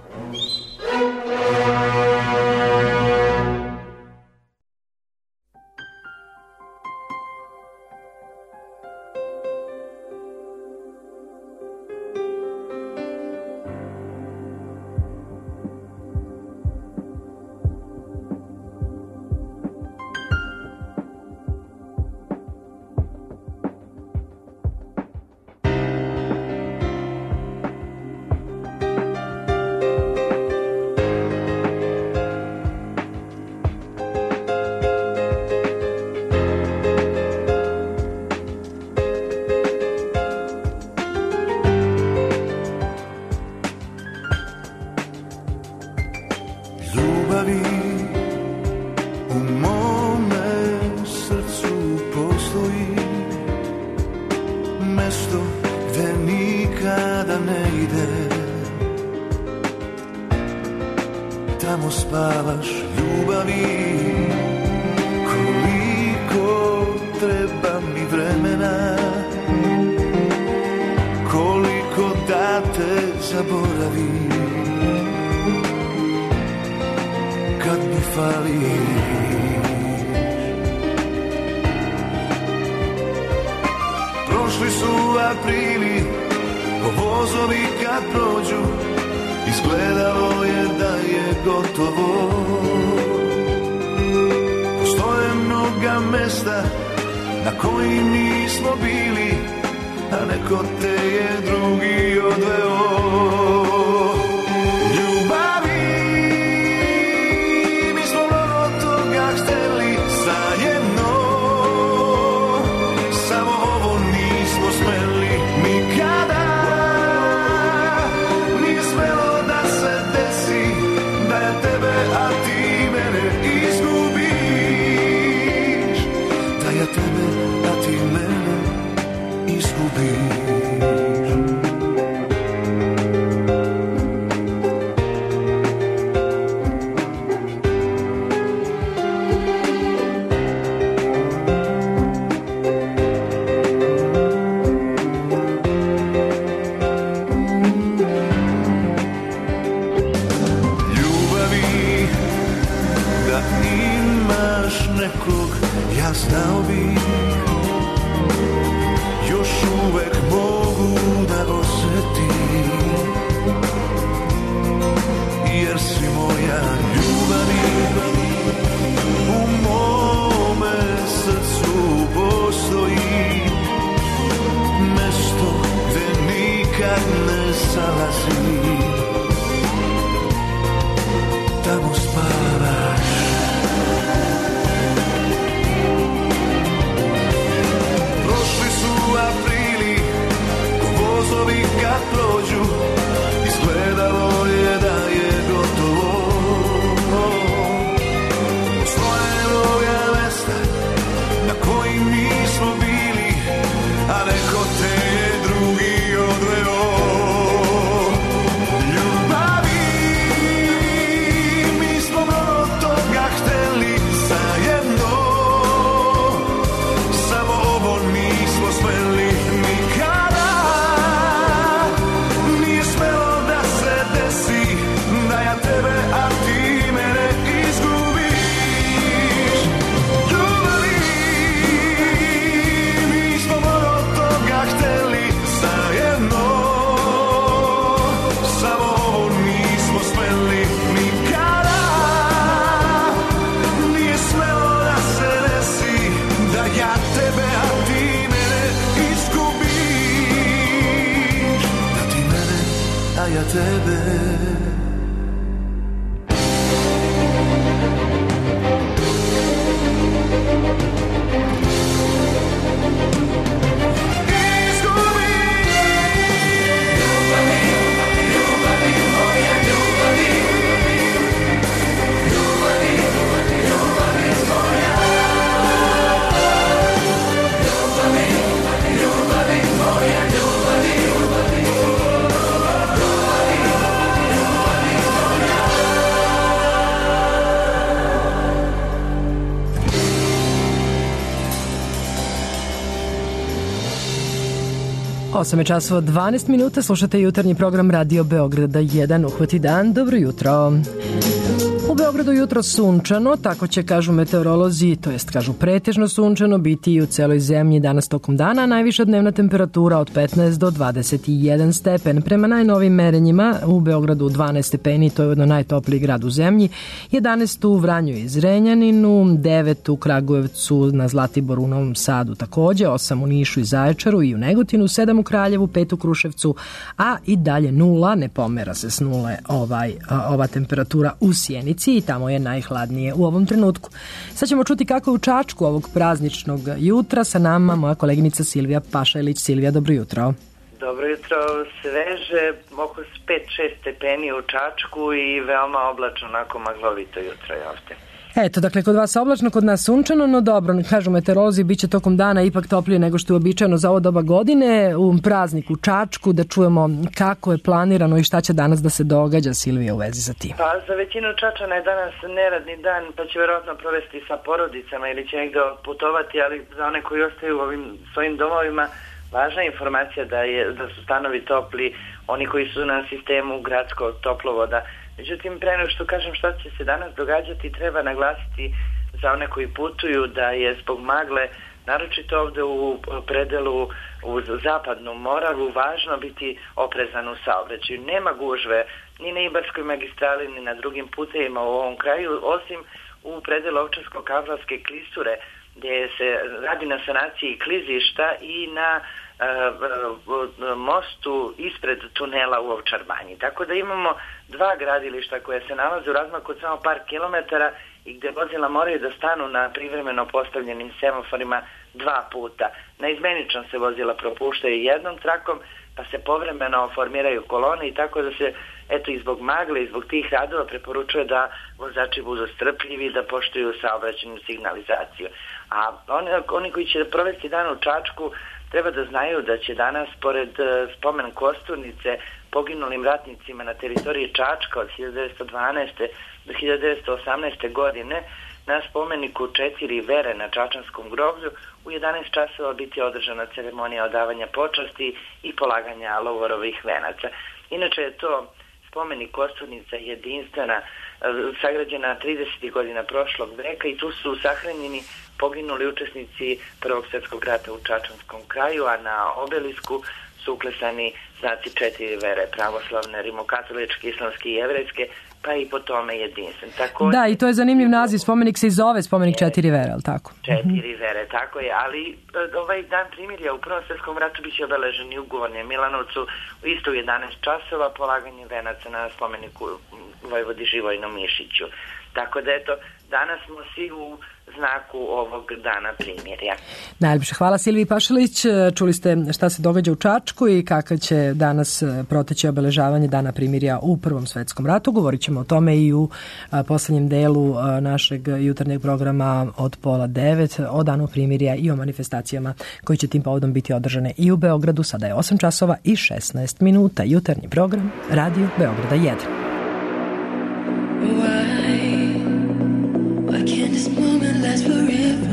Tamo spavaš ljubavi, koliko treba mi vremena, koliko da te zaboravim, kad mi fališ. Prošli su aprili, ko vozovi kad prođu, izgledalo je da je gotovo. Postoje mnoga mesta na kojim nismo bili, a neko te je drugi odveo. Ljubavi, mi smo mnogo toga hteli zajedno, samo ovo nismo smeli nikada. Nije smelo da se desi da ja tebe, a ti mene izgubiš, da ja tebe, a ti mene izgubiš. Ja znao bih, još uvek mogu da osjetim, jer si moja ljubavi. U mome srcu postoji mesto gde nikad ne zalazim, tamo spavaš. Aprili, ko vozovi kad prođu, izgledalo spaja tebe. Osam je časova 12 minuta, slušate jutarnji program Radio Beograda 1, uhvati dan, dobro jutro. U Beogradu jutro sunčano, tako će, kažu meteorolozi, to jest kažu pretežno sunčano, biti i u celoj zemlji danas tokom dana, najviša dnevna temperatura od 15 do 21 stepen. Prema najnovim merenjima u Beogradu 12 stepeni, to je jedno najtopliji grad u zemlji, 11 u Vranju i Zrenjaninu, 9 u Kragujevcu, na Zlatiboru, u Novom Sadu takođe, 8 u Nišu i Zaječaru i u Negotinu, 7 u Kraljevu, 5 u Kruševcu, a i dalje 0, ne pomera se s nule ova temperatura u Sjenici i tamo je najhladnije u ovom trenutku. Sad ćemo čuti kako je u Čačku ovog prazničnog jutra. Sa nama moja koleginica Silvija Pašajlić. Silvija, dobro jutro. Dobro jutro, sveže, oko 5-6 stepeni u Čačku i veoma oblačno, onako maglovito jutro je ovde. Eto, dakle, kod vas oblačno, kod nas sunčano, no dobro, kažu meteorolozi, bit će tokom dana ipak toplije nego što je uobičajeno za ovo doba godine, u prazniku Čačku, da čujemo kako je planirano i šta će danas da se događa, Silvija, u vezi sa tim. Pa za većinu Čačana je danas neradni dan, pa će verovatno provesti sa porodicama ili će negdje putovati, ali za one koji ostaju u ovim svojim domovima, važna informacija da su stanovi topli, oni koji su na sistemu gradskog toplovoda. Međutim, pre nego što kažem šta će se danas događati, treba naglasiti za one koji putuju da je zbog magle, naročito ovde u predelu u zapadnom Moravu, važno biti oprezan u saobraćaju. Nema gužve ni na Ibarskoj magistrali, ni na drugim putevima u ovom kraju, osim u predelu Ovčarsko-Kablarske klisure, gdje se radi na sanaciji klizišta i na mostu ispred tunela u Ovčarbanji. Tako da imamo dva gradilišta koje se nalaze u razmaku od samo par kilometara i gdje vozila moraju da stanu na privremeno postavljenim semaforima dva puta. Naizmenično se vozila propuštaju jednom trakom, pa se povremeno formiraju kolone i tako da se, eto, i zbog magle i zbog tih radova preporučuje da vozači budu strpljivi, da poštuju saobraćajnu signalizaciju. A oni koji će provesti dan u Čačku treba da znaju da će danas, pored spomen kosturnice poginulim ratnicima na teritoriji Čačka od 1912. do 1918. godine, na spomeniku 4 vere na Čačanskom groblju u 11 časova biti održana ceremonija odavanja počasti i polaganja lovorovih venaca. Inače je to spomenik kosturnica jedinstvena, sagrađena 30. godina prošlog veka i tu su sahranjeni poginuli učesnici Prvog svjetskog rata u Čačanskom kraju, a na obelisku su uklesani znaci 4 vere, pravoslavne, rimokatoličke, islamske i jevrejske, pa i po tome jedinstven. Da, i to je zanimljiv naziv, spomenik se i zove spomenik 4 vere, ali tako? 4 vere, tako je, ali ovaj dan primirja u Prvom svjetskom ratu biće obeležen i u Gornjem Milanovcu isto u 11 časova polaganje venaca na spomeniku Vojvodi Živojnom Mišiću. Tako da eto, danas smo svi u znaku ovog dana primirja. Najljepše hvala Silviji Pašalić. Čuli ste šta se događa u Čačku i kako će danas proteći obeležavanje dana primirja u Prvom svetskom ratu. Govorit ćemo o tome i u poslednjem delu našeg jutarnjeg programa od 8:30 o danu primirja i o manifestacijama koji će tim povodom biti održane i u Beogradu. Sada je 8 časova i 16 minuta. Jutarnji program Radio Beograda 1. Why can't this moment last forever,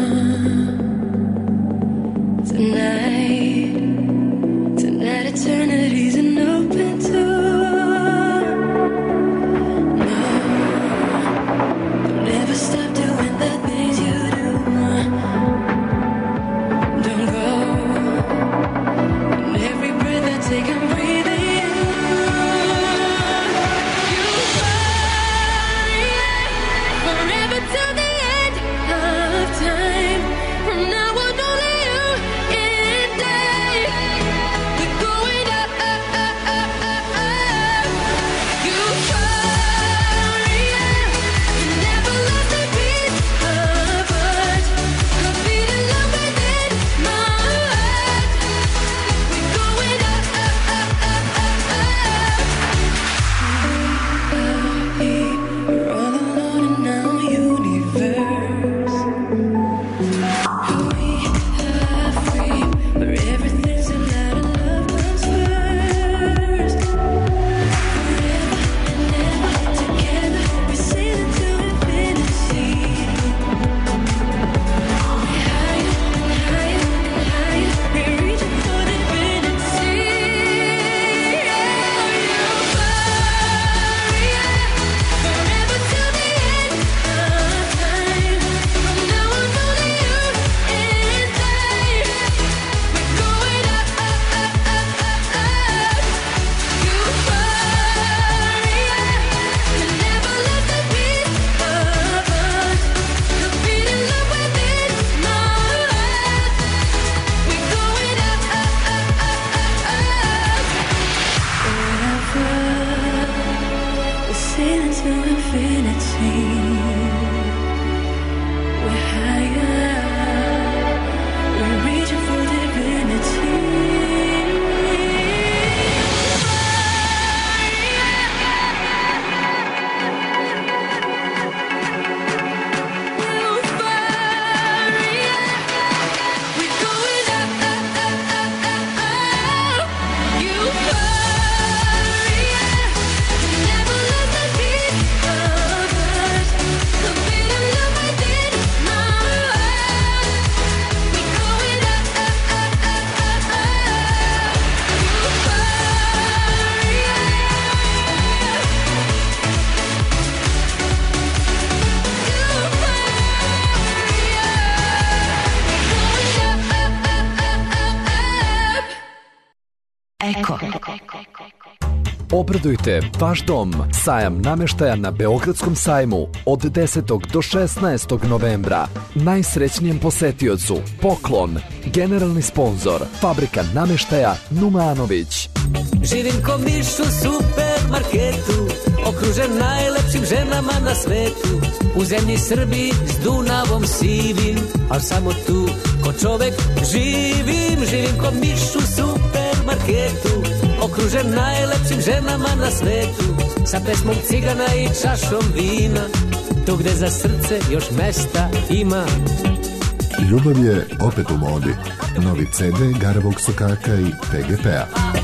Tonight eternity's an open door. No, don't ever stop doing the things you do. Don't go. In every breath I take, I'm breathing you. Eko. Obradujte vaš dom. Sajam nameštaja na Beogradskom sajmu od 10. do 16. novembra. Najsrećnijem posetiocu poklon. Generalni sponzor Fabrika nameštaja Numanović. Živim ko miš u supermarketu, okružen najlepšim ženama na svetu. U zemlji Srbiji s Dunavom sivim, al samo tu ko čovek živim. Živim ko miš u supermarketu, okružen najlepšim ženama na svetu. Sa pesmom cigana i čašom vina, tu gde za srce još mesta ima. Ljubav je opet u modi. Novi CD Garavog sokaka i PGP-a.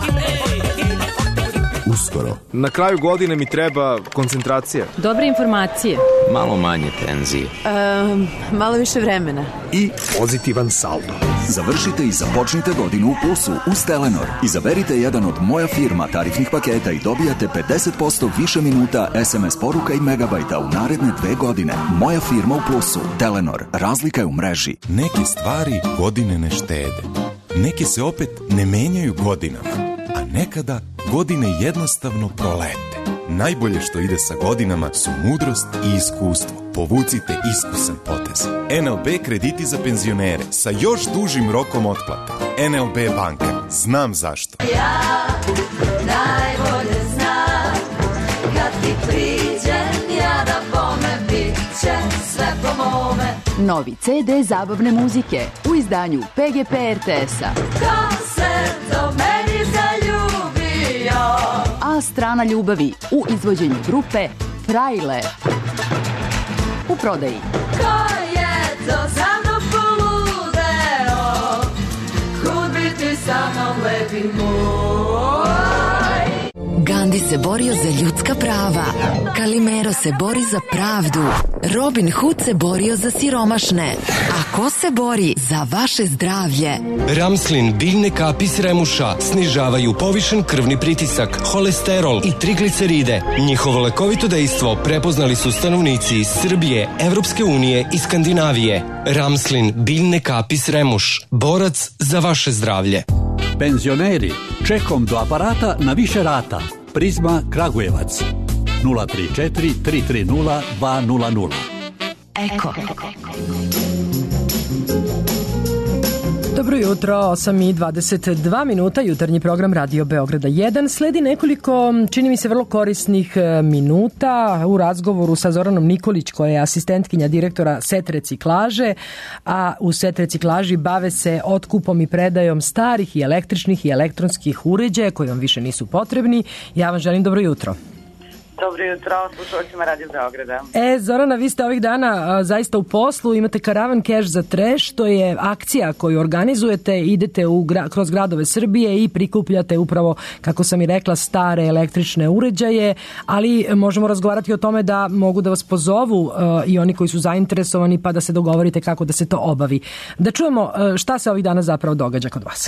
Uskoro. Na kraju godine mi treba koncentracija. Dobre informacije. Malo manje tenzije. Malo više vremena. I pozitivan saldo. Završite i započnite godinu u plusu uz Telenor. Izaberite jedan od Moja firma tarifnih paketa i dobijate 50% više minuta, SMS poruka i megabajta u naredne 2 godine. Moja firma u plusu. Telenor. Razlika je u mreži. Neke stvari godine ne štede. Neke se opet ne menjaju godinama. A nekada godine jednostavno prolete. Najbolje što ide sa godinama su mudrost i iskustvo. Povucite iskusan potez. NLB krediti za penzionere sa još dužim rokom otplate. NLB banka. Znam zašto. Ja najbolje znam, kad ti priđem ja da bome, bit će sve po mome. Novi CD zabavne muzike u izdanju PGP RTS-a. Ko se do meni zaljubio? A strana ljubavi u izvođenju grupe Frajle. U prodaji. Ko je to za mnom poludeo? Kud bi ti sa mnom lepi moj? Gandhi se borio za ljudska prava. Kalimero se bori za pravdu. Robin Hood se borio za siromašne. A ko se bori za vaše zdravlje? Ramslin biljne kapi s remuša snižavaju povišen krvni pritisak, holesterol i trigliceride. Njihovo lekovito dejstvo prepoznali su stanovnici iz Srbije, Evropske unije i Skandinavije. Ramslin biljne kapi s remuš. Borac za vaše zdravlje. Penzioneri, čekom do aparata na više rata. Prizma Kragujevac 034 330 200. Eko. Dobro jutro, 8:22 minuta, jutarnji program Radio Beograda 1. Sledi nekoliko, čini mi se, vrlo korisnih minuta u razgovoru sa Zoranom Nikolić, koja je asistentkinja direktora Set reciklaže, a u Set reciklaži bave se otkupom i predajom starih i električnih i elektronskih uređaja koji vam više nisu potrebni. Ja vam želim dobro jutro. Dobro jutro, slušalcima Radio Beograda. Zorana, vi ste ovih dana zaista u poslu, imate Karavan Cash za trash, to je akcija koju organizujete, idete kroz gradove Srbije i prikupljate upravo, kako sam i rekla, stare električne uređaje, ali možemo razgovarati o tome da mogu da vas pozovu i oni koji su zainteresovani, pa da se dogovorite kako da se to obavi. Da čujemo šta se ovih dana zapravo događa kod vas.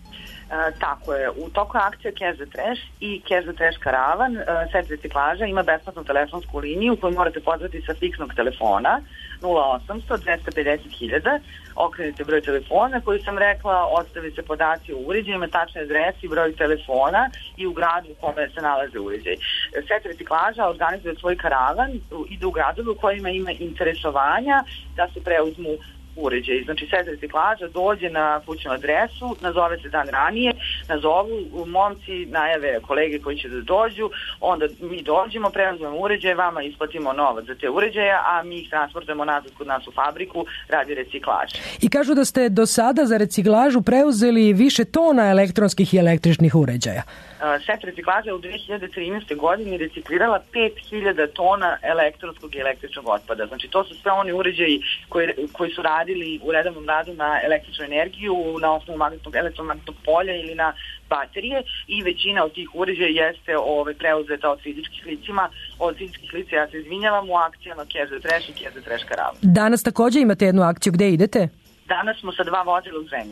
Tako je, u toku akcije Cash the Trash i Cash the Trash Karavan, Set reciklaža ima besplatnu telefonsku liniju koju morate pozvati sa fiksnog telefona 0800 250.000, okrenite broj telefona koji sam rekla, ostavi se podaci o uređajima, tačne adresi, broj telefona i u gradu u kome se nalaze uređaj. Set reciklaža organizuje svoj karavan, ide u gradovi u kojima ima interesovanja da se preuzmu uređaj. Znači, Set reciklaža dođe na kućnu adresu, nazove se dan ranije, nazovu momci, najave kolege koji će da dođu, onda mi dođemo, preuzmemo uređaje, vama isplatimo novac za te uređaje, a mi ih transportujemo nazad kod nas u fabriku radi reciklaže. I kažu da ste do sada za reciklažu preuzeli više tona elektronskih i električnih uređaja. Set reciklaža u 2013. godini reciklirala 5000 tona elektronskog i električnog otpada. Znači, to su sve oni uređaji koji su radili u redovnom radu na električnu energiju, na osnovu elektromagnetnog polja ili na baterije, i većina od tih uređaja jeste preuzeta od fizičkih licima. Od fizičkih lica, ja se izvinjavam, u akcijama Cash the Trash i Cash the Trash Karavan. Danas također imate jednu akciju, gde idete? Danas smo sa 2 vozila u Zrenjaninu.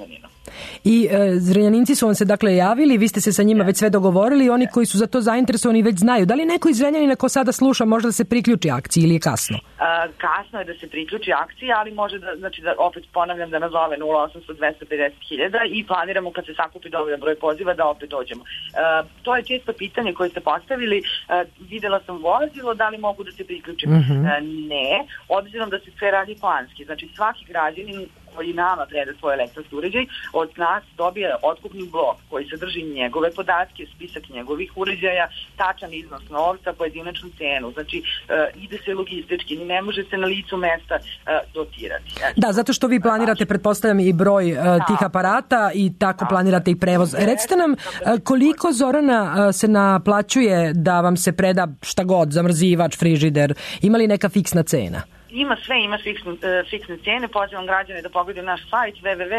I Zrenjaninci su vam se dakle javili, vi ste se sa njima već sve dogovorili i oni koji su za to zainteresovani već znaju. Da li neko iz Zrenjanina ko sada sluša može da se priključi akciji ili je kasno? Kasno je da se priključi akciji, ali može da, znači da opet ponavljam da nazove 0800-250.000 i planiramo kad se sakupi dovoljan broj poziva da opet dođemo. To je često pitanje koje ste postavili. Videla sam vozilo, da li mogu da se priključim? Ne, obzirom da se sve radi planski. Znači svaki građanin koji nama preda svoj elektronski uređaj, od nas dobije otkupni blok koji sadrži njegove podatke, spisak njegovih uređaja, tačan iznos novca, pojedinačnu cenu. Znači, ide se logistički, ne može se na licu mesta dotirati. Da, zato što vi planirate, pretpostavljam, i broj tih aparata i tako planirate i prevoz. Recite nam koliko, Zorana, se naplaćuje da vam se preda šta god, zamrzivač, frižider, ima li neka fiksna cena? Ima fiksne cene, pozivam građane da pogledaju naš sajt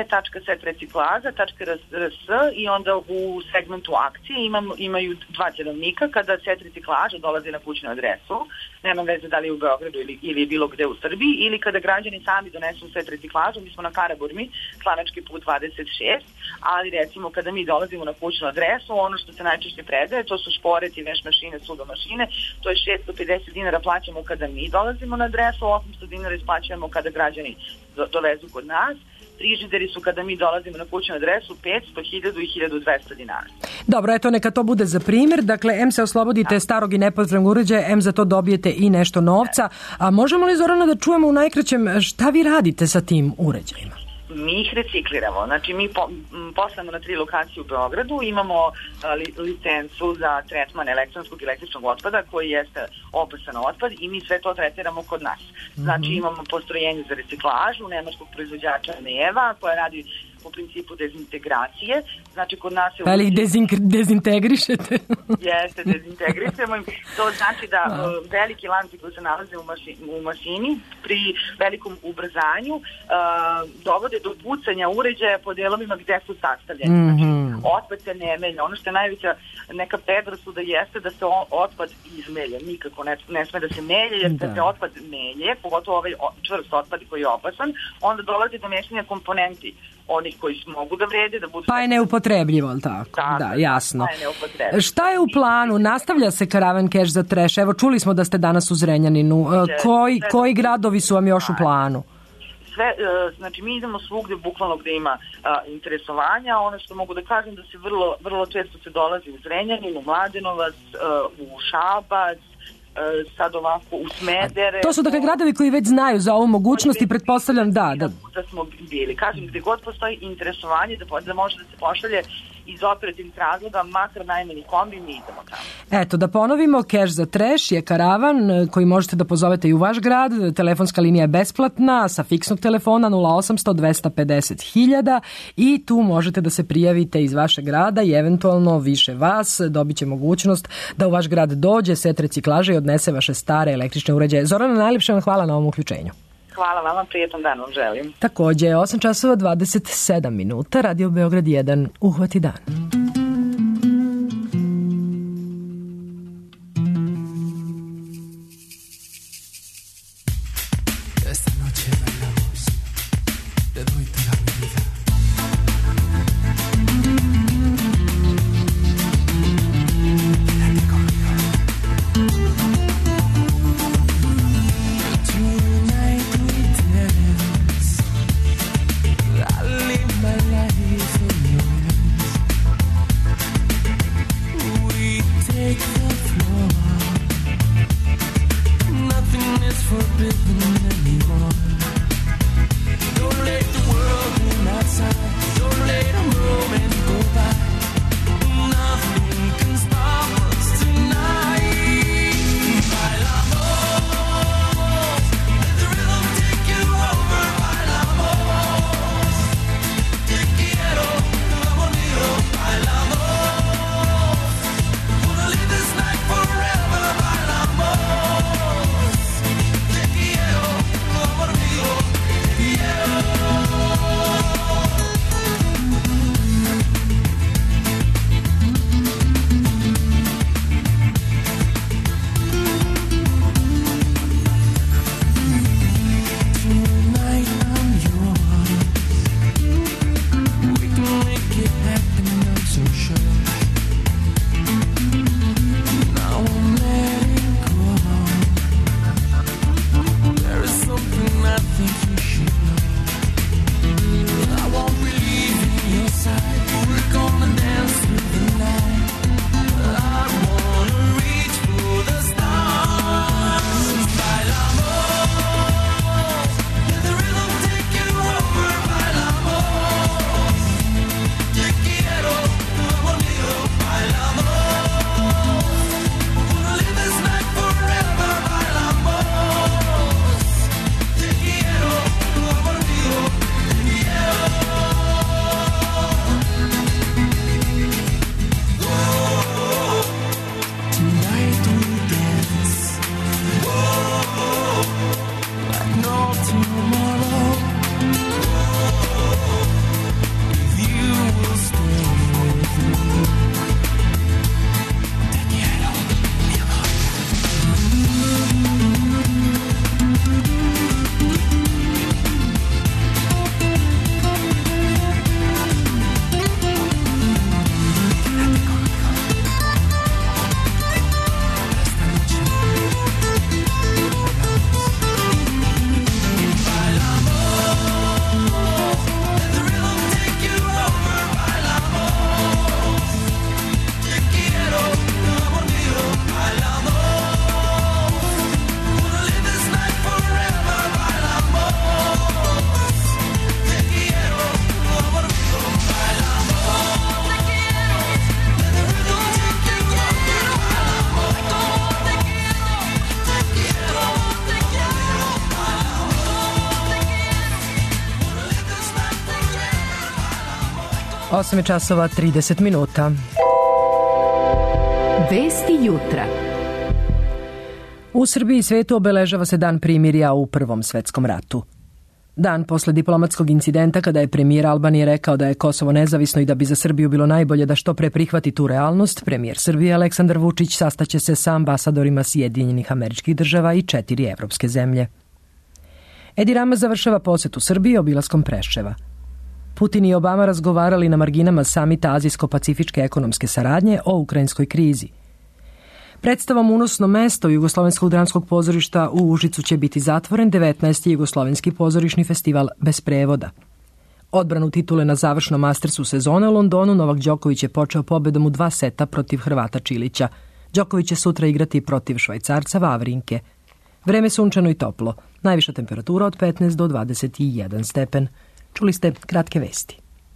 www.setreciklaža.rs i onda u segmentu akcije imaju dva cenovnika kada Set reciklaža dolazi na kućnu adresu, nema veze da li je u Beogradu ili bilo gde u Srbiji, ili kada građani sami donesu Set reciklažu, mi smo na Karaburmi, Slanački put 26, ali recimo kada mi dolazimo na kućnu adresu, ono što se najčešće predaje, to su šporeti, veš mašine, sudo mašine, to je 650 dinara plaćamo kada mi dolazimo na adresu, 800 dinara isplaćujemo kada građani dovezu kod nas. Frižideri su kada mi dolazimo na kućnu adresu 500, 1000 i 1200 dinara. Dobro, eto neka to bude za primjer. Dakle, M se oslobodite starog i nepotrebnog uređaja, M za to dobijete i nešto novca. A možemo li, Zorana, da čujemo u najkraćem šta vi radite sa tim uređajima? Mi ih recikliramo. Znači, mi poslamo na 3 lokacije u Beogradu, imamo licencu za tretman elektronskog i električnog otpada koji jeste opasan otpad i mi sve to tretiramo kod nas. Znači, imamo postrojenje za reciklažu nemačkog proizvođača Neva koja radi po principu dezintegracije. Znači, kod nas je... Ali ih dezintegrišete? Jeste, dezintegrišemo. To znači da veliki lanci koji se nalaze u mašini pri velikom ubrzanju dovode do pucanja uređaja po delovima gde su sastavljeni. Znači, otpad se ne melja. Ono što je najveća neka predrasuda jeste da se otpad izmelje. Nikako ne sme da se melje, jer da se otpad melje, pogotovo ovaj čvrst otpad koji je opasan, onda dolazi do mešanja komponenti onih koji mogu da vrede, da budu... Pa je neupotrebljivo, ali tako? Da, jasno. Šta je u planu? Nastavlja se Karavan Cash za Trash? Evo, čuli smo da ste danas u Zrenjaninu. Koji gradovi su vam još u planu? Sve, znači mi idemo svugdje bukvalno gdje ima interesovanja. Ono što mogu da kažem da se vrlo često se dolazi u Zrenjanin, u Mladenovac, u Šabac, sad ovako u Smedere. To su dakle gradovi koji već znaju za ovu mogućnost i pretpostavljam da smo bili. Kažem, gdje god postoji interesovanje da može da se pošalje iz operativnih razloga, makar najmanji kombi, mi idemo tamo. Eto, da ponovimo, Cash za Trash je karavan koji možete da pozovete i u vaš grad. Telefonska linija je besplatna sa fiksnog telefona 0800-250.000 i tu možete da se prijavite iz vašeg grada i eventualno više vas dobit će mogućnost da u vaš grad dođe Set reciklaže i odnese vaše stare električne uređaje. Zorana, najljepše vam hvala na ovom uključenju. Hvala vama, prijetan dan vam želim. Takođe, 8:27, Radio Beograd 1, Uhvati dan. This 8 je časova 30 minuta. Vesti jutra. U Srbiji i svetu obeležava se dan primirja u Prvom svetskom ratu. Dan posle diplomatskog incidenta kada je premijer Albanije rekao da je Kosovo nezavisno i da bi za Srbiju bilo najbolje da što pre prihvati tu realnost, premijer Srbije Aleksandar Vučić sastaće se sa ambasadorima Sjedinjenih Američkih Država i 4 evropske zemlje. Edi Rama završava posetu Srbiji obilaskom Preševa. Putin i Obama razgovarali na marginama samita Azijsko-pacifičke ekonomske saradnje o ukrajinskoj krizi. Predstavom Unosno mesto Jugoslovenskog dramskog pozorišta u Užicu će biti zatvoren 19. Jugoslovenski pozorišni festival bez prevoda. Odbranu titule na završnom Mastersu sezone u Londonu Novak Đoković je počeo pobedom u 2 seta protiv Hrvata Čilića. Đoković će sutra igrati protiv Švajcarca Vavrinke. Vreme sunčano i toplo. Najviša temperatura od 15 do 21 stepen. Čuli ste kratke vesti.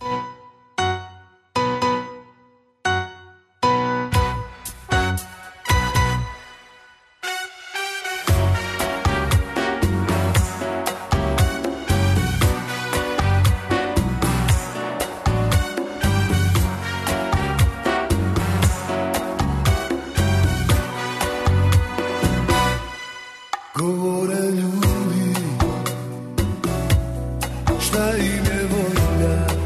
Govore ljudi, šta im je vojna.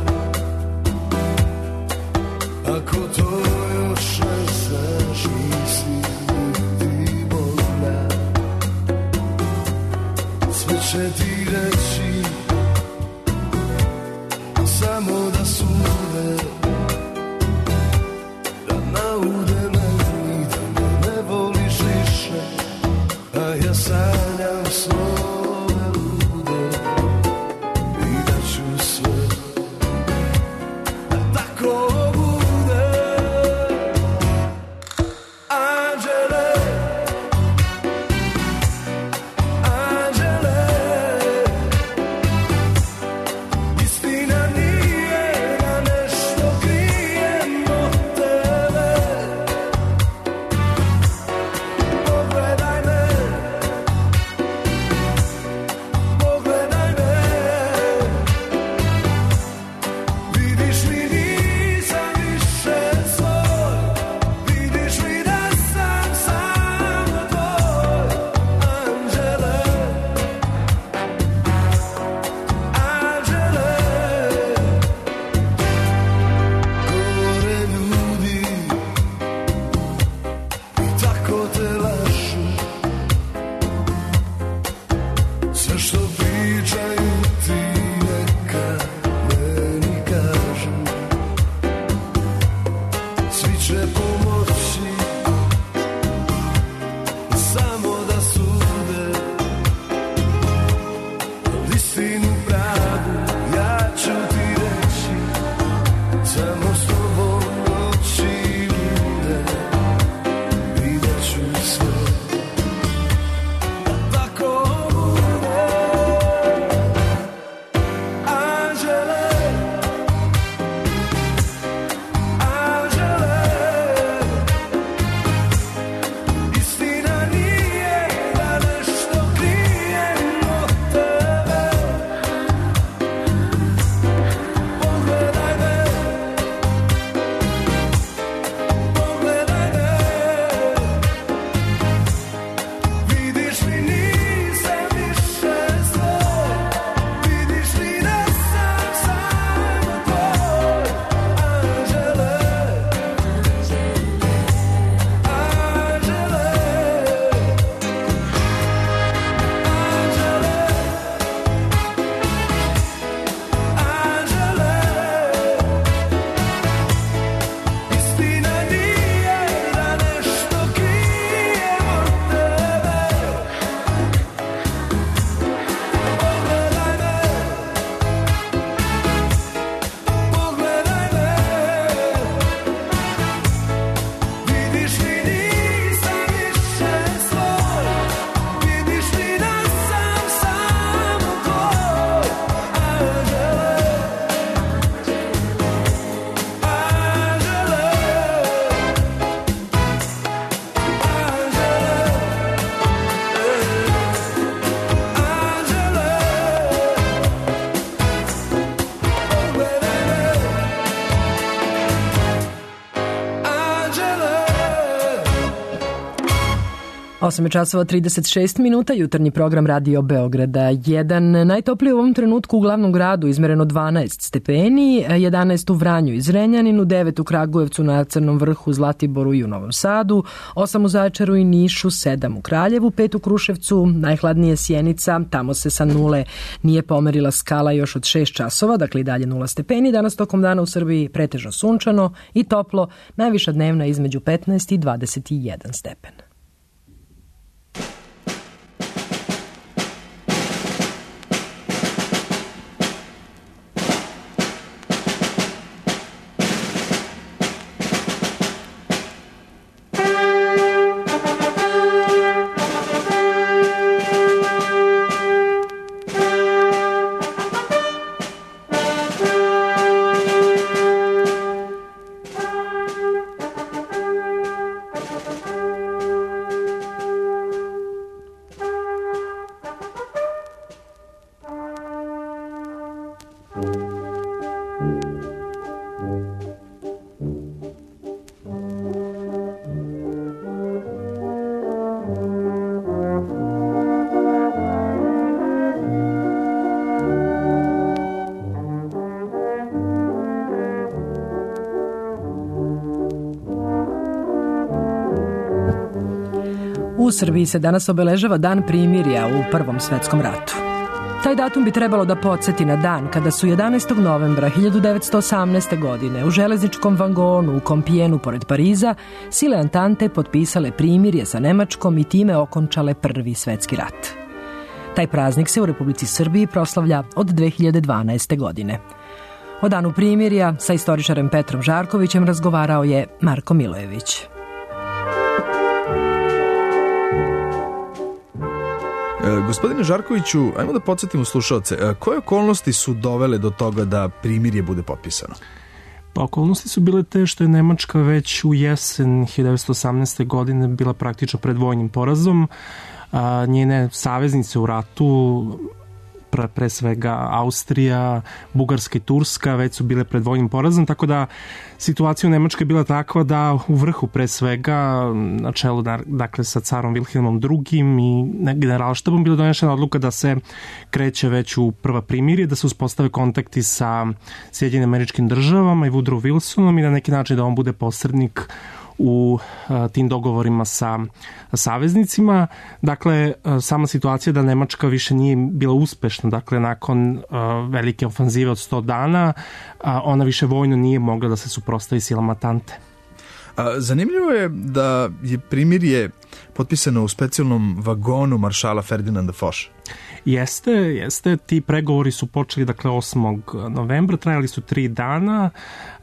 8:36, jutarnji program Radio Beograda 1. Najtoplije u ovom trenutku u glavnom gradu, izmereno 12 stepeni, 11 u Vranju i Zrenjaninu, 9 u Kragujevcu, na Crnom vrhu, Zlatiboru i u Novom Sadu, 8 u Zaječaru i Nišu, 7 u Kraljevu, 5 u Kruševcu, najhladnije Sjenica, tamo se sa nule nije pomerila skala još od 6 časova, dakle i dalje 0 stepeni. Danas tokom dana u Srbiji pretežno sunčano i toplo, najviša dnevna između 15 i 21 stepen. U Srbiji se danas obeležava Dan primirja u Prvom svetskom ratu. Taj datum bi trebalo da podsjeti na dan kada su 11. novembra 1918. godine u železničkom vagonu u Kompijenu pored Pariza sile Antante potpisale primirje sa Nemačkom i time okončale Prvi svetski rat. Taj praznik se u Republici Srbiji proslavlja od 2012. godine. O danu primirja sa istoričarem Petrom Žarkovićem razgovarao je Marko Milojević. Gospodine Žarkoviću, ajmo da podsjetimo slušalce, koje okolnosti su dovele do toga da primirje bude potpisano? Pa okolnosti su bile te što je Nemačka već u jesen 1918. godine bila praktično pred vojnim porazom. Njene saveznice u ratu, pre svega Austrija, Bugarska i Turska, već su bile pred vojnim porazom, tako da situacija u Nemačkoj je bila takva da u vrhu pre svega, na čelu dakle sa carom Wilhelmom II i generalštabom, bila donešena odluka da se kreće već u prva primirje, da se uspostave kontakti sa Sjedinjenim Američkim Državama i Woodrow Wilsonom i na neki način da on bude posrednik u tim dogovorima sa saveznicima. Dakle, sama situacija da Nemačka više nije bila uspešna, dakle, nakon velike ofanzive od 100 dana, ona više vojno nije mogla da se suprotstavi silama Antante. Zanimljivo je da je primirje potpisano u specijalnom vagonu maršala Ferdinanda Foša. Jeste. Ti pregovori su počeli, dakle, 8. novembra, trajali su 3 dana.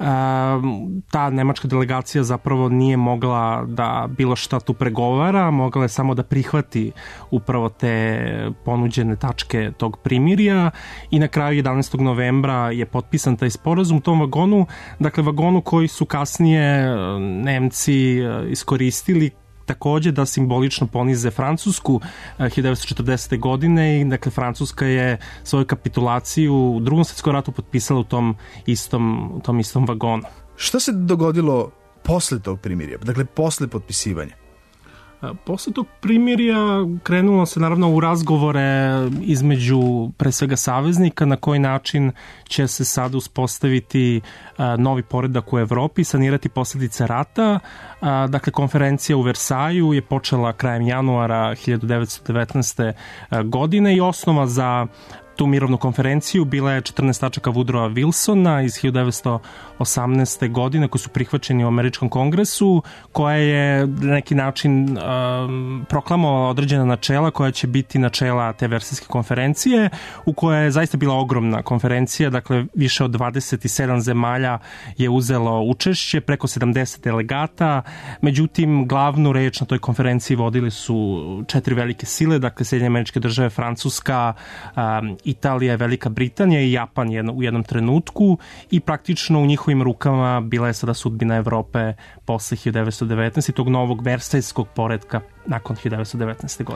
Ta nemačka delegacija zapravo nije mogla da bilo šta tu pregovara, mogla je samo da prihvati upravo te ponuđene tačke tog primirja i na kraju 11. novembra je potpisan taj sporazum u tom vagonu, dakle vagonu koji su kasnije Nemci iskoristili takođe da simbolično ponize Francusku 1940. godine i dakle Francuska je svoju kapitulaciju u Drugom svjetskom ratu potpisala u tom istom vagonu. Šta se dogodilo posle tog primirja, dakle posle potpisivanja? Posle tog primirja krenulo se naravno u razgovore između pre svega saveznika na koji način će se sada uspostaviti novi poredak u Evropi, sanirati posljedice rata. Dakle, konferencija u Versaju je počela krajem januara 1919. godine i osnova za tu mirovnu konferenciju bila je 14 tačaka Woodrowa Wilsona iz 1918. godine koji su prihvaćeni u Američkom kongresu, koja je na neki način proklamovala određena načela koja će biti načela te Versajske konferencije, u kojoj je zaista bila ogromna konferencija, dakle više od 27 zemalja je uzelo učešće, preko 70 delegata, međutim glavnu reč na toj konferenciji vodili su 4 velike sile, dakle Sjedinjene Američke Države, Francuska, Italija, Velika Britanija i Japan u jednom trenutku i praktično u njihovim rukama bila je sada sudbina Evrope posle 1919 i tog novog versajskog poretka nakon 1919. godine.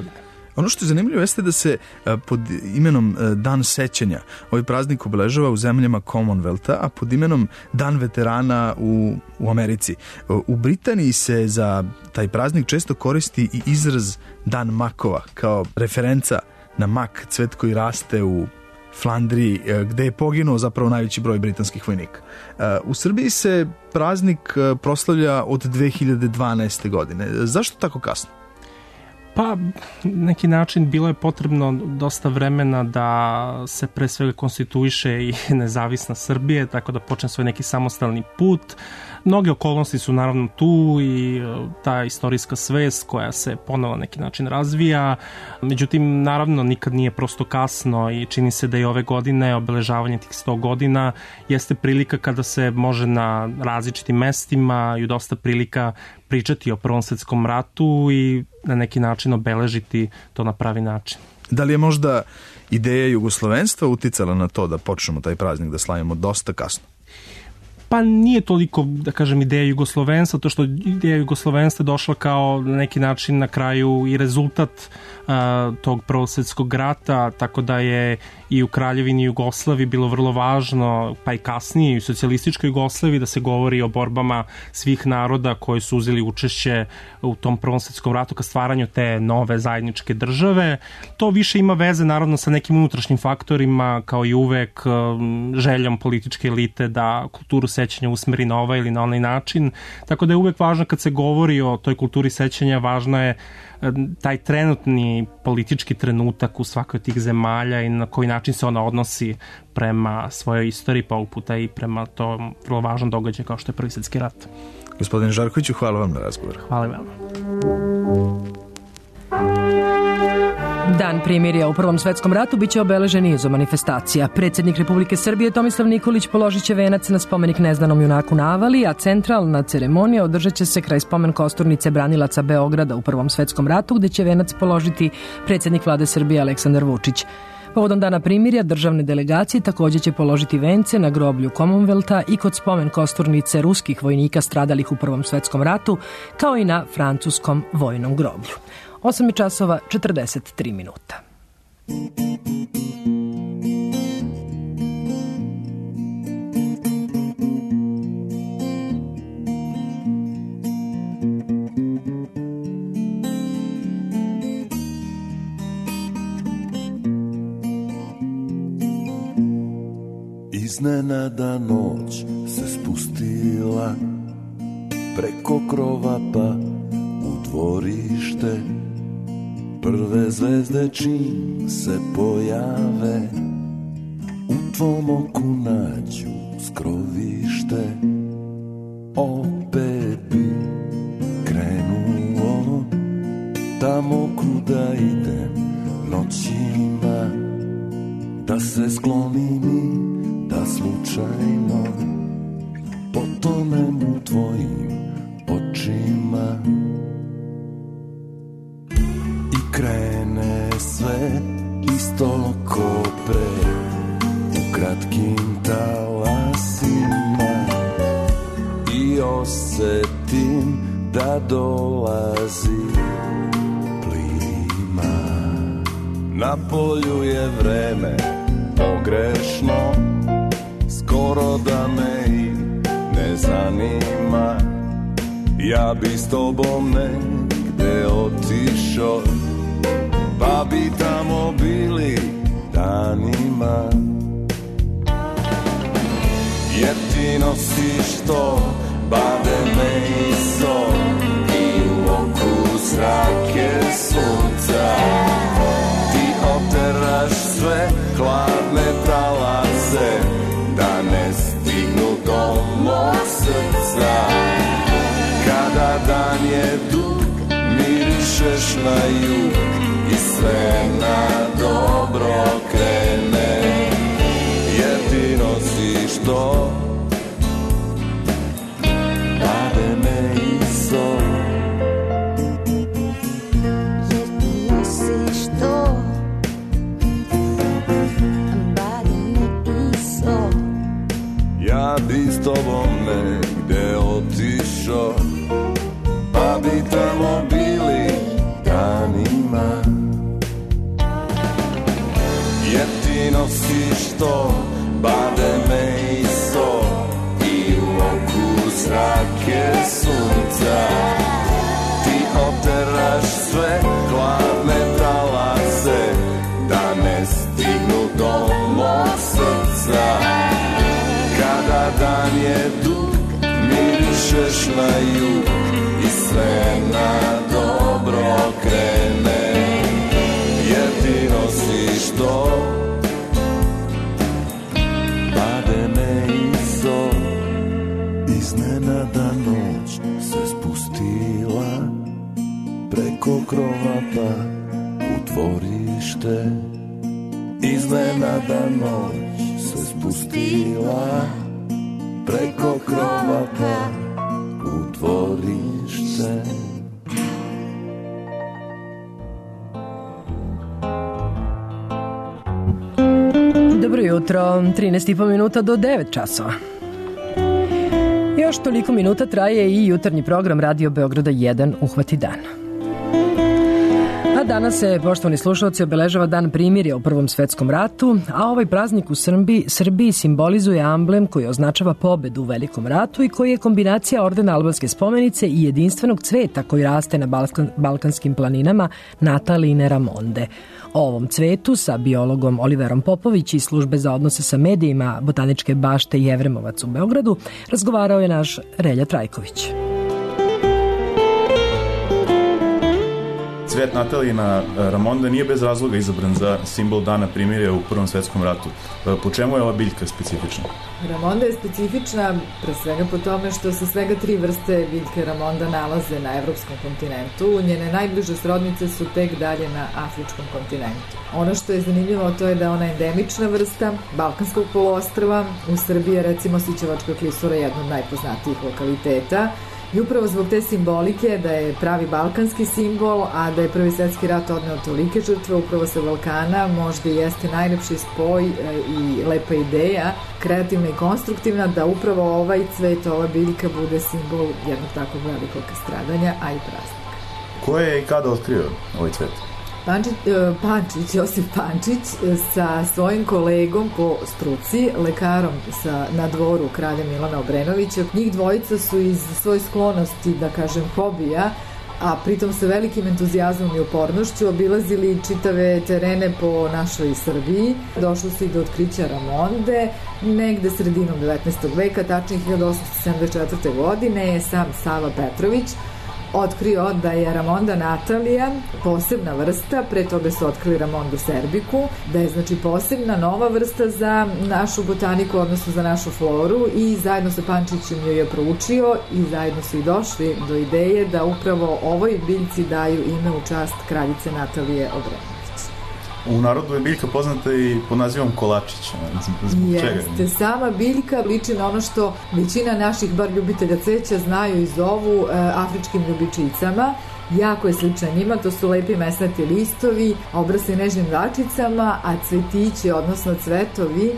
Ono što je zanimljivo jeste da se pod imenom Dan sećanja ovaj praznik obeležava u zemljama Commonwealtha, a pod imenom Dan veterana u Americi. U Britaniji se za taj praznik često koristi i izraz Dan makova kao referenca na mak, cvet koji raste u Flandriji, gde je poginuo zapravo najveći broj britanskih vojnika. U Srbiji se praznik proslavlja od 2012. godine. Zašto tako kasno? Pa, neki način bilo je potrebno dosta vremena da se pre svega konstituiše i nezavisna Srbije, tako da počne svoj neki samostalni put. Mnoge okolnosti su naravno tu i ta istorijska svest koja se ponovo na neki način razvija. Međutim, naravno, nikad nije prosto kasno i čini se da i ove godine obeležavanje tih 100 godina jeste prilika kada se može na različitim mestima i u dosta prilika pričati o Prvom svetskom ratu i na neki način obeležiti to na pravi način. Da li je možda ideja jugoslovenstva uticala na to da počnemo taj praznik da slavimo dosta kasno? Pa nije toliko, da kažem, ideja jugoslovenstva, to što ideja jugoslovenstva je došla kao na neki način na kraju i rezultat tog Prvog svjetskog rata, tako da je i u Kraljevini Jugoslaviji bilo vrlo važno, pa i kasnije i u socijalističkoj Jugoslaviji, da se govori o borbama svih naroda koji su uzeli učešće u tom Prvom svjetskom ratu ka stvaranju te nove zajedničke države. To više ima veze naravno sa nekim unutrašnjim faktorima, kao i uvek željom političke elite da kulturu sećanja usmeri na ovaj ili na onaj način. Tako da je uvek važno kad se govori o toj kulturi sećanja, važno je taj trenutni politički trenutak u svakoj od tih zemalja i na koji način se ona odnosi prema svojoj istoriji, pa uputa i prema tom vrlo važnom događaju kao što je Prvi svjetski rat. Gospodine Žarkoviću, hvala vam na razgovor. Hvala vam. Dan primirja u Prvom svetskom ratu biće obeležen nizom manifestacija. Predsjednik Republike Srbije Tomislav Nikolić položit će venac na spomenik neznanom junaku na Avali, a centralna ceremonija održat će se kraj spomen kosturnice branilaca Beograda u Prvom svetskom ratu, gde će venac položiti predsjednik Vlade Srbije Aleksandar Vučić. Povodom dana primirja državne delegacije također će položiti vence na groblju Commonwealtha i kod spomen kosturnice ruskih vojnika stradalih u Prvom svetskom ratu, kao i na francuskom vojnom groblju. 8 časova 43 minuta. Iznenada noć se spustila preko krova pa u dvorište. Prve zvezde čim se pojave u tvom oku nađu skrovište. Opet bi krenuo tamo kuda idem noćima, da se sklonim i da slučajno potonem u tvojim očima. I krene sve isto ko pre, u kratkim talasima, i osetim da dolazi plima. Na polju je vreme pogrešno, skoro da me i ne zanima. Ja bi s tobom negde otišao, pa bi tamo bili danima. Jer ti nosiš to bademe i sol, i u oku zrake sunca. Ti oteraš sve hladne talase, da ne stignu do mog srca. Kada dan je dug, mirišeš na jug i sve na dobro krene. Jer ti nosiš to bademe i sol. Jer ti nosiš to bademe i sol. Ja bi s tobom negde otišao, pa bi tamo bili danima. isto, bade me isto i u oku zrake sunca. Ti oteraš sve hladne talase da ne stignu do mog srca. Kada dan je dug, mirišeš na jug i sve na dobro krene, jer ti nosiš to. Bade me isto, iznenada noć se spustila preko krova pa u dvorište. Iznenada noć se spustila preko krova pa u dvorište. Dobro jutro, 13,5 minuta do 9 časova. Još toliko minuta traje i jutarnji program Radio Beograda 1 Uhvati dan. A danas se, poštovani slušalci, obeležava dan primirja u Prvom svetskom ratu, a ovaj praznik u Srbiji simbolizuje amblem koji označava pobedu u Velikom ratu i koji je kombinacija ordena albanske spomenice i jedinstvenog cveta koji raste na balkanskim planinama Natalijine Ramonde. O ovom cvetu sa biologom Oliverom Popović iz službe za odnose sa medijima Botaničke bašte Jevremovac u Beogradu razgovarao je naš Relja Trajković. Cvet Natalijina Ramonda nije bez razloga izabran za simbol dana primirja u Prvom svetskom ratu. Po čemu je ova biljka specifična? Ramonda je specifična pre svega po tome što se svega 3 vrste biljke Ramonda nalaze na evropskom kontinentu. Njene najbliže srodnice su tek dalje na afričkom kontinentu. Ono što je zanimljivo to je da ona endemična vrsta Balkanskog poluostrva. U Srbiji je recimo Sićevačka klisura jedna od najpoznatijih lokaliteta. I upravo zbog te simbolike da je pravi balkanski simbol, a da je Prvi svjetski rat odneo tolike žrtve upravo sa Balkana, možda jeste najlepši spoj i lepa ideja, kreativna i konstruktivna, da upravo ovaj cvet, ova biljka bude simbol jednog takvog velikog stradanja, a i praznika. Ko je i kada otkrio ovaj cvet? Josip Pančić sa svojim kolegom po struci, lekarom na dvoru kralja Milana Obrenovića. Njih dvojica su iz svoje sklonosti, da kažem, hobija, a pritom sa velikim entuzijazmom i upornošću obilazili čitave terene po našoj Srbiji. Došlo se i do otkrića Ramonde, negde sredinom 19. veka, tačnije 1874. godine je sam Sava Petrović otkrio da je Ramonda Natalija posebna vrsta, pre toga su otkrili Ramondu serbiku, da je znači posebna nova vrsta za našu botaniku, odnosno za našu floru, i zajedno sa Pančićem joj je proučio i zajedno su i došli do ideje da upravo ovoj biljci daju ime u čast kraljice Natalije Obrenović. U narodu je biljka poznata i pod nazivom kolačić. Zbog čega? Jeste, sama biljka liči na ono što većina naših, bar ljubitelja cveća, znaju i zovu afričkim ljubičicama. Jako je slična njima, to su lepi mesnati listovi, obrasli nežnim dlačicama, a cvetići, odnosno cvetovi,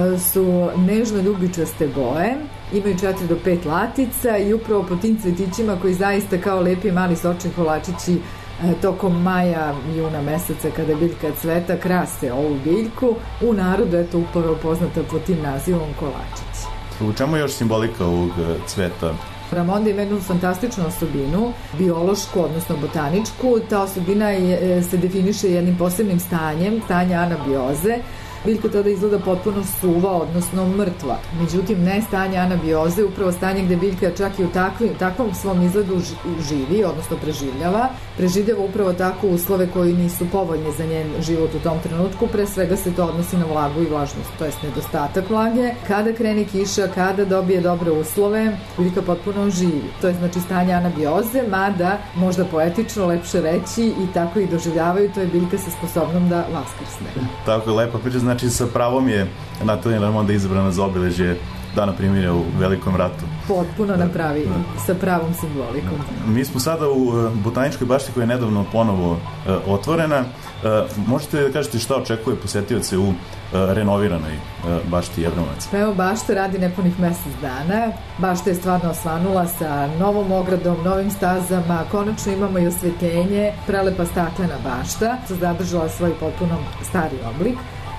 su nežno ljubičaste boje, imaju 4 do 5 latica i upravo po tim cvetićima koji zaista kao lepi mali sočni kolačići tokom maja, juna meseca kada biljka cveta krase ovu biljku, u narodu je to upravo poznata pod tim nazivom kolačić. U čemu je još simbolika ovog cveta? Ramonda ima jednu fantastičnu osobinu, biološku, odnosno botaničku. Ta osobina se definiše jednim posebnim stanjem, stanje anabioze. Biljka tada izgleda potpuno suva, odnosno mrtva. Međutim, ne stanje anabioze, upravo stanje gde biljka čak i u takvom svom izgledu živi, odnosno preživljava. Preživljava upravo tako uslove koji nisu povoljni za njen život u tom trenutku. Pre svega se to odnosi na vlagu i vlažnost, to jest nedostatak vlage. Kada krene kiša, kada dobije dobre uslove, biljka potpuno živi. To je znači stanje anabioze, mada možda poetično, lepše reći, i tako i doživljavaju, to je biljka sa sposobnom da vaskrsne. Tako je, lepa priča. Znači, sa pravom je Natalija Ramonda izabrana za obeležje dana primirja u Velikom ratu. Potpuno napravi, sa pravom simbolikom. Mi smo sada u Botaničkoj bašti koja je nedavno ponovo otvorena. Možete da kažete šta očekuje posetioce u renoviranoj bašti Jevremovac? Pa evo, bašta radi nepunih mesec dana. Bašta je stvarno osvanula sa novom ogradom, novim stazama. Konačno imamo i osvetljenje, prelepa staklena bašta, zadržala svoj potpuno stari oblik.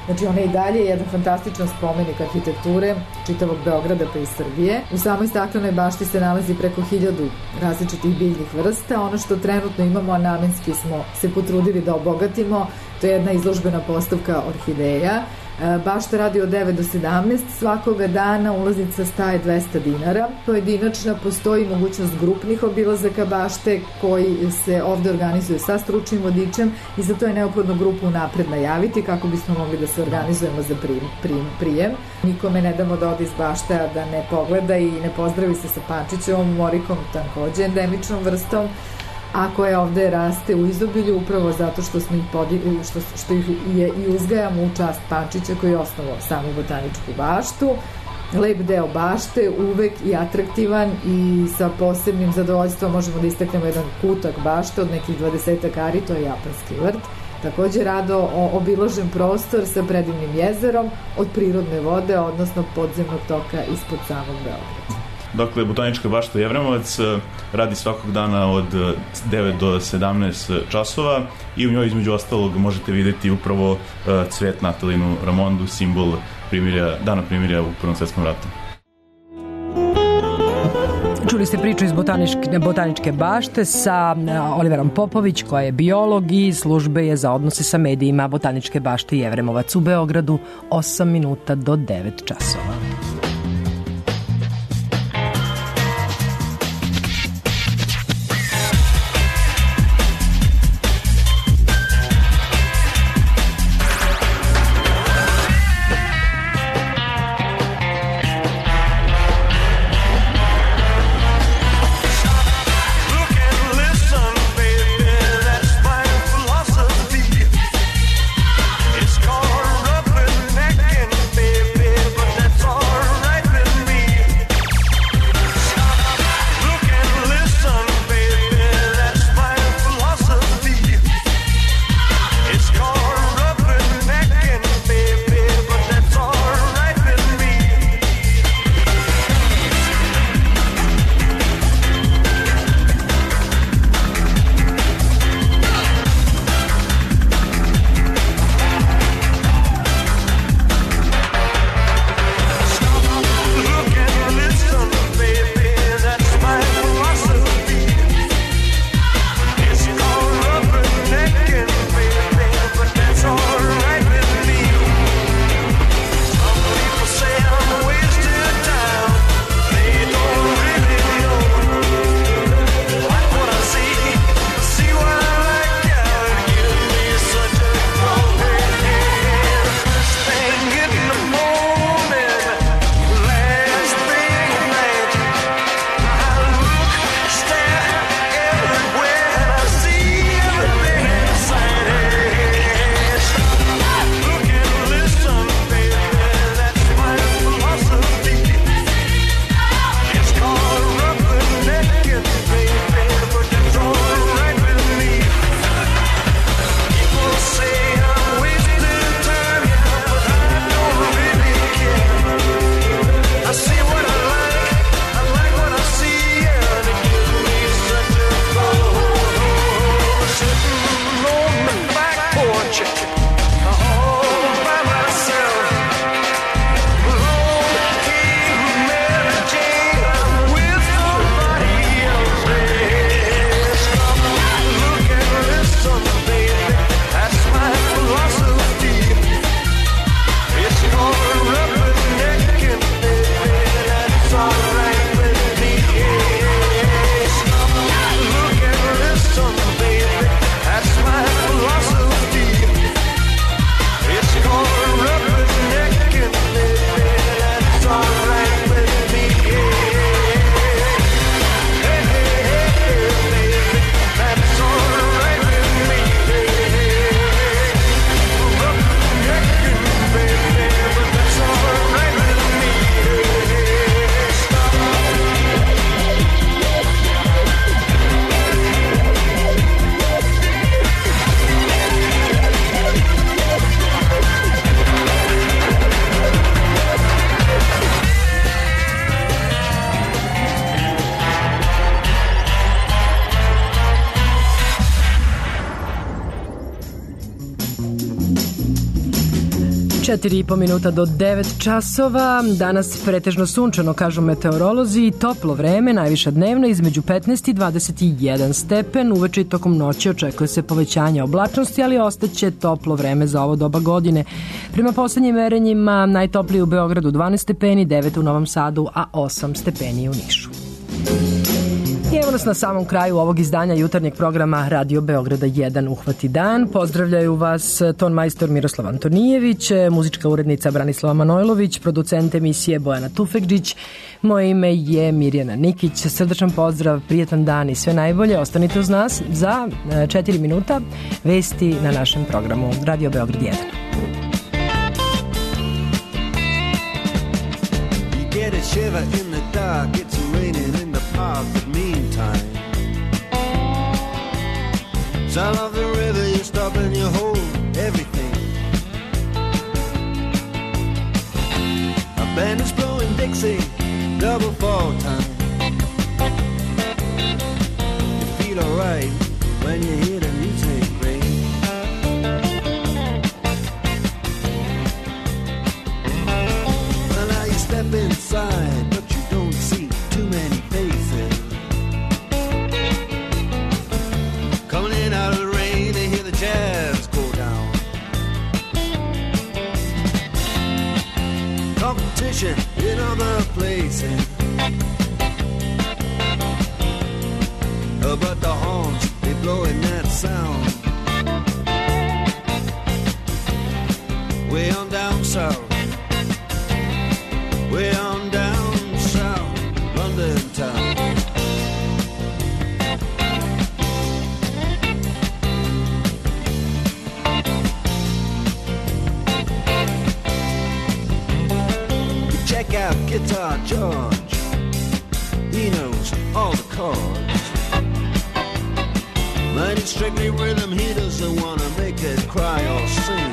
Znači ona je i dalje jedan fantastičan spomenik arhitekture čitavog Beograda pa i Srbije. U samoj staklenoj bašti se nalazi preko 1000 različitih biljnih vrsta. Ono što trenutno imamo, a namenski smo se potrudili da obogatimo, to je jedna izložbena postavka orhideja. Bašta radi od 9 do 17, svakoga dana ulaznica staje 200 dinara. Pojedinačna postoji mogućnost grupnih obilazaka bašte koji se ovde organizuju sa stručnim vodičem i zato je neophodno grupu unapred najaviti kako bismo mogli da se organizujemo za prijem. Nikome ne damo da ode iz bašte, a da ne pogleda i ne pozdravi se sa pančićevom morikom, takođe endemičnom vrstom, a koje ovde raste u izobilju upravo zato što smo ih podigli, što ih i uzgajamo u čast pančića koji je osnovao samu botaničku baštu. Lep deo bašte, uvek i atraktivan i sa posebnim zadovoljstvom možemo da istaknemo jedan kutak bašte od nekih 20 ari, to je japanski vrt. Takođe rado obiložen prostor sa predivnim jezerom od prirodne vode, odnosno podzemnog toka ispod samog Beograda. Dakle, Botanička bašta Jevremovac radi svakog dana od 9 do 17 časova i u njoj između ostalog možete videti upravo cvet Natalinu Ramondu, simbol dana primirja u Prvom svetskom ratu. Čuli ste priču iz Botaničke bašte sa Oliverom Popović, koja je biolog i službe je za odnose sa medijima Botaničke bašte Jevremovac u Beogradu, 8 minuta do 9 časova. It's called roughing necking, baby, but that's all right. 4,5 minuta do 9 časova. Danas pretežno sunčano, kažu meteorolozi, i toplo vreme, najviša dnevna između 15 i 21 stepen. Uveče i tokom noći očekuje se povećanje oblačnosti, ali ostaće toplo vreme za ovo doba godine. Prema poslednjim merenjima najtoplije u Beogradu 12 stepeni, 9 u Novom Sadu, a 8 stepeni u Nišu. I evo nas na samom kraju ovog izdanja jutarnjeg programa Radio Beograda 1 Uhvati dan. Pozdravljaju vas ton majstor Miroslav Antonijević, muzička urednica Branislava Manojlović, producent emisije Bojana Tufekđić. Moje ime je Mirjana Nikić. Srdačan pozdrav, prijetan dan i sve najbolje. Ostanite uz nas za 4 minuta vesti na našem programu Radio Beograd 1. But meantime, sound of the river, you stop and you hold everything. A band is blowing Dixie, double fall time. You feel alright when you hear the music ring. Well, now you step inside, but you don't see too many faces. Coming in out of the rain, they hear the jazz go down. Competition in other places, but the horns, they blowing that sound. Way on down south, way on down south, London town. Check out Guitar George, he knows all the chords. But it's strictly rhythm, he doesn't want to make it cry or sing.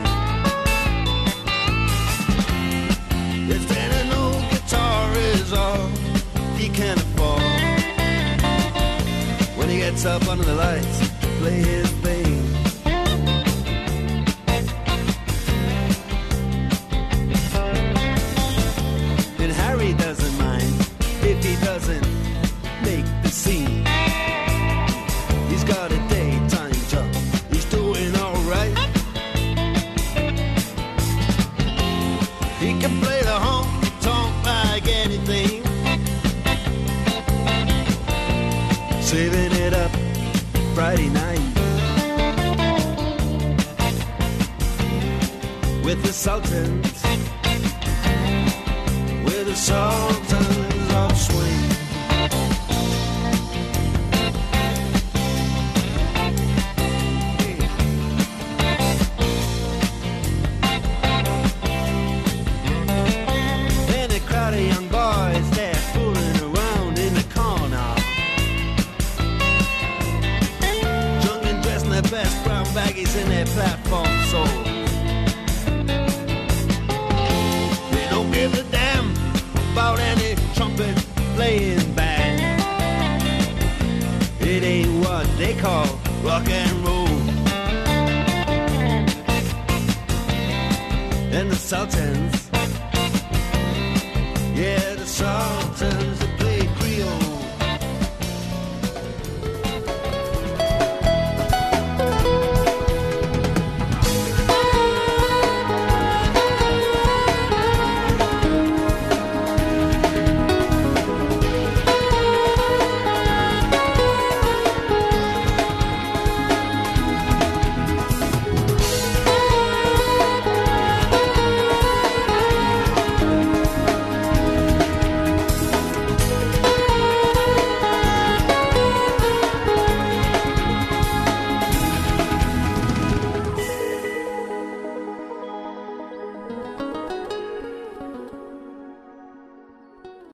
If then an old guitar is all he can afford, when he gets up under the lights to play his thing. And Harry doesn't mind if he doesn't make the scene. He's got a daytime job, he's doing alright. He can play the honky-tonk like anything, saving it up Friday night with the Sultans, with the Sultans of Swing. And a crowd of young boys, they're fooling around in the corner, drunk and dressed in their best brown baggies in their platform soles. They don't give a damn about any trumpet playing band. It ain't what they call rock and roll. And the Sultans, yeah, the Sultans